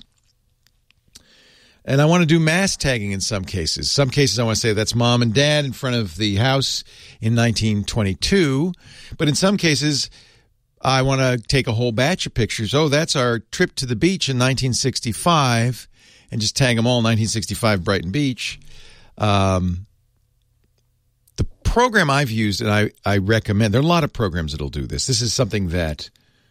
And I want to do mass tagging in some cases. Some cases I want to say that's mom and dad in front of the house in 1922. But in some cases, I want to take a whole batch of pictures. Oh, that's our trip to the beach in 1965, and just tag them all 1965 Brighton Beach. The program I've used, and I recommend, there are a lot of programs that'll do this. This is something that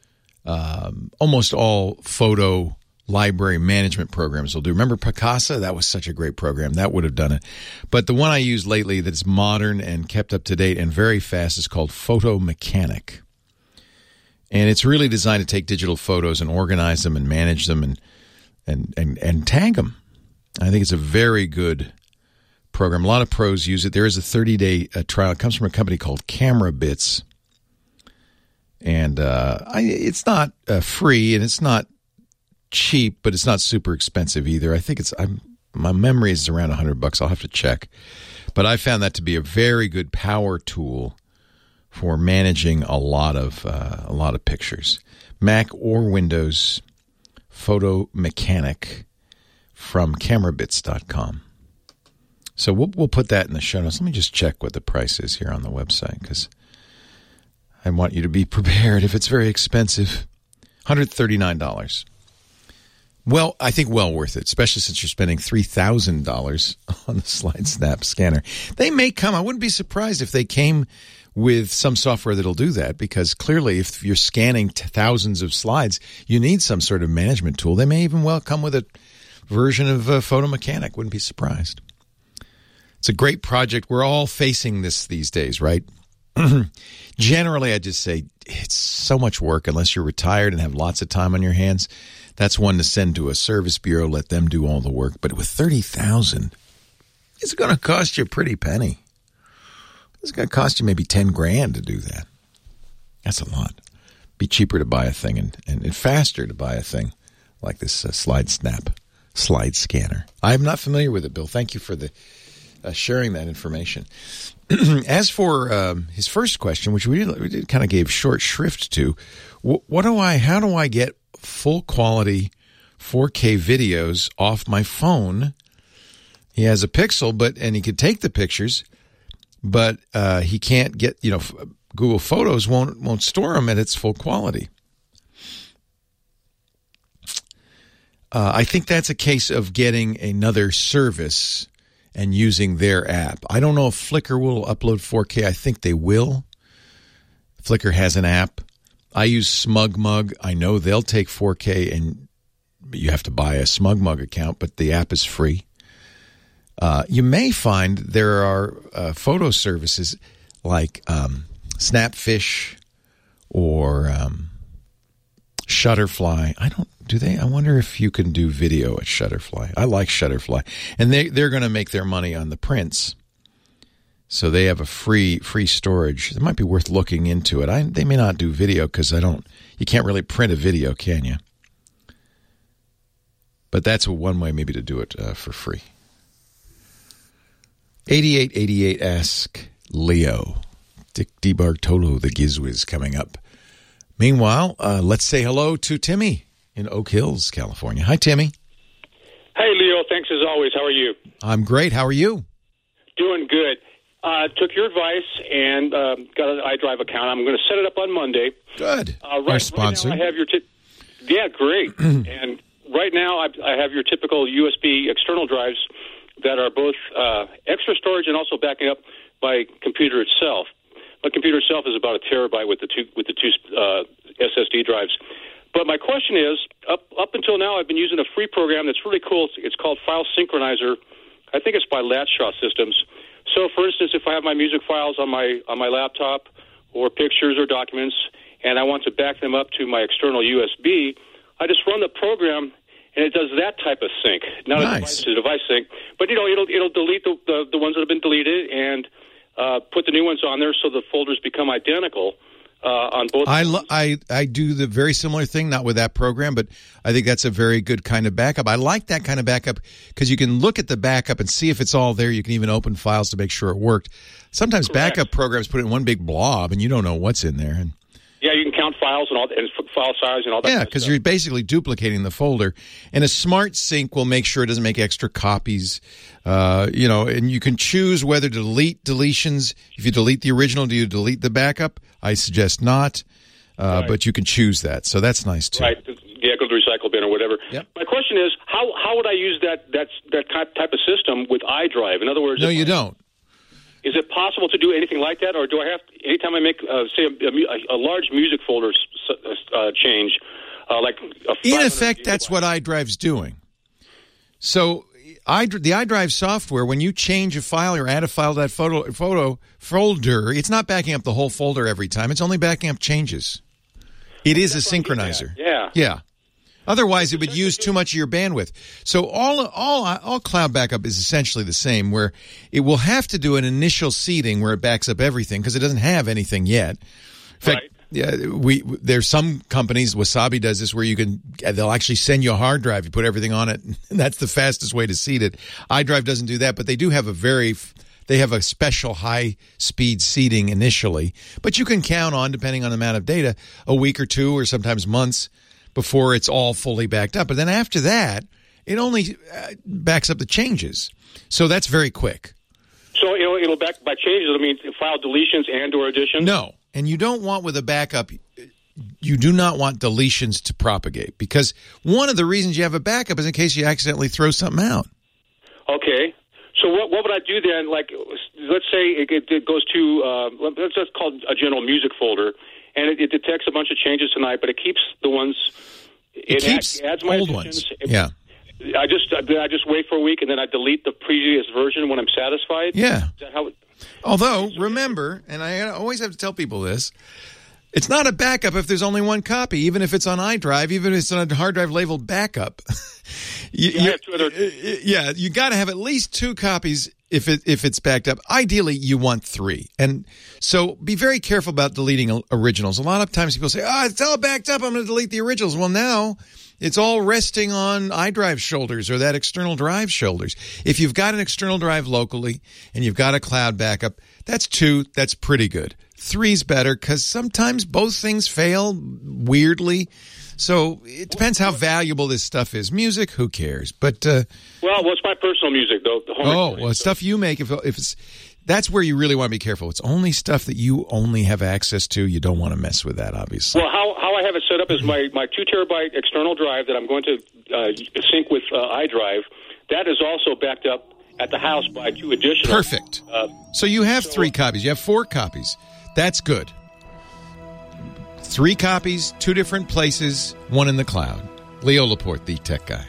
almost all photo library management programs will do. Remember Picasa? That was such a great program. That would have done it. But the one I used lately that's modern and kept up to date and very fast is called Photo Mechanic. And it's really designed to take digital photos and organize them and manage them and tag them. I think it's a very good program. A lot of pros use it. There is a 30-day trial. It comes from a company called Camera Bits. And it's not free and it's not cheap, but it's not super expensive either. I think my memory is around $100. I'll have to check. But I found that to be a very good power tool for managing a lot of pictures. Mac or Windows Photo Mechanic from camerabits.com. So we'll put that in the show notes. Let me just check what the price is here on the website because I want you to be prepared if it's very expensive. $139. Well, I think well worth it, especially since you're spending $3,000 on the Slide Snap scanner. They may come. I wouldn't be surprised if they came with some software that'll do that because clearly if you're scanning thousands of slides, you need some sort of management tool. They may even well come with a version of Photo Mechanic. Wouldn't be surprised. It's a great project. We're all facing this these days, right? Generally, I just say it's so much work unless you're retired and have lots of time on your hands. That's one to send to a service bureau, let them do all the work. But with $30,000, it's going to cost you a pretty penny. It's going to cost you maybe $10,000 to do that. That's a lot. Be cheaper to buy a thing and faster to buy a thing like this Slide Snap slide scanner. I'm not familiar with it, Bill. Thank you for the sharing that information. As for his first question, which we did kind of gave short shrift to, how do I get full quality 4K videos off my phone? He has a Pixel, and he could take the pictures, but he can't get, Google Photos won't store them at its full quality. I think that's a case of getting another service and using their app. I don't know if Flickr will upload 4K. I think they will. Flickr has an app I use SmugMug. I know they'll take 4K, and you have to buy a SmugMug account, but the app is free. You may find there are photo services like Snapfish or Shutterfly. I wonder if you can do video at Shutterfly. I like Shutterfly. And they're going to make their money on the prints. So they have a free storage. It might be worth looking into it. They may not do video because you can't really print a video, can you? But that's one way maybe to do it for free. 8888 Ask Leo. Dick DiBartolo, the Gizwiz, coming up. Meanwhile, let's say hello to Timmy in Oak Hills, California. Hi, Timmy. Hey, Leo. Thanks as always. How are you? I'm great. How are you? Doing good. Took your advice and got an iDrive account. I'm going to set it up on Monday. Good. Our sponsor. Right now I have your yeah, great. And right now I have your typical USB external drives that are both extra storage and also backing up my computer itself. My computer itself is about 1 terabyte with the two SSD drives. But my question is, up until now, I've been using a free program that's really cool. It's called File Synchronizer. I think it's by Latshaw Systems. So, for instance, if I have my music files on my laptop or pictures or documents, and I want to back them up to my external USB, I just run the program, and it does that type of sync. Not a device-to-device sync, but it'll delete the ones that have been deleted and put the new ones on there so the folders become identical on both. I do the very similar thing, not with that program, but I think that's a very good kind of backup. I like that kind of backup because you can look at the backup and see if it's all there. You can even open files to make sure it worked. Sometimes backup programs put it in one big blob, and you don't know what's in there. And yeah, you can count files and file size and all that. Yeah, because you're basically duplicating the folder. And a smart sync will make sure it doesn't make extra copies. And you can choose whether to delete deletions. If you delete the original, do you delete the backup? I suggest not, right. But you can choose that. So that's nice, too. Right. Yeah, go to the recycle bin or whatever. Yep. My question is, how would I use that type of system with iDrive? In other words, no, you don't. Is it possible to do anything like that, or do I have anytime I make, say, a large music folder change, like in effect, that's what iDrive's doing. So the iDrive software, when you change a file or add a file to that photo folder, it's not backing up the whole folder every time. It's only backing up changes. It is a synchronizer. Yeah. Otherwise, it would use too much of your bandwidth. So all cloud backup is essentially the same, where it will have to do an initial seeding where it backs up everything because it doesn't have anything yet. In fact, there's some companies, Wasabi does this, where they'll actually send you a hard drive. You put everything on it, and that's the fastest way to seed it. iDrive doesn't do that, but they do have they have a special high-speed seeding initially. But you can count on, depending on the amount of data, a week or two or sometimes months before it's all fully backed up. But then after that, it only backs up the changes. So that's very quick. So it'll back by changes. I mean, file deletions and or additions? No. And you don't want with a backup, you do not want deletions to propagate. Because one of the reasons you have a backup is in case you accidentally throw something out. Okay. So what would I do then? Like, let's say it goes to, let's just call it a general music folder. And it detects a bunch of changes tonight, but it keeps the ones. It adds my old ones. Yeah. I just wait for a week and then I delete the previous version when I'm satisfied. Yeah. Is that how Although remember, and I always have to tell people this, it's not a backup if there's only one copy, even if it's on iDrive, even if it's on a hard drive labeled backup. You got to have at least 2 copies. If it's backed up. Ideally, you want 3. And so be very careful about deleting originals. A lot of times people say, it's all backed up, I'm going to delete the originals. Well, now it's all resting on iDrive shoulders or that external drive shoulders. If you've got an external drive locally and you've got a cloud backup, that's 2. That's pretty good. 3's better because sometimes both things fail weirdly. So it depends how valuable this stuff is. Music, who cares? But well, it's my personal music though. Stuff you make. If it's that's where you really want to be careful. It's only stuff that you only have access to. You don't want to mess with that, obviously. Well, how I have it set up is my 2 terabyte external drive that I'm going to sync with iDrive. That is also backed up at the house by 2 additional. Perfect. So you have 3 copies. You have 4 copies. That's good. 3 copies, 2 different places, 1 in the cloud. Leo Laporte, the tech guy.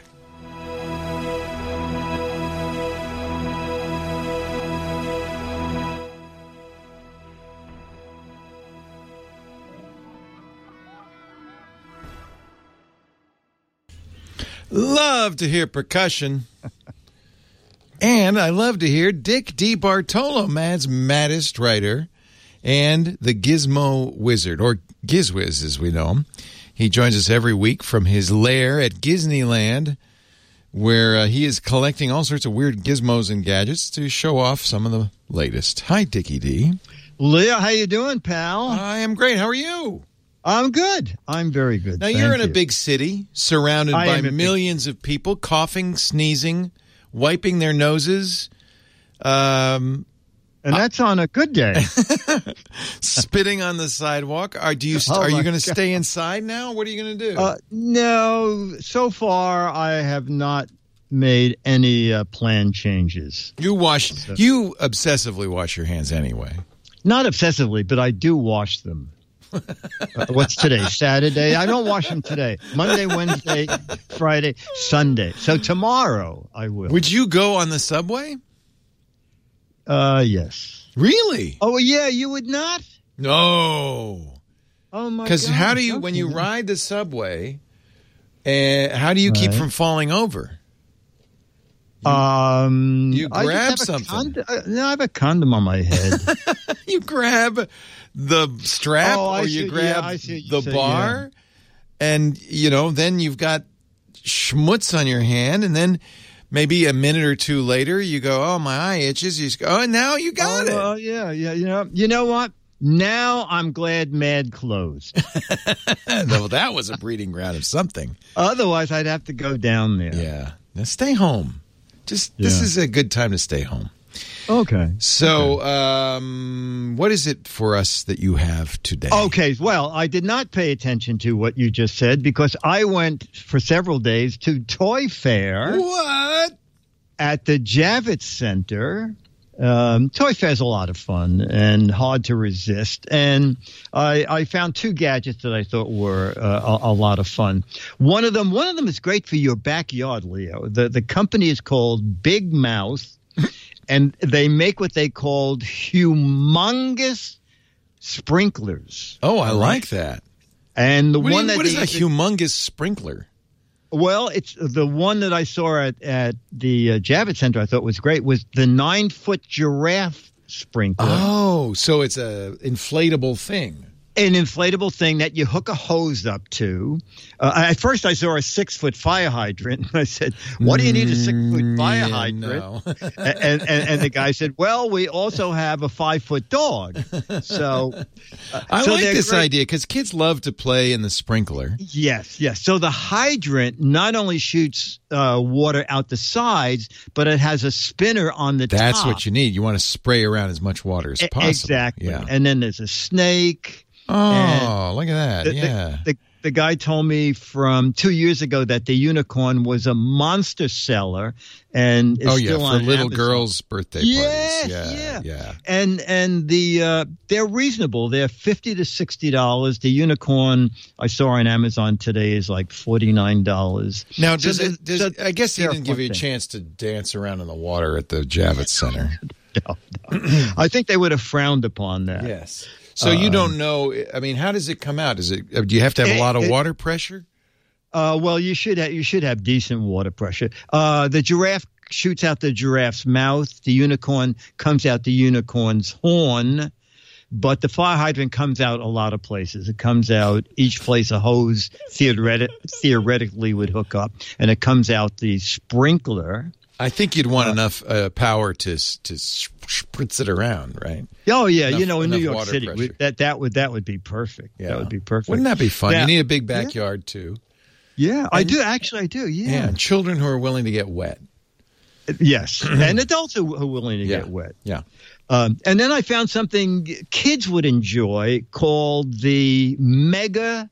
Love to hear percussion. And I love to hear Dick DeBartolo, Mad's maddest writer, and the Gizmo Wizard, or Gizwiz as we know him. He joins us every week from his lair at Disneyland, where he is collecting all sorts of weird gizmos and gadgets to show off some of the latest. Hi, Dickie D. Leo, how you doing, pal? I am great. How are you? I'm good. I'm very good. Now, you're in a big city surrounded by millions of people coughing, sneezing, wiping their noses. And that's on a good day. Spitting on the sidewalk. Are you going to stay inside now? What are you going to do? No. So far, I have not made any plan changes. You obsessively wash your hands anyway. Not obsessively, but I do wash them. What's today? Saturday? I don't wash them today. Monday, Wednesday, Friday, Sunday. So tomorrow I will. Would you go on the subway? Yes. Really? Oh, yeah, you would not? No. Oh, my God. Because how do you, when you ride the subway, how do you keep from falling over? You grab something. I have a condom on my head. You grab the strap or you grab the bar, and, then you've got schmutz on your hand, and then maybe a minute or two later, you go, oh, my eye itches. You just go, oh, now you got it. Oh, yeah. You know what? Now I'm glad Mad closed. Well, that was a breeding ground of something. Otherwise, I'd have to go down there. Yeah. Now stay home. This is a good time to stay home. Okay. So, what is it for us that you have today? Okay. Well, I did not pay attention to what you just said because I went for several days to Toy Fair. What? At the Javits Center. Toy Fair's a lot of fun and hard to resist. And I found 2 gadgets that I thought were a lot of fun. One of them is great for your backyard, Leo. The company is called Big Mouth, and they make what they called humongous sprinklers. Oh, I like that. And what is a humongous sprinkler? Well, it's the one that I saw at the Javits Center. I thought was great. Was the 9-foot giraffe sprinkler? Oh, so it's a inflatable thing. An inflatable thing that you hook a hose up to. At first, I saw a 6-foot fire hydrant, and I said, "What do you need a 6-foot fire hydrant?" No. and the guy said, "Well, we also have a 5-foot dog." So I like this idea because kids love to play in the sprinkler. Yes. So the hydrant not only shoots water out the sides, but it has a spinner on the top. That's what you need. You want to spray around as much water as possible. Exactly. Yeah. And then there's a snake. Oh, look at that. The guy told me from 2 years ago that the unicorn was a monster seller and is still on for little Amazon. girls' birthday parties. Yeah. And they're reasonable. They're $50 to $60. The unicorn I saw on Amazon today is like $49. Now, I guess he didn't give you a chance to dance around in the water at the Javits Center. No. I think they would have frowned upon that. Yes. So you don't know. I mean, how does it come out? Do you have to have a lot of water pressure? Well, you should have decent water pressure. The giraffe shoots out the giraffe's mouth. The unicorn comes out the unicorn's horn. But the fire hydrant comes out a lot of places. It comes out each place a hose theoretically would hook up, and it comes out the sprinkler. I think you'd want enough power to spritz it around, right? Oh yeah, in New York City, that would be perfect. Yeah. That would be perfect. Wouldn't that be fun? You need a big backyard too. Yeah, I do. Actually, I do. Yeah, and children who are willing to get wet. Yes, and adults who are willing to get wet. Yeah. And then I found something kids would enjoy called the Mega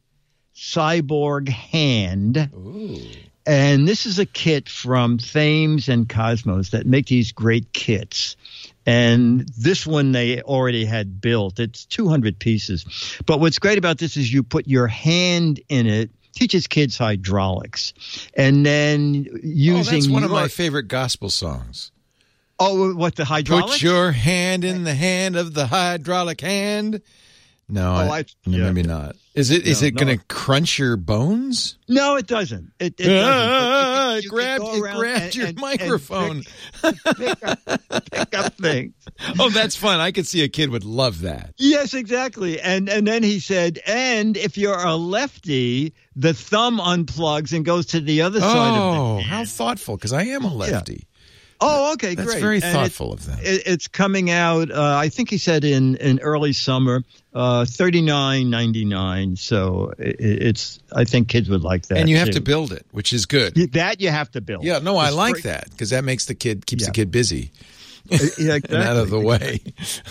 Cyborg Hand. Ooh. And this is a kit from Thames and Cosmos that make these great kits. And this one they already had built. It's 200 pieces. But what's great about this is you put your hand in it. Teaches kids hydraulics. And then using... that's one of my favorite gospel songs. Oh, what, the hydraulics? Put your hand in the hand of the hydraulic hand. No, maybe not. Is it going to crunch your bones? No, it doesn't. It doesn't. It grabbed your microphone. Pick up things. Oh, that's fun. I could see a kid would love that. Yes, exactly. And then he said, and if you're a lefty, the thumb unplugs and goes to the other side of it. Oh, how thoughtful, because I am a lefty. Yeah. Oh, okay, That's great. That's very thoughtful of them. It's coming out, I think he said in early summer, $39.99. So I think kids would like that. And you have to build it, which is good. That you have the Yeah, no, I like that because that makes keeps the kid busy. Yeah, exactly. And out of the way.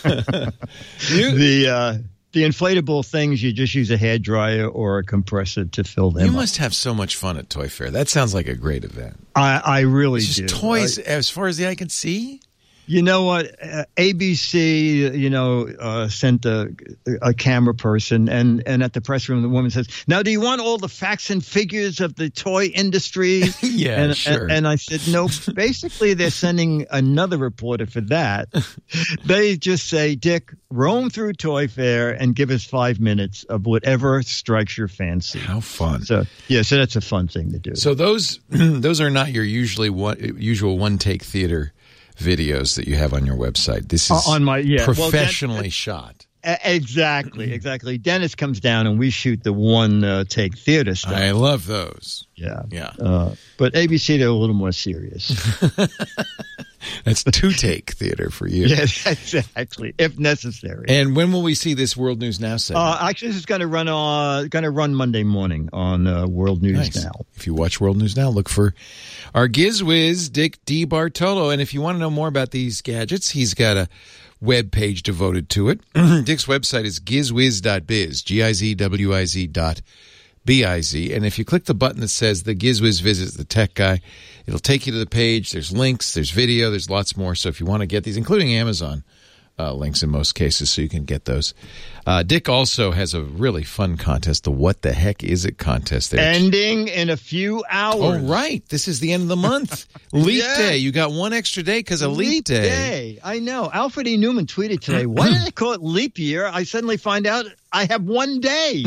The inflatable things, you just use a hairdryer or a compressor to fill them You up. must have so much fun at Toy Fair. That sounds like a great event. I really do. Toys as far as the eye can see? You know what? ABC, sent a camera person, and at the press room, the woman says, "Now, do you want all the facts and figures of the toy industry?" Yeah, sure. And I said, "No." Basically, they're sending another reporter for that. They just say, "Dick, roam through Toy Fair and give us 5 minutes of whatever strikes your fancy." How fun! So that's a fun thing to do. So those are not your usual one-take theater videos that you have on your website. This is on my professionally shot. Exactly. Dennis comes down and we shoot the one take theater stuff. I love those. Yeah. Yeah. But ABC, they're a little more serious. That's two-take theater for you. Yes, exactly. If necessary. And when will we see this World News Now segment? Actually, this is going to run Monday morning on World News Now. If you watch World News Now, look for our GizWiz, Dick DeBartolo. And if you want to know more about these gadgets, he's got a web page devoted to it. Dick's website is gizwiz.biz, GIZWIZ.biz. And if you click the button that says the GizWiz visits the tech guy, it'll take you to the page. There's links, there's video, there's lots more. So if you want to get these, including Amazon links in most cases, so you can get those. Dick also has a really fun contest, the What the Heck Is It contest. There. Ending in a few hours. Oh, right. This is the end of the month. Leap Day. You got one extra day because of Leap Day. I know. Alfred E. Newman tweeted today, why did they call it Leap Year? I suddenly find out I have one day.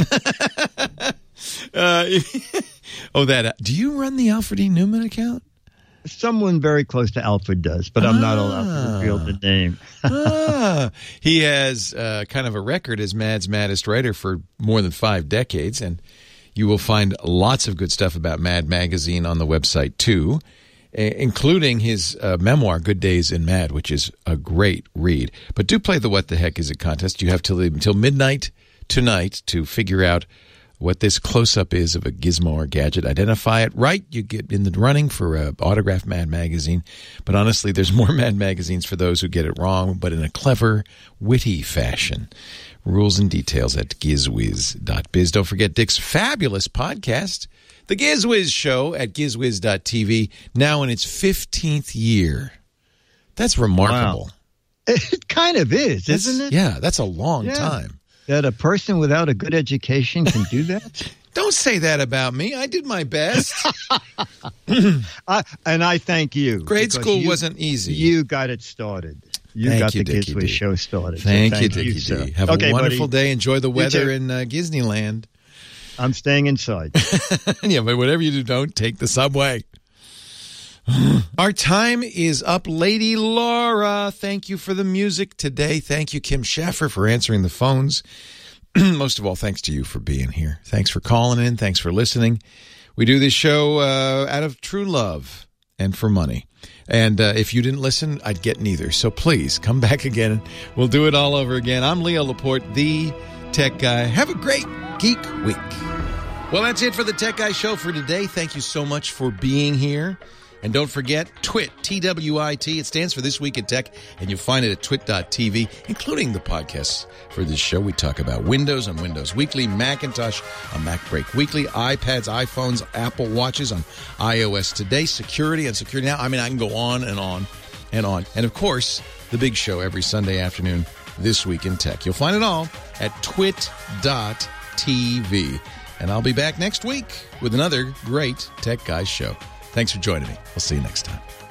Do you run the Alfred E. Newman account? Someone very close to Alfred does, but I'm not allowed to reveal the name. He has kind of a record as Mad's Maddest Writer for more than 5 decades, and you will find lots of good stuff about Mad Magazine on the website, too, including his memoir, Good Days in Mad, which is a great read. But do play the What the Heck Is It contest. You have until midnight tonight to figure out what this close-up is of a gizmo or gadget. Identify it right, you get in the running for an autographed Mad Magazine. But honestly, there's more Mad Magazines for those who get it wrong, but in a clever, witty fashion. Rules and details at gizwiz.biz. Don't forget Dick's fabulous podcast, The GizWiz Show, at gizwiz.tv, now in its 15th year. That's remarkable. Wow. It kind of is, isn't it? Yeah, that's a long time. That a person without a good education can do that? Don't say that about me. I did my best. And I thank you. Grade school wasn't easy. You got it started. You got the GizWiz show started. Thank you, Dickie D. Have a wonderful day. Enjoy the weather in Disneyland. I'm staying inside. Yeah, but whatever you do, don't take the subway. Our time is up. Lady Laura, thank you for the music today. Thank you, Kim Schaffer, for answering the phones. Most of all, thanks to you for being here. Thanks for calling in. Thanks for listening. We do this show out of true love and for money. And if you didn't listen, I'd get neither. So please come back again. We'll do it all over again. I'm Leo Laporte, the Tech Guy. Have a great Geek Week. Well, that's it for the Tech Guy Show for today. Thank you so much for being here. And don't forget, TWIT, T-W-I-T. It stands for This Week in Tech, and you'll find it at twit.tv, including the podcasts for this show. We talk about Windows on Windows Weekly, Macintosh on Mac Break Weekly, iPads, iPhones, Apple Watches on iOS Today, security on Security Now. I mean, I can go on and on. and on. And, of course, the big show every Sunday afternoon, This Week in Tech. You'll find it all at twit.tv. And I'll be back next week with another great Tech Guys show. Thanks for joining me. We'll see you next time.